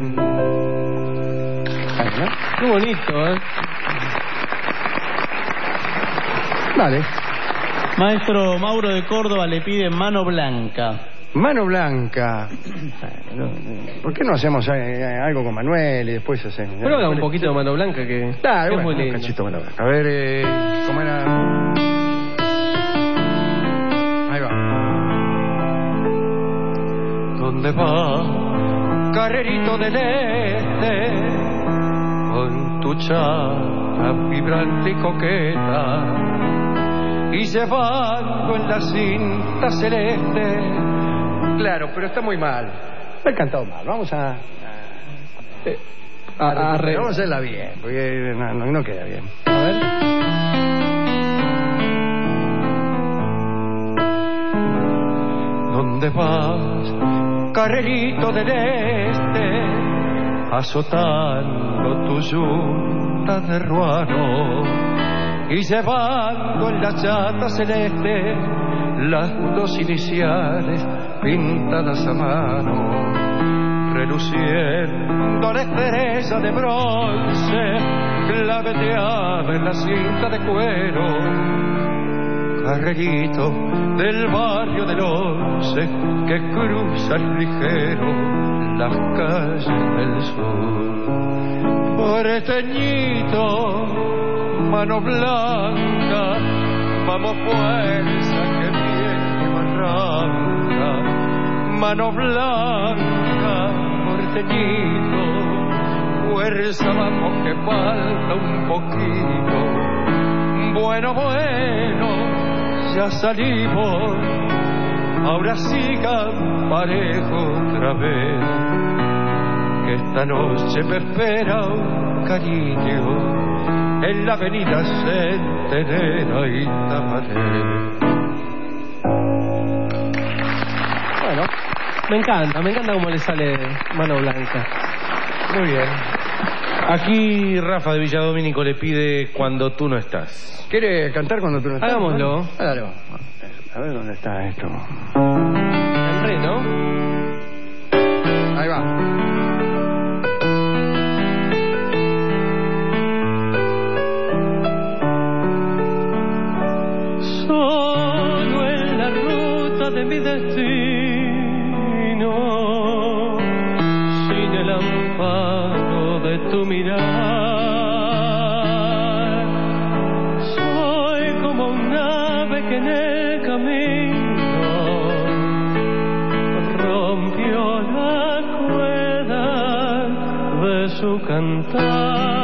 Qué bonito, ¿eh? Dale. Maestro Mauro de Córdoba le pide Mano Blanca. Mano Blanca. ¿Por qué no hacemos eh, algo con Manuel y después hacemos? Pero haga un poquito de Mano Blanca que, Claro, que es bueno, muy un lindo. cachito de Mano Blanca. A ver, eh, ¿cómo era? Ahí va. ¿Dónde va, carrerito del este, con tu chapa vibrante y coqueta, y llevando en la cinta celeste? Claro, pero está muy mal. Lo he cantado mal. Vamos a... a, Eh, a- a a- re- vamos a hacerla bien, porque no, no- no queda bien. A ver. ¿Dónde vas, carrerito del este, azotando tu yunta de ruano y llevando en la chata celeste las dos iniciales pintadas a mano, reluciendo la estrella de bronce claveteada en la cinta de cuero? Carrerito del barrio del Once que cruzas ligero las calles del sur. Porteñito, mano blanca, vamos fuerza que viene barranca. Mano blanca, porteñito, fuerza vamos que falta un poquito. Bueno, bueno, ya salimos, ahora sigan parejo otra vez, que esta noche me espera un cariño en la avenida Centenera y Tamaré. Bueno, me encanta, me encanta cómo le sale Mano Blanca. Muy bien. Aquí Rafa de Villadomínico le pide Cuando tú no estás. ¿Quiere cantar cuando tú no estás? Hagámoslo. Ah, dale, vamos. A ver dónde está esto. En re, ¿no? Ahí va. Solo en la ruta de mi destino, sin el amparo de tu mirar, soy como un ave que en el camino rompió la cuerda de su cantar.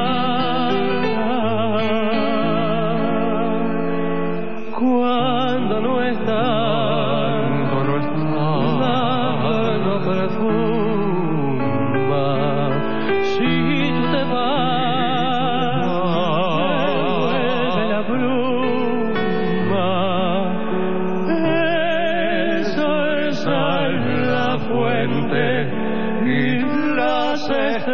Cuando no estás, Cuando no estás, la no perfuma. Si tú te vas, vuelve la bruma. El sol sale fuente y las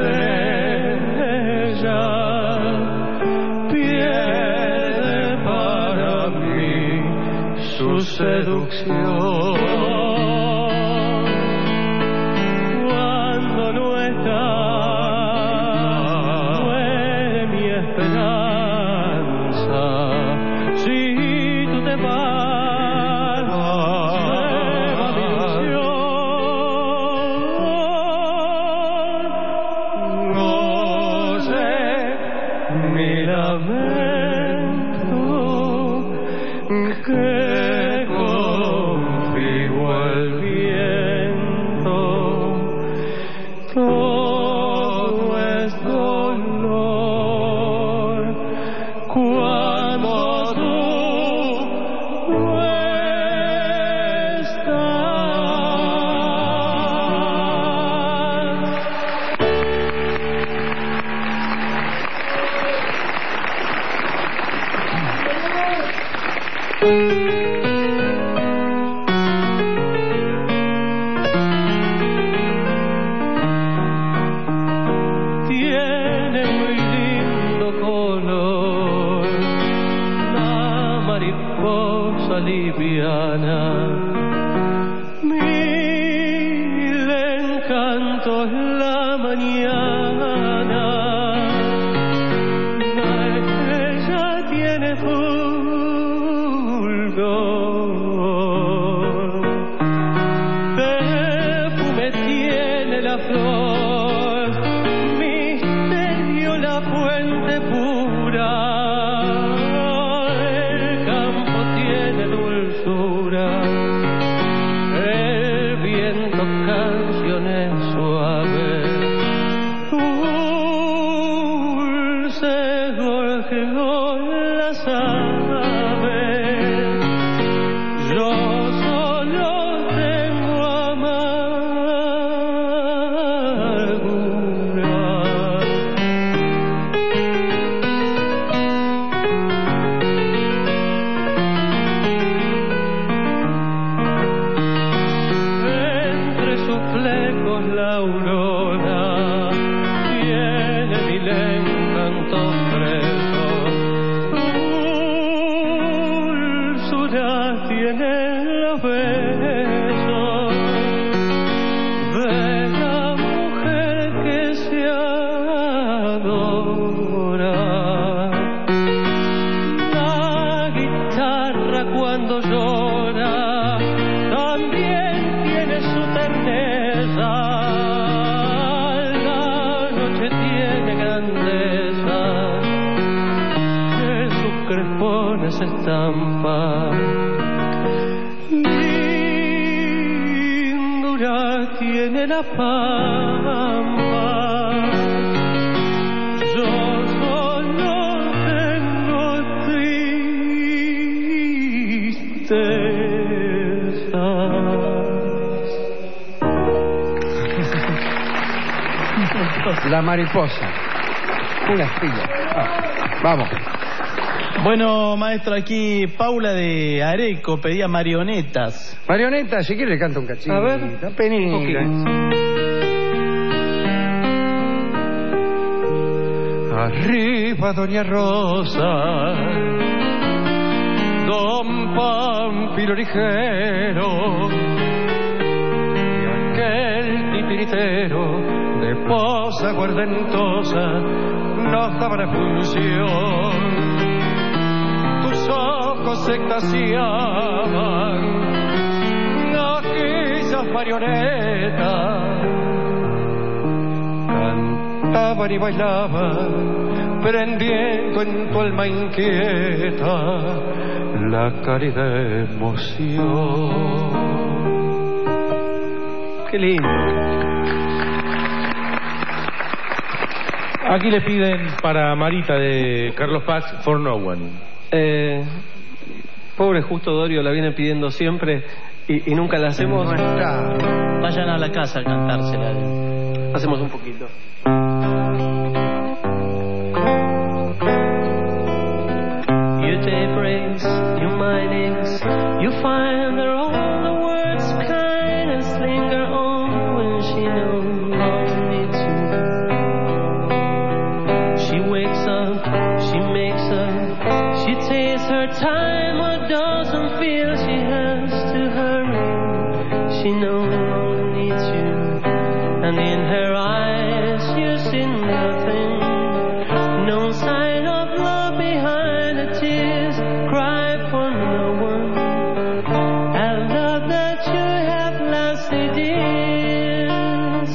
estrellas. Pierde para mí su seducción. Cuando no está, muere mi esperanza. Si tú te vas, nueva mi ilusión. No sé, mi lamento, que contigo el viento, todo es dolor cuando tú no estás. Tiene muy lindo color la mariposa liviana, mil encantos la mañana. La estrella tiene fulgor, perfume tiene la flor, misterio la fuente pura. El campo tiene dulzura, el viento canciones suaves, dulce gorjeo las aves. Yo solo tengo amargura. Entre sus flecos la aurora tiene mil encantos presos, dulzura tiene los besos de la mujer que se adora. La guitarra cuando llora también tiene su terneza. La noche tiene grandeza que sus crespones estampa. Lindura tiene la pampa. Yo solo tengo tristezas. La mariposa. Una estrella. Ah, vamos. Bueno, maestro, aquí Paula de Areco pedía marionetas. Marioneta, si quiere le canta un cachito. A ver. Una penita. Arriba Doña Rosa, Don Pampiro ligero, y aquel titiritero de posa guardentosa nos daba la función. Tus ojos se extasiaban, aquellas marionetas cantaban y bailaban, prendiendo en tu alma inquieta la cálida emoción. Qué lindo. Aquí le piden para Marita de Carlos Paz, For No One. Eh, pobre Justo Dorio la viene pidiendo siempre y, y nunca la hacemos. No está. Vayan a la casa a cantársela. Hacemos un poquito. You take breaks, you minings, you find that all the words kindness linger on. She no longer needs you, and in her eyes you see nothing. No sign of love behind the tears. Cry for no one, and love that you have lost it is.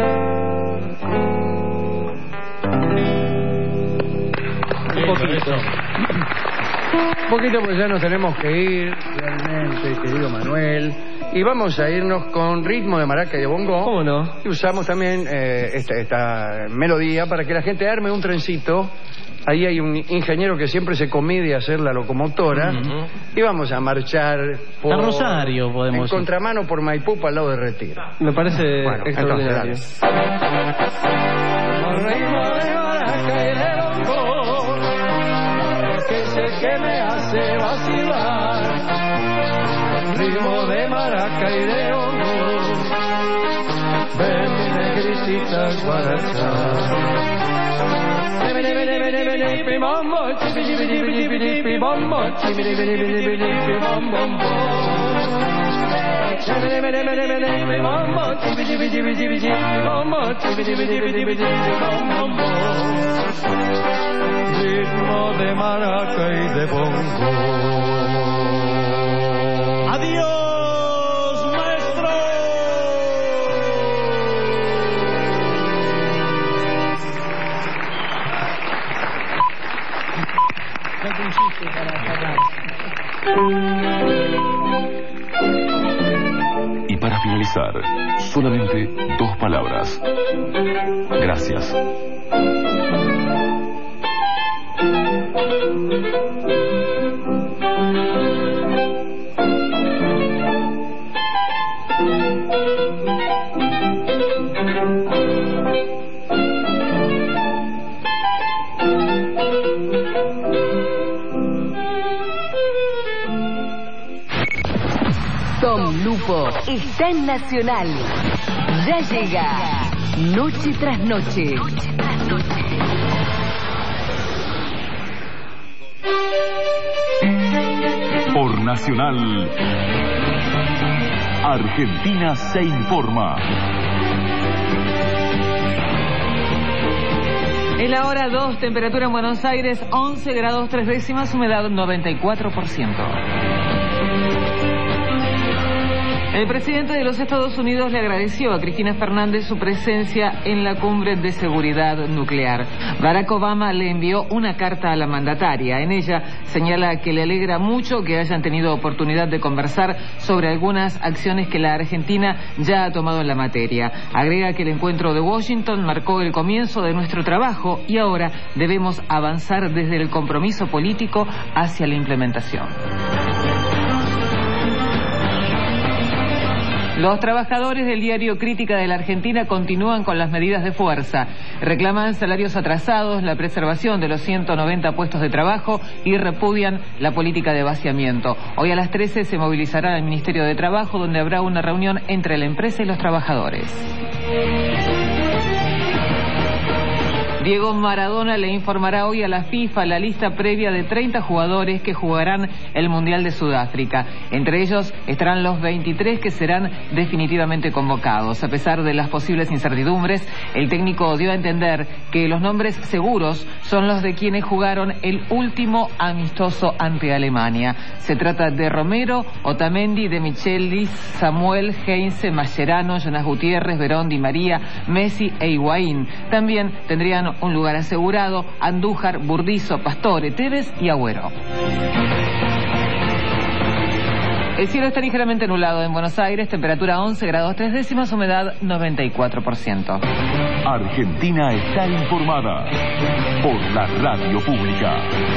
Un poquito. Un poquito, pues ya nos tenemos que ir, realmente, querido Manuel. Y vamos a irnos con ritmo de maraca y de bongo. ¿Cómo no? Y usamos también eh, esta, esta melodía para que la gente arme un trencito. Ahí hay un ingeniero que siempre se comide a hacer la locomotora. Uh-huh. Y vamos a marchar por... A Rosario podemos en ir. Contramano por Maipú, para el lado de Retiro. Me parece bueno, extraordinario. Entonces, ritmo de maraca y de bongo, que sé que me hace vacilar. Ritmo de maraca y de hongo, ven mi negrita guaracha. Bombo, chibidi bidi bidi bidi bombo, chibidi bidi bidi bidi bombo. Chibidi bidi bidi bidi bombo, chibidi bidi bidi bidi bombo, chibidi bidi bidi bidi bombo. Ritmo de maraca y de bongo. ¡Adiós, maestro! Y para finalizar, solamente dos palabras. Gracias. Tom Lupo está en Nacional. Ya llega Noche tras Noche. Noche tras Noche. Por Nacional, Argentina se informa. En la hora dos, temperatura en Buenos Aires once grados tres décimas, humedad noventa y cuatro por ciento. El presidente de los Estados Unidos le agradeció a Cristina Fernández su presencia en la cumbre de seguridad nuclear. Barack Obama le envió una carta a la mandataria. En ella señala que le alegra mucho que hayan tenido oportunidad de conversar sobre algunas acciones que la Argentina ya ha tomado en la materia. Agrega que el encuentro de Washington marcó el comienzo de nuestro trabajo y ahora debemos avanzar desde el compromiso político hacia la implementación. Los trabajadores del diario Crítica de la Argentina continúan con las medidas de fuerza. Reclaman salarios atrasados, la preservación de los ciento noventa puestos de trabajo y repudian la política de vaciamiento. Hoy a las trece se movilizará al Ministerio de Trabajo, donde habrá una reunión entre la empresa y los trabajadores. Diego Maradona le informará hoy a la FIFA la lista previa de treinta jugadores que jugarán el Mundial de Sudáfrica. Entre ellos estarán los veintitrés que serán definitivamente convocados. A pesar de las posibles incertidumbres, el técnico dio a entender que los nombres seguros son los de quienes jugaron el último amistoso ante Alemania. Se trata de Romero, Otamendi, De Michelis, Samuel, Heinze, Mascherano, Jonas Gutiérrez, Verón, Di María, Messi e Higuaín. También tendrían un lugar asegurado Andújar, Burdizo, Pastore, Tevez y Agüero. El cielo está ligeramente nublado en Buenos Aires, temperatura once grados tres décimas, humedad noventa y cuatro por ciento. Argentina está informada por la radio pública.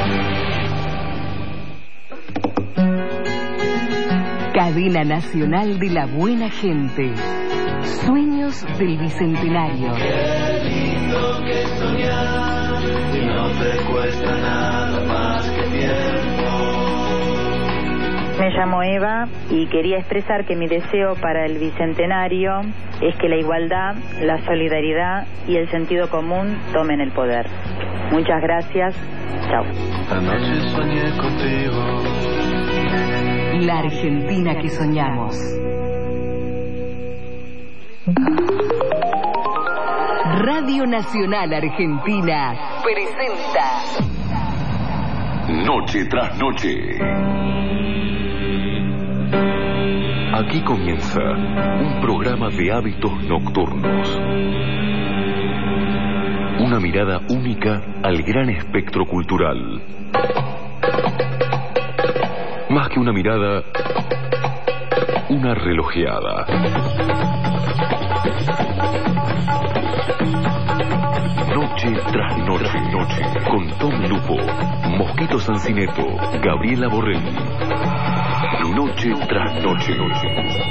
Cadena Nacional de la Buena Gente. Sueños del Bicentenario. Qué lindo que soñar y no te cuesta nada más que tiempo. Me llamo Eva y quería expresar que mi deseo para el Bicentenario es que la igualdad, la solidaridad y el sentido común tomen el poder. Muchas gracias. Chao. Anoche soñé contigo. La Argentina que soñamos. Radio Nacional Argentina presenta Noche tras noche. Aquí comienza un programa de hábitos nocturnos. Una mirada única al gran espectro cultural. Más que una mirada, una relojeada. Noche tras noche, noche, con Tom Lupo, Mosquito Sancineto, Gabriela Borrelli. Noche tras noche, noche.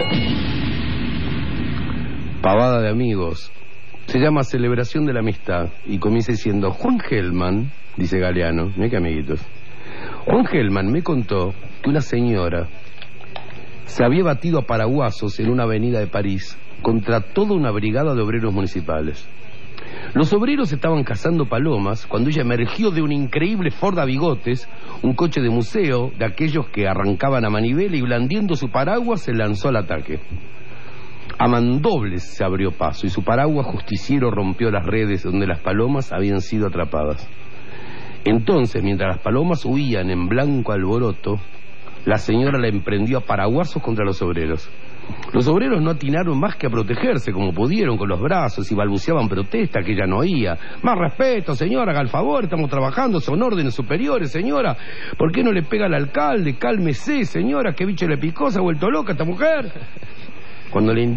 Pavada de amigos. Se llama Celebración de la Amistad y comienza diciendo: Juan Gelman, dice Galeano, mira qué amiguitos. Juan Gelman me contó que una señora se había batido a paraguazos en una avenida de París contra toda una brigada de obreros municipales. Los obreros estaban cazando palomas cuando ella emergió de un increíble Ford a bigotes, un coche de museo de aquellos que arrancaban a manivela, y blandiendo su paraguas se lanzó al ataque. A mandobles se abrió paso y su paraguas justiciero rompió las redes donde las palomas habían sido atrapadas. Entonces, mientras las palomas huían en blanco alboroto, la señora la emprendió a paraguazos contra los obreros. Los obreros no atinaron más que a protegerse como pudieron con los brazos y balbuceaban protesta que ella no oía. Más respeto, señora, haga el favor, estamos trabajando, son órdenes superiores, señora. ¿Por qué no le pega al alcalde? Cálmese, señora, qué bicho le picó, se ha vuelto loca esta mujer. Cuando le